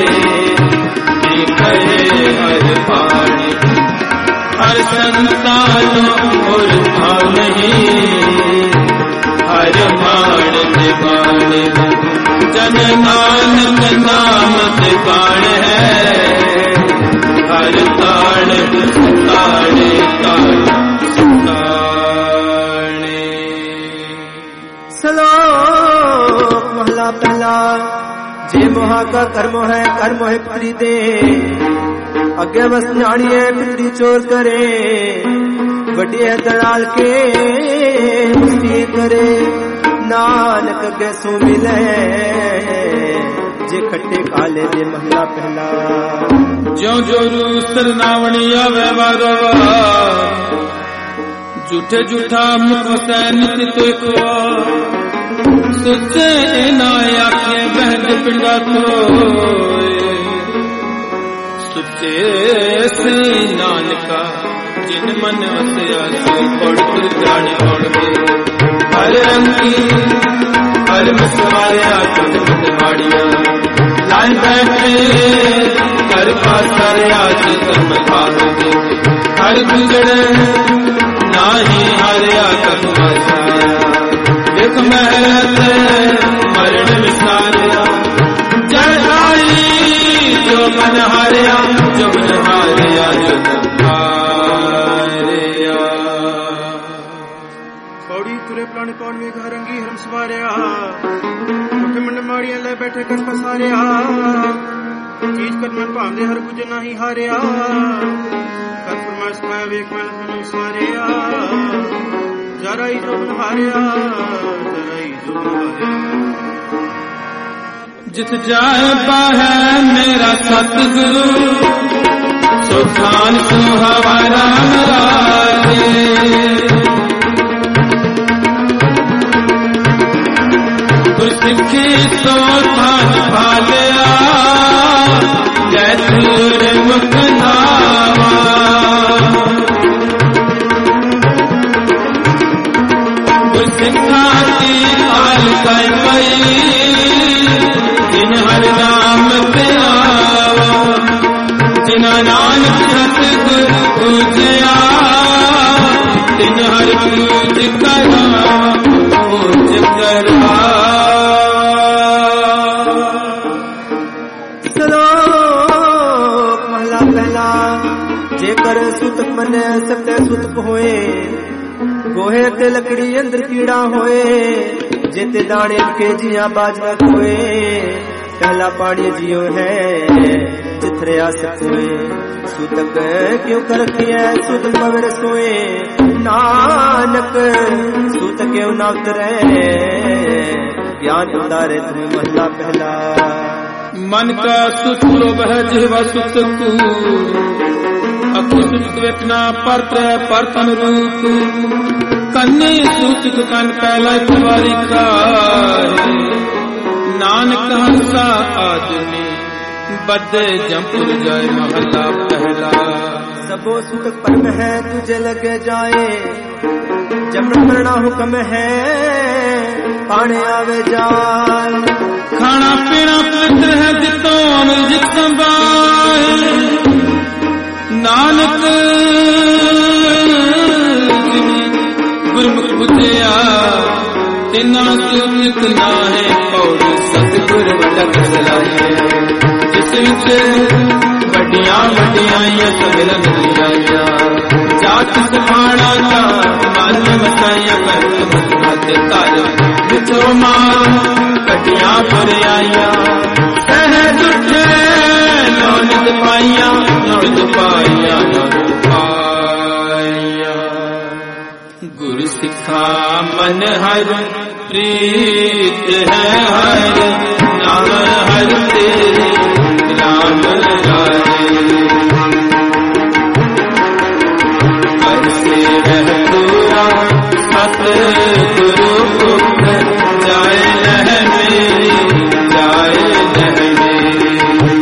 कहे हर पानी हर संतानों और भाव नहीं हर मान दीवाने जन नानक नाम दीवान है हर ताड़ ताड़े ताड़े
सलोक महला पहला जे मोहा का कर्म है कर्म है पितरी दे अगे बस न्याणिए पितरी चोर करे बड़ी है दलाल के मुस्ती करे नानक अगे सो मिले जे खट्टे काले दे महला पहला
ज्यों जोरू सरनावणी आवे बारो झूठे झूठा मुख वसैन तो सुचे ना आखे बहद पिंडा तो सुचे से नानका जिन मन वसया सो पड़ कर जाने पड़ गए हर रंगी हर मसवाया कुछ कुछ माड़िया लाइन बैठे हर पासारे आज कर्म खाओगे हर गुजरे नाही हारिया कर्म बसाया देख महरत मरण विसारिया जड़ाई जो मन हारिया जो मन हारिया जो हारिया
पौड़ी तुरे प्राण कौन में घरंगी हरम सवारिया उठ मंड माड़ियां ले बैठे कर पसारिया चीज कर मन भांदे हर कुछ नहीं हारिया कर फरमाइश खाया वेख मैं मन सारिया जरा ही जो मन हारिया जरा ही जो मन हारिया
जित जाए है मेरा सतगुरु सुखान सुहावरा राजे सिखी तो थान भालिया जैसूर मुख नावा सिखा की हाल कर पई जिन हर नाम पे आवा जिन नानक सतगुर पूजया तिन हर पूज करा पूज करा सुत मन सत्य सुत होए गोहे ते लकड़ी अंदर कीड़ा होए जेते दाने के जिया बाजवा खोए पहला पानी जियो है जिथरे आसक होए सुतक क्यों कर रखिए सुत पवर सोए नानक सुत क्यों ना उतरे ज्ञान उतारे तुम महला पहला मन का सुत लोभ है जिहवा सुत को अखु सुत वेतना परत परतन रूप कन्ने सूचित कन पहला तुम्हारी का नानक हंसा आदमी बदे जमपुर जाए महला पहला
सबो सुख परम है तुझे लगे जाए, जमन करना हुक्म है पाने आवे जाए।
खाना पीना पवित्र है जितो अमृत संभाए, नानक गुरमुख बुझिया तिना सुनित ना है, पौड़ी सतगुर वडक सलाइए, जिस विच वड्डियां वड्डियां समिलन दियाया, जात सुभाणा का मन मसाइया करत मत तार विचो मां कटियां पर आया, सहज उठे नौनित पाइया नौनित पाइया नौनित पाइया। गुरु सिखा मन हर प्रीत है हर, नाम हर तेरे राम राय, हर से रह पूरा सत गुरु मुख, जाए रह मेरी जाए रह मेरी।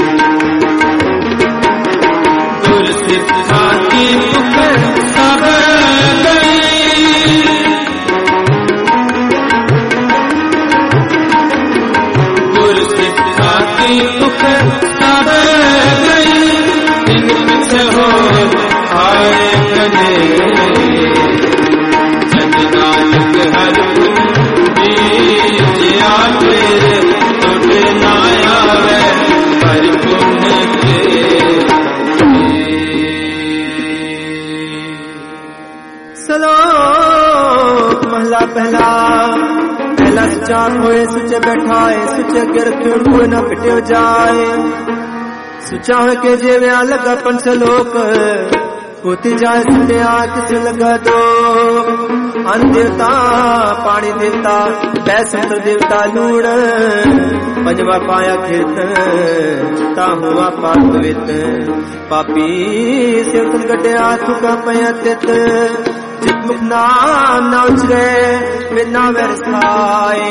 गुरु सिखा की मुख सब गई, गुरु सिखा की मुख सब गई, जिन पीछे हो आए कने, जन नानक हर जिया तेरे टुट ना आवे, हर पुण्य के।
सलोक महला पहला, पहला सुचार होए सुचे बैठाए, सुचे गिर क्यों कोई न पिटे जाए, सुचा हो के जेव्या लगा पंचलोक, होती जाए सुनिया किस लगा दो, अन्न देवता पानी देवता बैसंत देवता लूण, पंजवा पाया खेत ता हुआ पापवित, पापी सेवतन गड्या थुका पया तित, जित मुख नाम ना उचरे बिना वरसाए,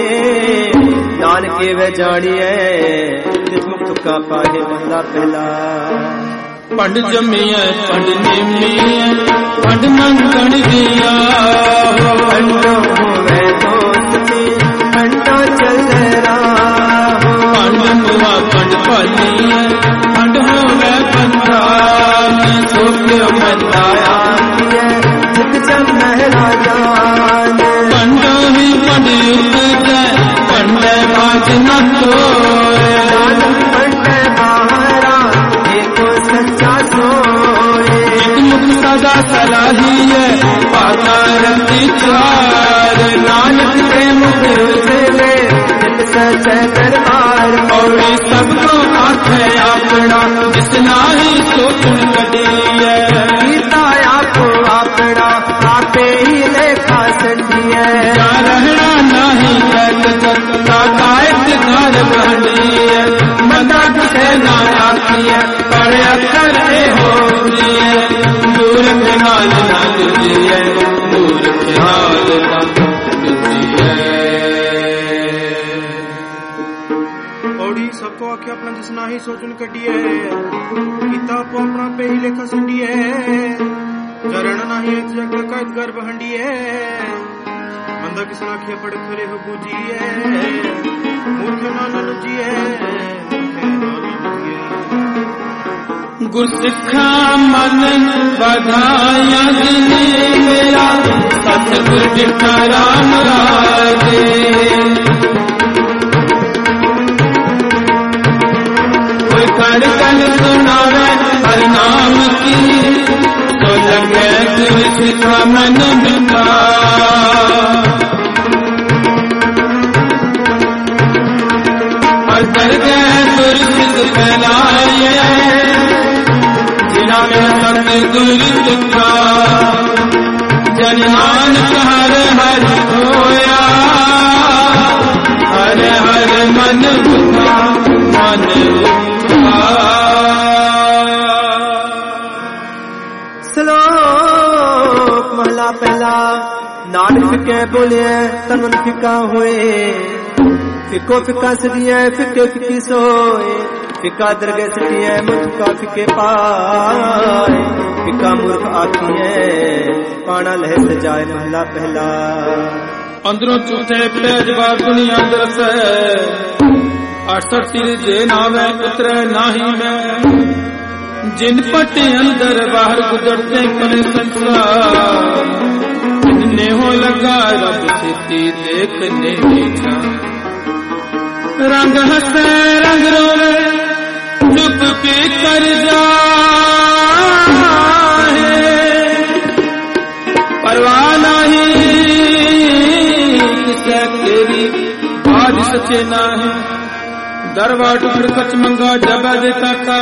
नानके वे जानिए जित मुख तुका पाए। महला पहला।
पंड जमिया पंड निमिया पंड मंगण दिया,
पंडो होवे दोस्ती पंडो चल रहा,
पंड मुआ पंड पालिया पंड होवे पंडा, सोक्यो पंडाया
जित जम महराजा,
पंडो ही पंड युग पंड बाज न तोए,
पंड बाहरा देखो सच्चा सोए,
मुख सदा सलाही है पाता रति चार, नानक के मुख
ले जित सच दरबार,
पौड़ी सबको आँख है अपना, जिसना ही सोचन कटी है,
गीता आपको अपना आपे ही लेखा संधी है,
क्या रहना नहीं करता गायत घर बनी है, मदा किसे ना आती है पर अक्सर होती है, दूर के हाल ना तुझी है, दूर के हाल ना तुझी है।
पौड़ी सबको आखे अपना जिसना ही सोचन कटिए, गीता को अपना पे ही लेखा संडी है, जरण नाही एक जग लकायत घर बहंडी है, मंदा किसना आखे पड़ खरे हो बूझी है, मूर्ख नाना लुझी है,
गुरसिखा मन बधाया जिने मेरा, सतगुर डिठा राम राजे, कोई कर कल सुनावे हर नाम की, तो लगे गुरसिखा मन बिता, हर कर गए गुरसिख फैलाए, सतगुर तुका जन नानक हर हर होया, हर हर मन बुझा मन बुझा।
श्लोक महला पहला। नानक फिके बोले तन फिका हुए, फिको फिका सदिया फिके फिकी सोए, फिका दरगे सटिए मुझका फिके पाए फिका मूर्ख आखिए पाना लह सजाए महला पहला
अंदरों चूठे पेजवा दुनिया दरस अड़सठ सिर जे नावे उतरे नाही में जिन पटे अंदर बाहर गुजरते कले संसार इतने हो लगा रब सिद्धि देखने जा रंग हंसे रंग रोवे चुप के कर जाए परवाह नहीं किसे तेरी बाज सचे ना है दरवाट पर कच मंगा जब देता का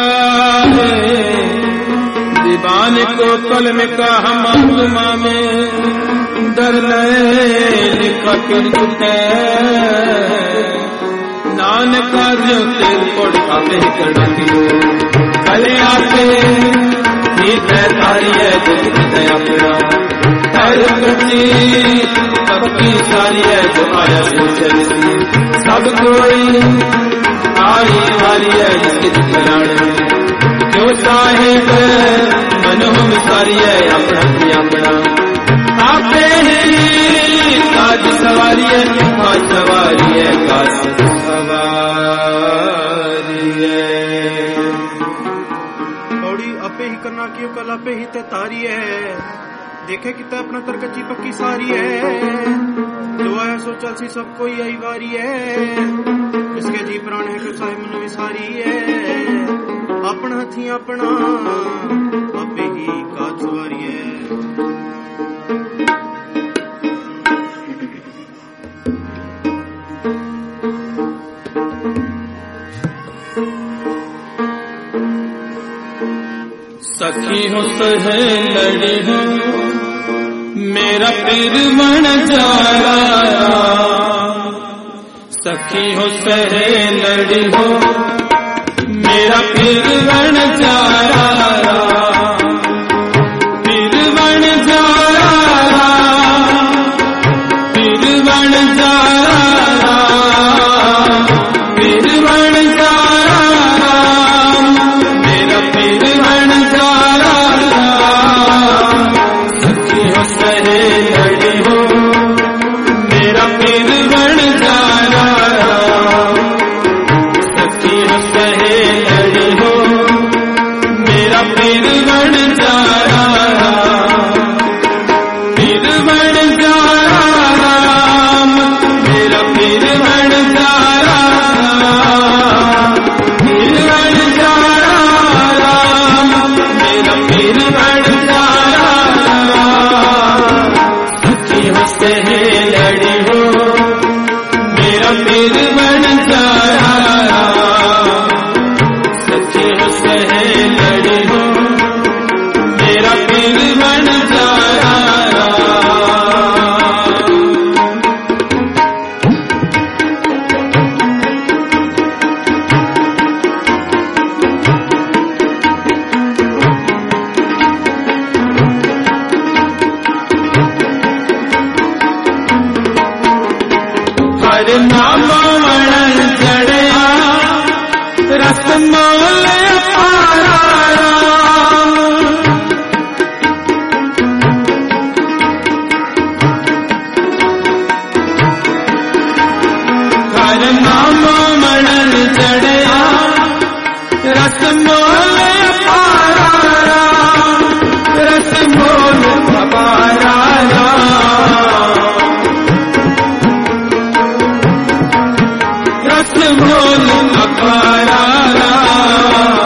दीवान को कलम का हम जुमा में दर लिखा कर चुके नानका जो तेर कोड़ आते ही करना दियो कले आते ही तारी है दुख दया पूरा हर कच्ची सबकी सारी है जो आया सोचती सब कोई आई वाली है जिसके दिखलाने क्यों साहेब मनोहम सारी है अपना भी अपना आपे ही काज सवारी है काज सवारी है काज सवारी है
पौड़ी अपे ही करना क्यों कल अपे ही ते तारी है देखे कितना अपना कर कच्ची पक्की सारी है जो आया सोचा सी सब कोई आई वारी है इसके जी प्राण है कुछ साहिब मन विसारी है अपना हथी अपना अपे ही काज सवारी है
सखी हो सहे लड़ी हो मेरा पीर बन जाया सखी हो सहे लड़ी हो मेरा पीर बन जाया पीर बन जाया पीर बन जाया पीर बन जाया मेरा पीर बन जाया सखी हो सहे लड़ी हो मेरा पीर बन जाया सखी हो सहे लड़ी हो मेरा पीर बन जाया पीर बन जाया मेरा पीर बन जाया पीर बन जाया मेरा पीर बन जाया सखी हो सहे लड़ी हो मेरा पीर बन जाया सखी हो सहे लड़ी हो मेरा पीर बन जाया हर नाम मरण चढ़या रस मोल पारा हर नाम मरण चढ़या रस मोल पारा रस मोल पारा रस मोल अपारा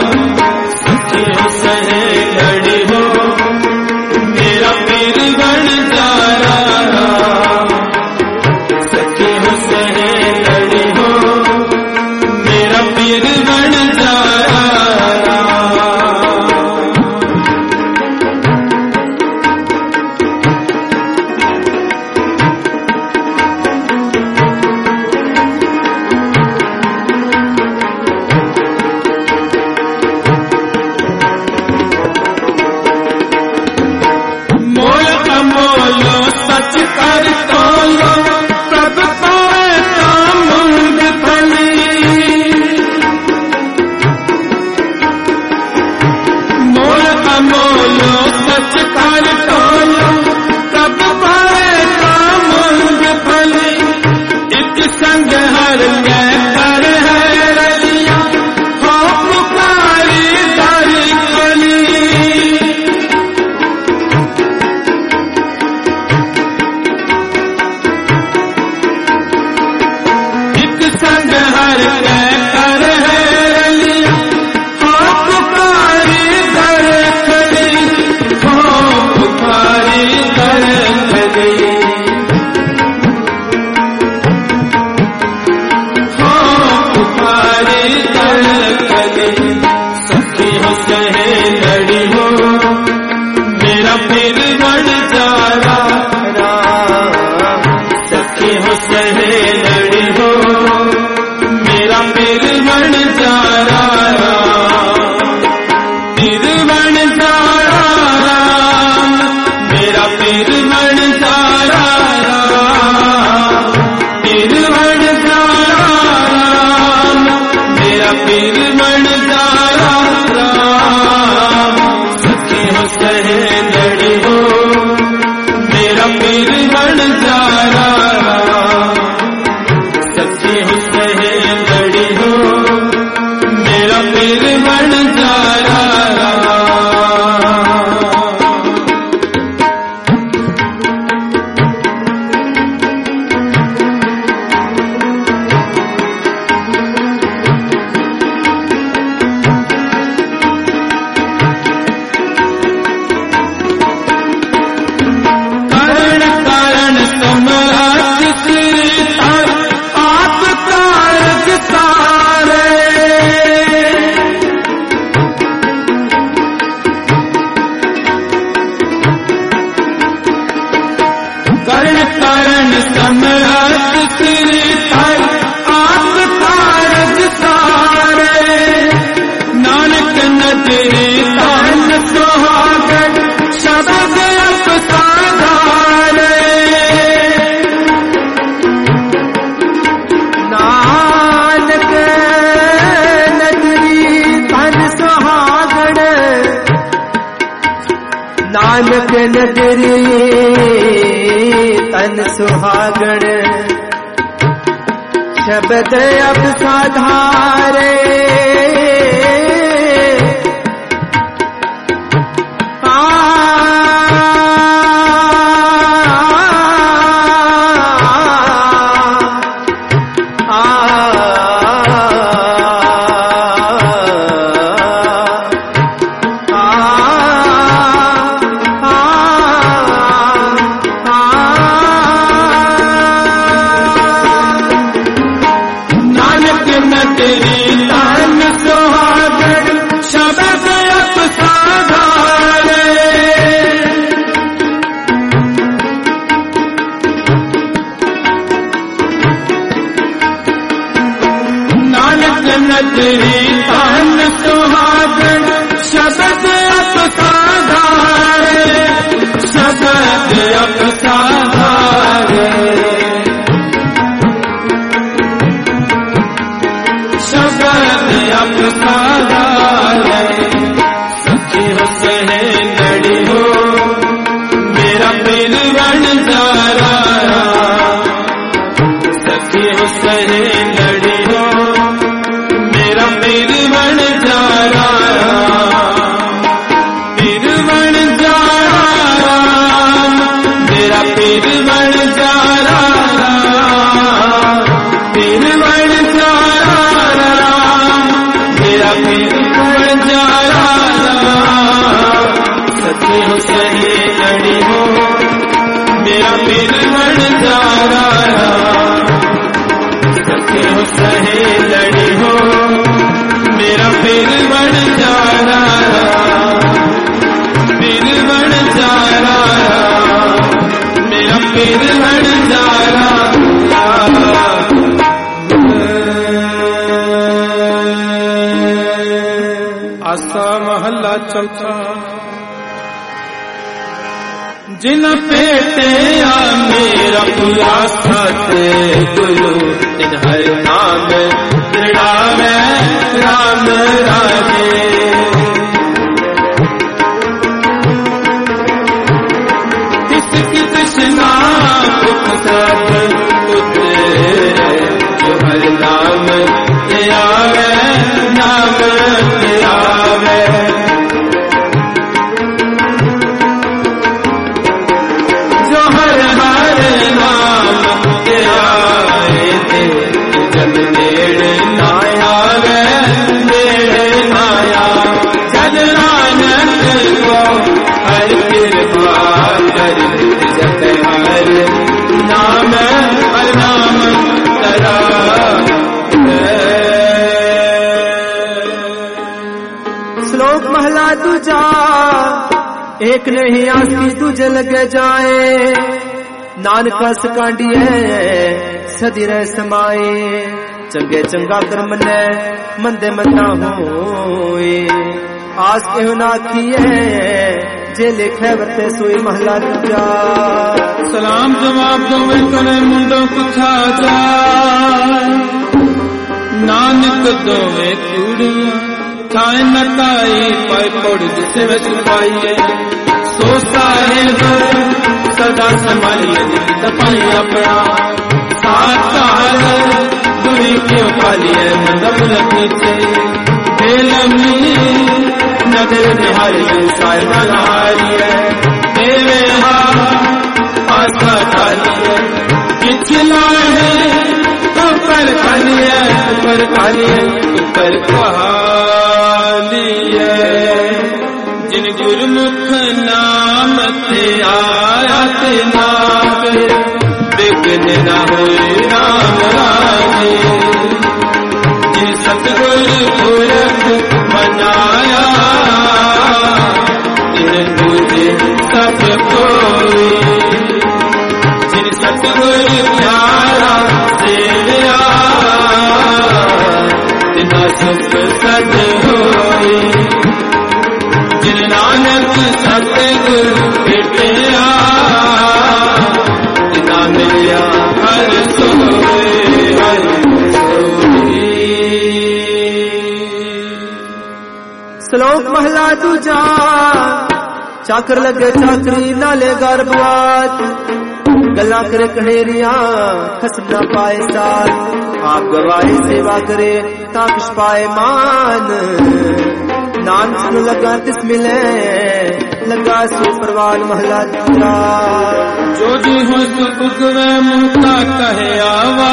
पीर बन सारा राम, पीर बन सारा राम, मेरा पीर बन सारा राम। सच्ची हो सहेलड़ी हो, मेरा पीर बन सारा राम, सच्ची हो सहेलड़ी हो, मेरा पीर बन सारा राम।
नानक नगरी तन सुहागण, शब्द अब साधारे।
चौथा जिन पेटे आ मेरा पूरा साथे गुरु तिन हर नाम दृढ़ावे राम राजे। किसकी कृष्णा दुख सब उतरे जो हर नाम ते आवे नाम ते आवे।
श्लोक महला दूजा एक नहीं आसी तुझ लग जाए, नानका सकांडिए सदी रह समाए। चंगे चंगा कर्म ने मंदे मता होए, आस एहो ना किए जे लेखे वरते सोई महला दूजा।
सलाम जवाब दोवे करे मुंडो पुछा जा, नानक दोवे चूड़ियां खाए नकाई पाई पौड़ जिसे में छुपाइए, सो साहेब सदा संभालिए दपाई अपना, साथ साल बुरी क्यों पालिए मंदब लपीछे, बेलमी नगर निहारिए साहिब नहारिए, देवे हाँ आस्था खालिए, पिछला है ऊपर खालिए, ऊपर खालिए ऊपर खालिए, जिन गुरमुख नाम ते आया ते नाम बिघ्न न होए राम राजे, जिन सतगुर पुरख मनाया तिन तुझे सब कोई, जिन सतगुर प्यारा सेवया तिना सुख सद होई, जिन नानक सतगुर भेटिया तिना मिलिया हर सोए हर सोई।
श्लोक महला दूजा। चाकर लगे चाकरी नाले गरबवाद, गला करे कनेरिया खसम न पाए साथ, आप गवाए सेवा करे ताकश पाए मान, नान सुन लगा तिस मिले लगा सो परवान महला दूजा।
जो जी हो सुगवे मुक्ता कहे आवा,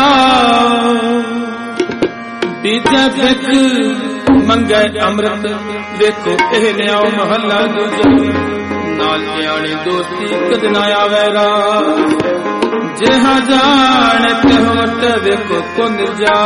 बीजा बिक मंगे अमृत देखो एह लियाओ महला दूजा, नाल न्याणी दोस्ती कद ना आवेरा, जेहा जाने तेहवट देखो को निर्जा,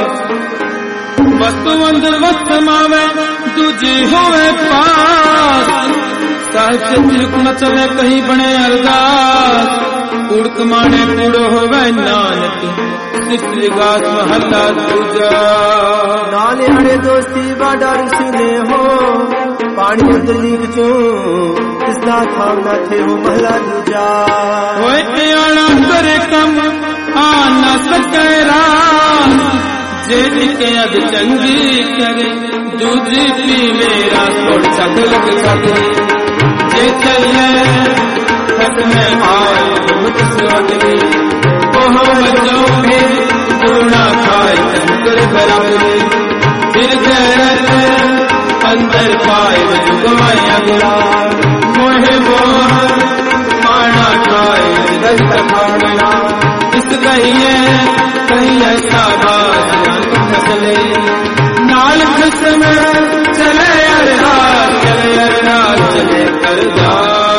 वस्तु अंदर वस्तु मावे दूजी होवे पास, साहित्य तिलक न चले कहीं बने अरदास, कूड़ कमाने कूड़ो होवे नानक सिसली गास महला दूजा।
नाले अड़े दोस्ती बाडा सुने हो, पानी उतली बिचो इसका थाम न थे हो महला दूजा।
होए त्याना करे कम आ न सके राम, जेठ के अद चंगी करे दूजी पी मेरा छोड़ सक लग सके, जे चले सक में आए मुझ सोटली, ओह बच्चों में दूना खाए तंकर बराबरी, फिर गैरत अंदर पाए जुगवाई अगला, मोहे मोह माना खाए दस्त खाना, इस कहिए कहीं ऐसा बात फसले, नाल खसम चले अरदास चले अरदास चले करदा,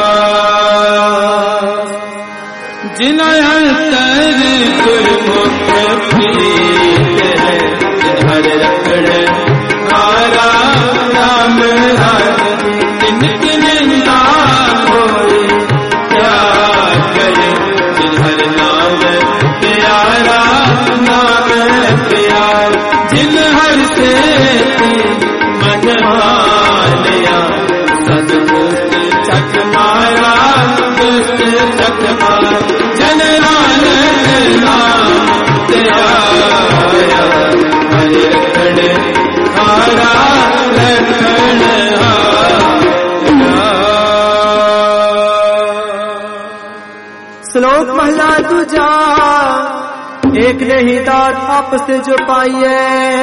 जिना अंतर गुरमुख प्रीत है, हर रखड़ हारा राम हर, तिनकी निंदा होई क्या करे, जिन हर नाम प्यारा नाम प्यार, जिन हर से मन मानिया सदगुस्त चक मारा दुष्ट चक मार, जन नानक नाम तेरा हरि रखड़ हारा रखड़ हारा।
श्लोक महला दूजा। एक ने ही दात आपस जो पाइए,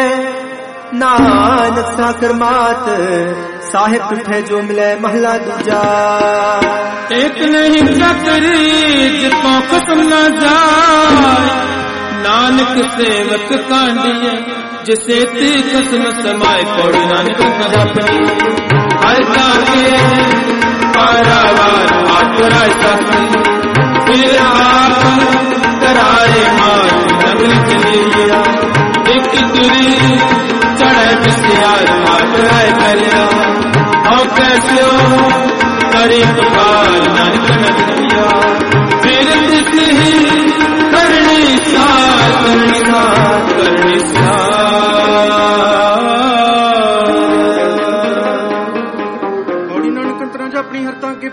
नानक साकर मात साहिब उठे जो मिले महला दूजा।
एक नहीं चकरी जितो खत्म न जाए, नानक सेवक कांडिए जिसे ती खसम समाए, पौड़ नानक अपनी हर ताके पारावार आतुरा साथी, फिर आप कराए मार नगल चलिया, एक तुरी चढ़े बिस्यार आतुराए कलिया, और कैसे करे पुकार नानक नगरिया, फिर ही करनी सार करनी सार करनी सार।
बौड़ी नानक अंतरां जा अपनी हरतां के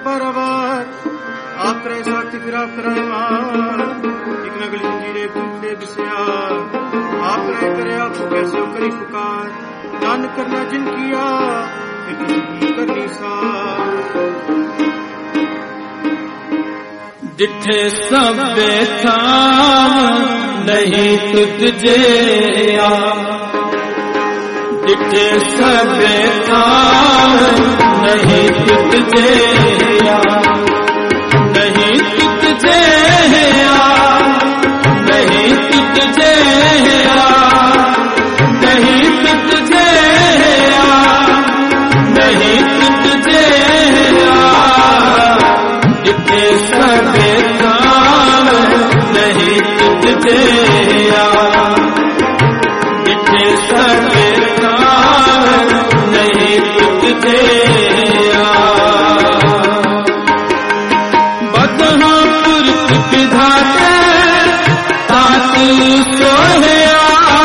विराप करावार एक नगल जंजीरे टूटे बिसया आप राय करे आपको कैसे करी पुकार दान करना जिन किया फिर किसी करनी सा
जिठे सब थाम नहीं तुझे आ जिठे सब थाम नहीं तुझे आ नहीं तुझे आ नहीं तुझे आ नहीं तुझे आ नहीं तुझे आ जिठे सब थाम नहीं तुझे आ जिठे सब थाम नहीं तुझे आ बदहापुर विधाते तातु सोहया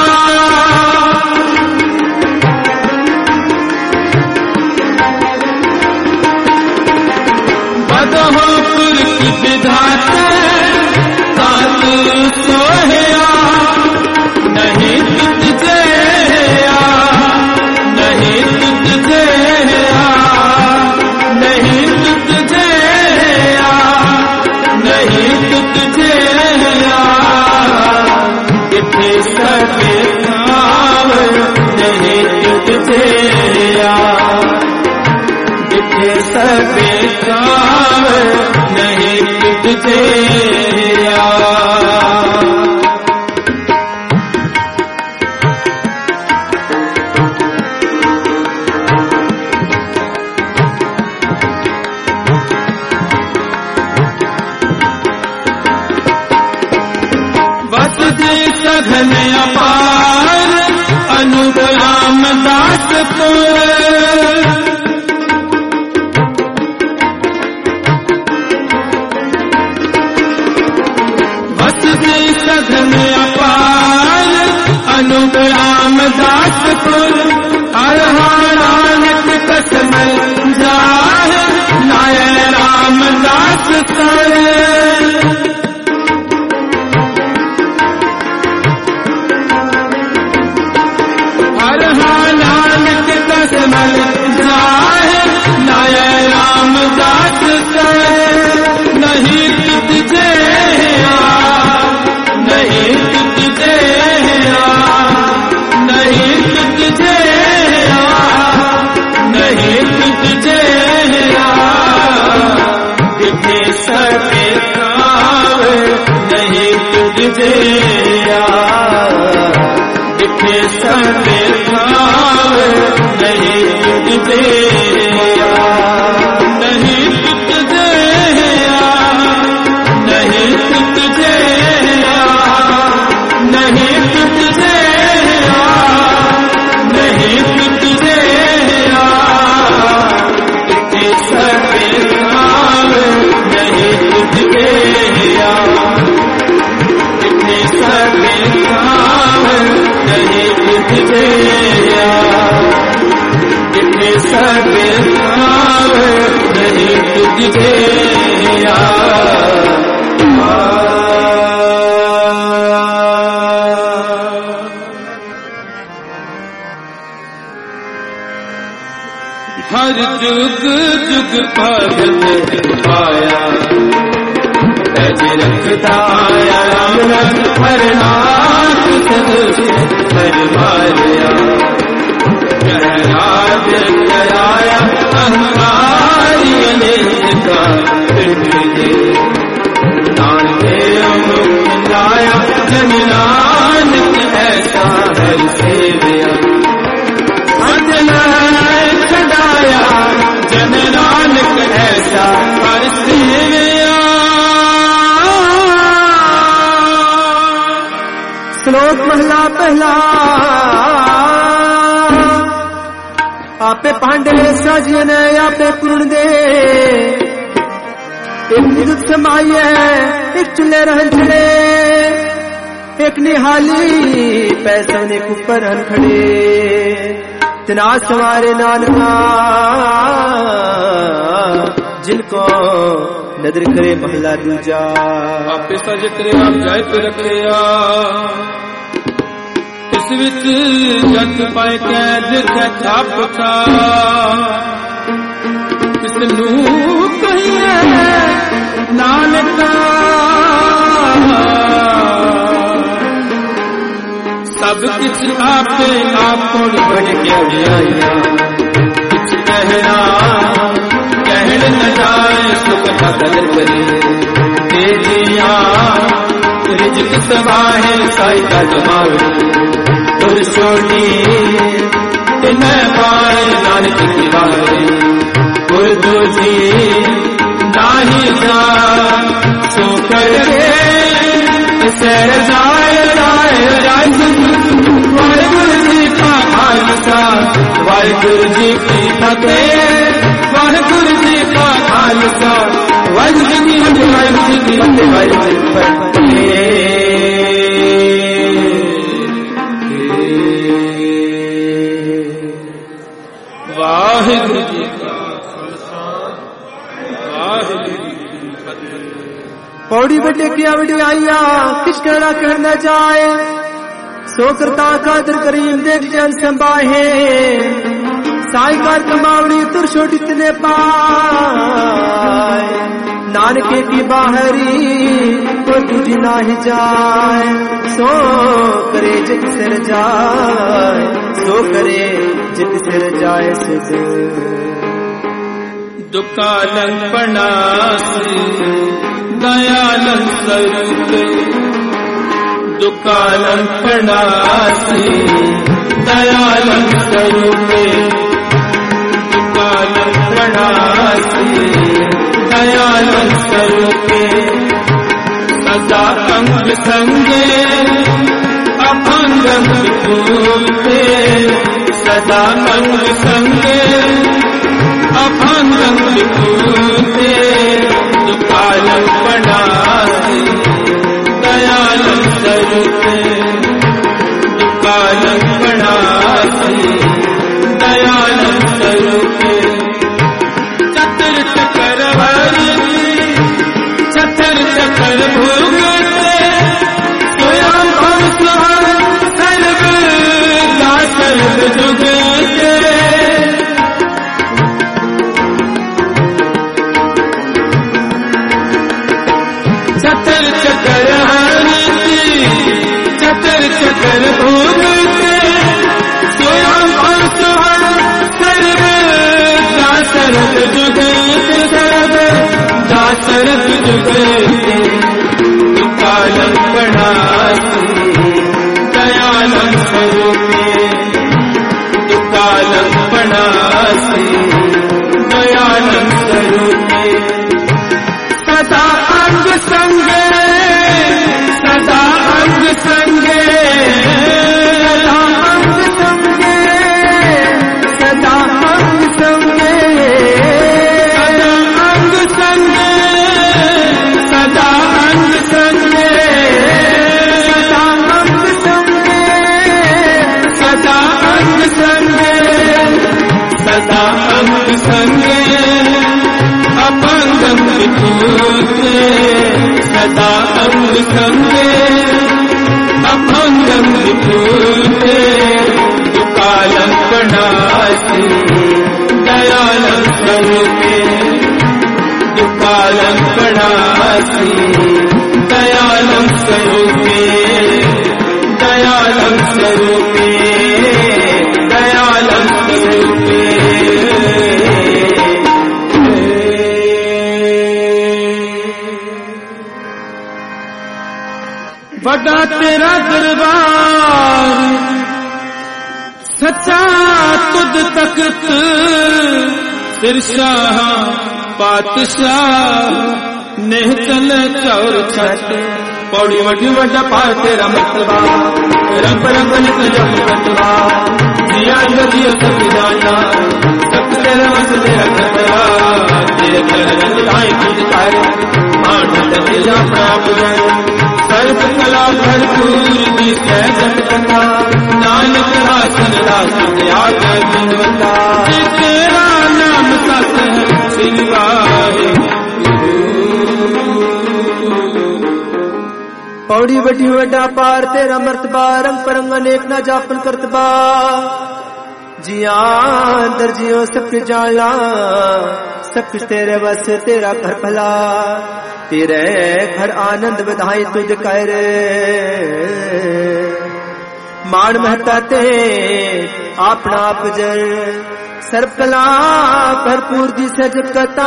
बदहापुर विधाते तातु सोहया नहीं तुझे आ नहीं तुझे आ नहीं तुझे आ नहीं तुझे आ किथे सके थाम नहीं तुझे आ किथे सके थाम नहीं तुझे आ सघन अपार अनुपराम दास बस सघन अपार अनुपराम दास हर नानक कसमल जाह नाय राम दास सर नानक कसमल जाए नाय राम दास सर नहीं तुझे आ नहीं तुझे आ नहीं तुझे आ नहीं तुझे आ किथे सके थाम नहीं तुझे आ किथे सके थाम नहीं तुझे आ नहीं तुझे आ नहीं तुझे आ नहीं तुझे आ नहीं तुझे आ किथे सके थाम नहीं तुझे आ किथे सके थाम नहीं तुझे आ किथे सके थाम नहीं तुझे आ हर जुग जुग भगत पाया तज रखता आया राम रख हर नाथ हर मारिया राज कराया अहंकारी अनेका दान दे अमुक लाया जन नानक ऐसा हर सेवया छड़ाया जन नानक ऐसा हर सेवया।
श्लोक महला पहला आपे पांडे साजिए ने आपे पूर्ण दे एक विद्युत समाइए एक चुले रहन चले एक निहाली पैसों ने कुपर हन खड़े तना सवारे नानका जिनको नदर करे महला दूजा
आपे सज करे आप जाए पे रखिया इस विच जग पाए कै जिथे छाप था किसनू कहिए नानका सब किछ आपे आप कोल बढ़ के आया कुछ कहना कहन न जाए सुख का कदर करे तेजिया रिजक सवाहे साई का जमावे तुर छोटी न पाए नानक की बारे तुर दूजी नाही जा सो करके सैर जाए राय राय वाहिगुरु जी का खालसा वाहिगुरु जी की फतेह वाहिगुरु जी का खालसा वाहिगुरु जी की फतेह वाहिगुरु जी की फतेह वाहिगुरु जी की फतेह वाहिगुरु जी का खालसा वाहिगुरु जी की फतेह।
पौड़ी बटे किया बड़ी आइया किस कहना करना जाए सो करता कादर करीम देख जन संभाहे साई कार कमावड़ी तुर छोटी तने पाए नानके की बाहरी को तुझी ना ही जाए सो करे जित सिर जाए सो करे जित सिर जाए सिद्ध
दुकालन पनासी दयालन स्वरूप दुकालन पनासी दयालन स्वरूप दुकालन पनासी दयालन स्वरूप सदा अंग संगे अभंग विभूते सदा अंग संगे अभंग विभूते दुकालन पनासी दयालन स्वरूप दुकालन पनासी दयालन स्वरूप चतर चकर चतर चकर भोगते स्वयं भव सर्व सर्व जुगते चतर चकर चतर चकर भोगते स्वयं असहर सर्व दासरथ जुगते सर्व दासरथ जुगते दुकालन पनासी दयालन स्वरूपे दुकालन पनासी दयालन स्वरूपे सदा अंग संगे सदा अंग संगे सदा अंग संगे सदा अंग संगे सदा अंग संगे सदा अंग संगे सदा अंग संगे सदा अंग संगे अभंगम विभूते सदा अंग संगे अभंगम विभूते दुकालन पनासी दयालन स्वरूपे दुकालन पनासी दयालन स्वरूपे दयालन स्वरूपे दयालन स्वरूपे बड़ा तेरा दरबार सच्चा तुद तख्त सिरशाह पातशाह ने चले चौर छत पौड़ी वडी वड्डा पार तेरा मतबा रंग रंग नित जब मतबा जिया जियो सब जाना सब तेरा वस तेरा खतरा तेरे चरण लाए तुझ चाहे मान दिया प्राप्त सर्व कला भरपूर दी सहजत कथा नानक रासन रासन आगे गुणवंता तेरा नाम सत है सिंह
पौड़ी वड्डी वड्डा पार तेरा मर्तबा रंग परंग अनेक ना जापन करतबा जिया अंदर जियो सब कुछ जान ला सब कुछ तेरे बस तेरा घर भला तेरे घर आनंद बधाई तुझ कर मान महता ते अपना पजर सर्व कला भरपूर दी सजत कता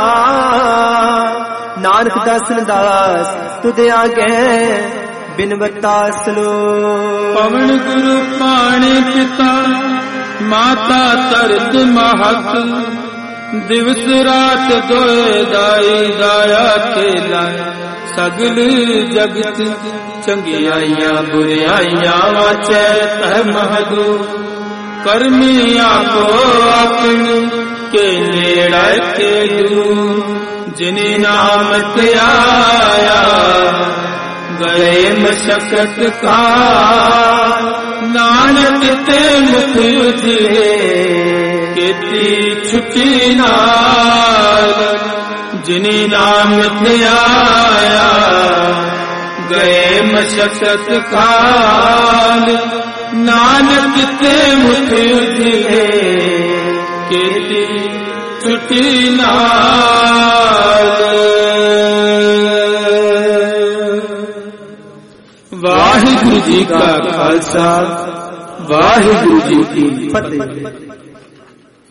नानक दासन दास तुझे आगे बिनवता सलो
पवन गुरु पाणी पिता माता तरत महत दिवस रात दोए दाई दाया खेला सगल जगत चंगियाइया बुराइया वाचे तह महदू कर्मी आपो अपनी के नेड़ा के दूर जिने नाम ते आया गए मशक्कत का नानक ते मुख उजले केती छुट्टी नाल जिने नाम ते आया गए मशक्कत काल नानक ते मुख उजले केती छुट्टी नाल। वाहिगुरु जी का खालसा वाहिगुरु जी की फतेह।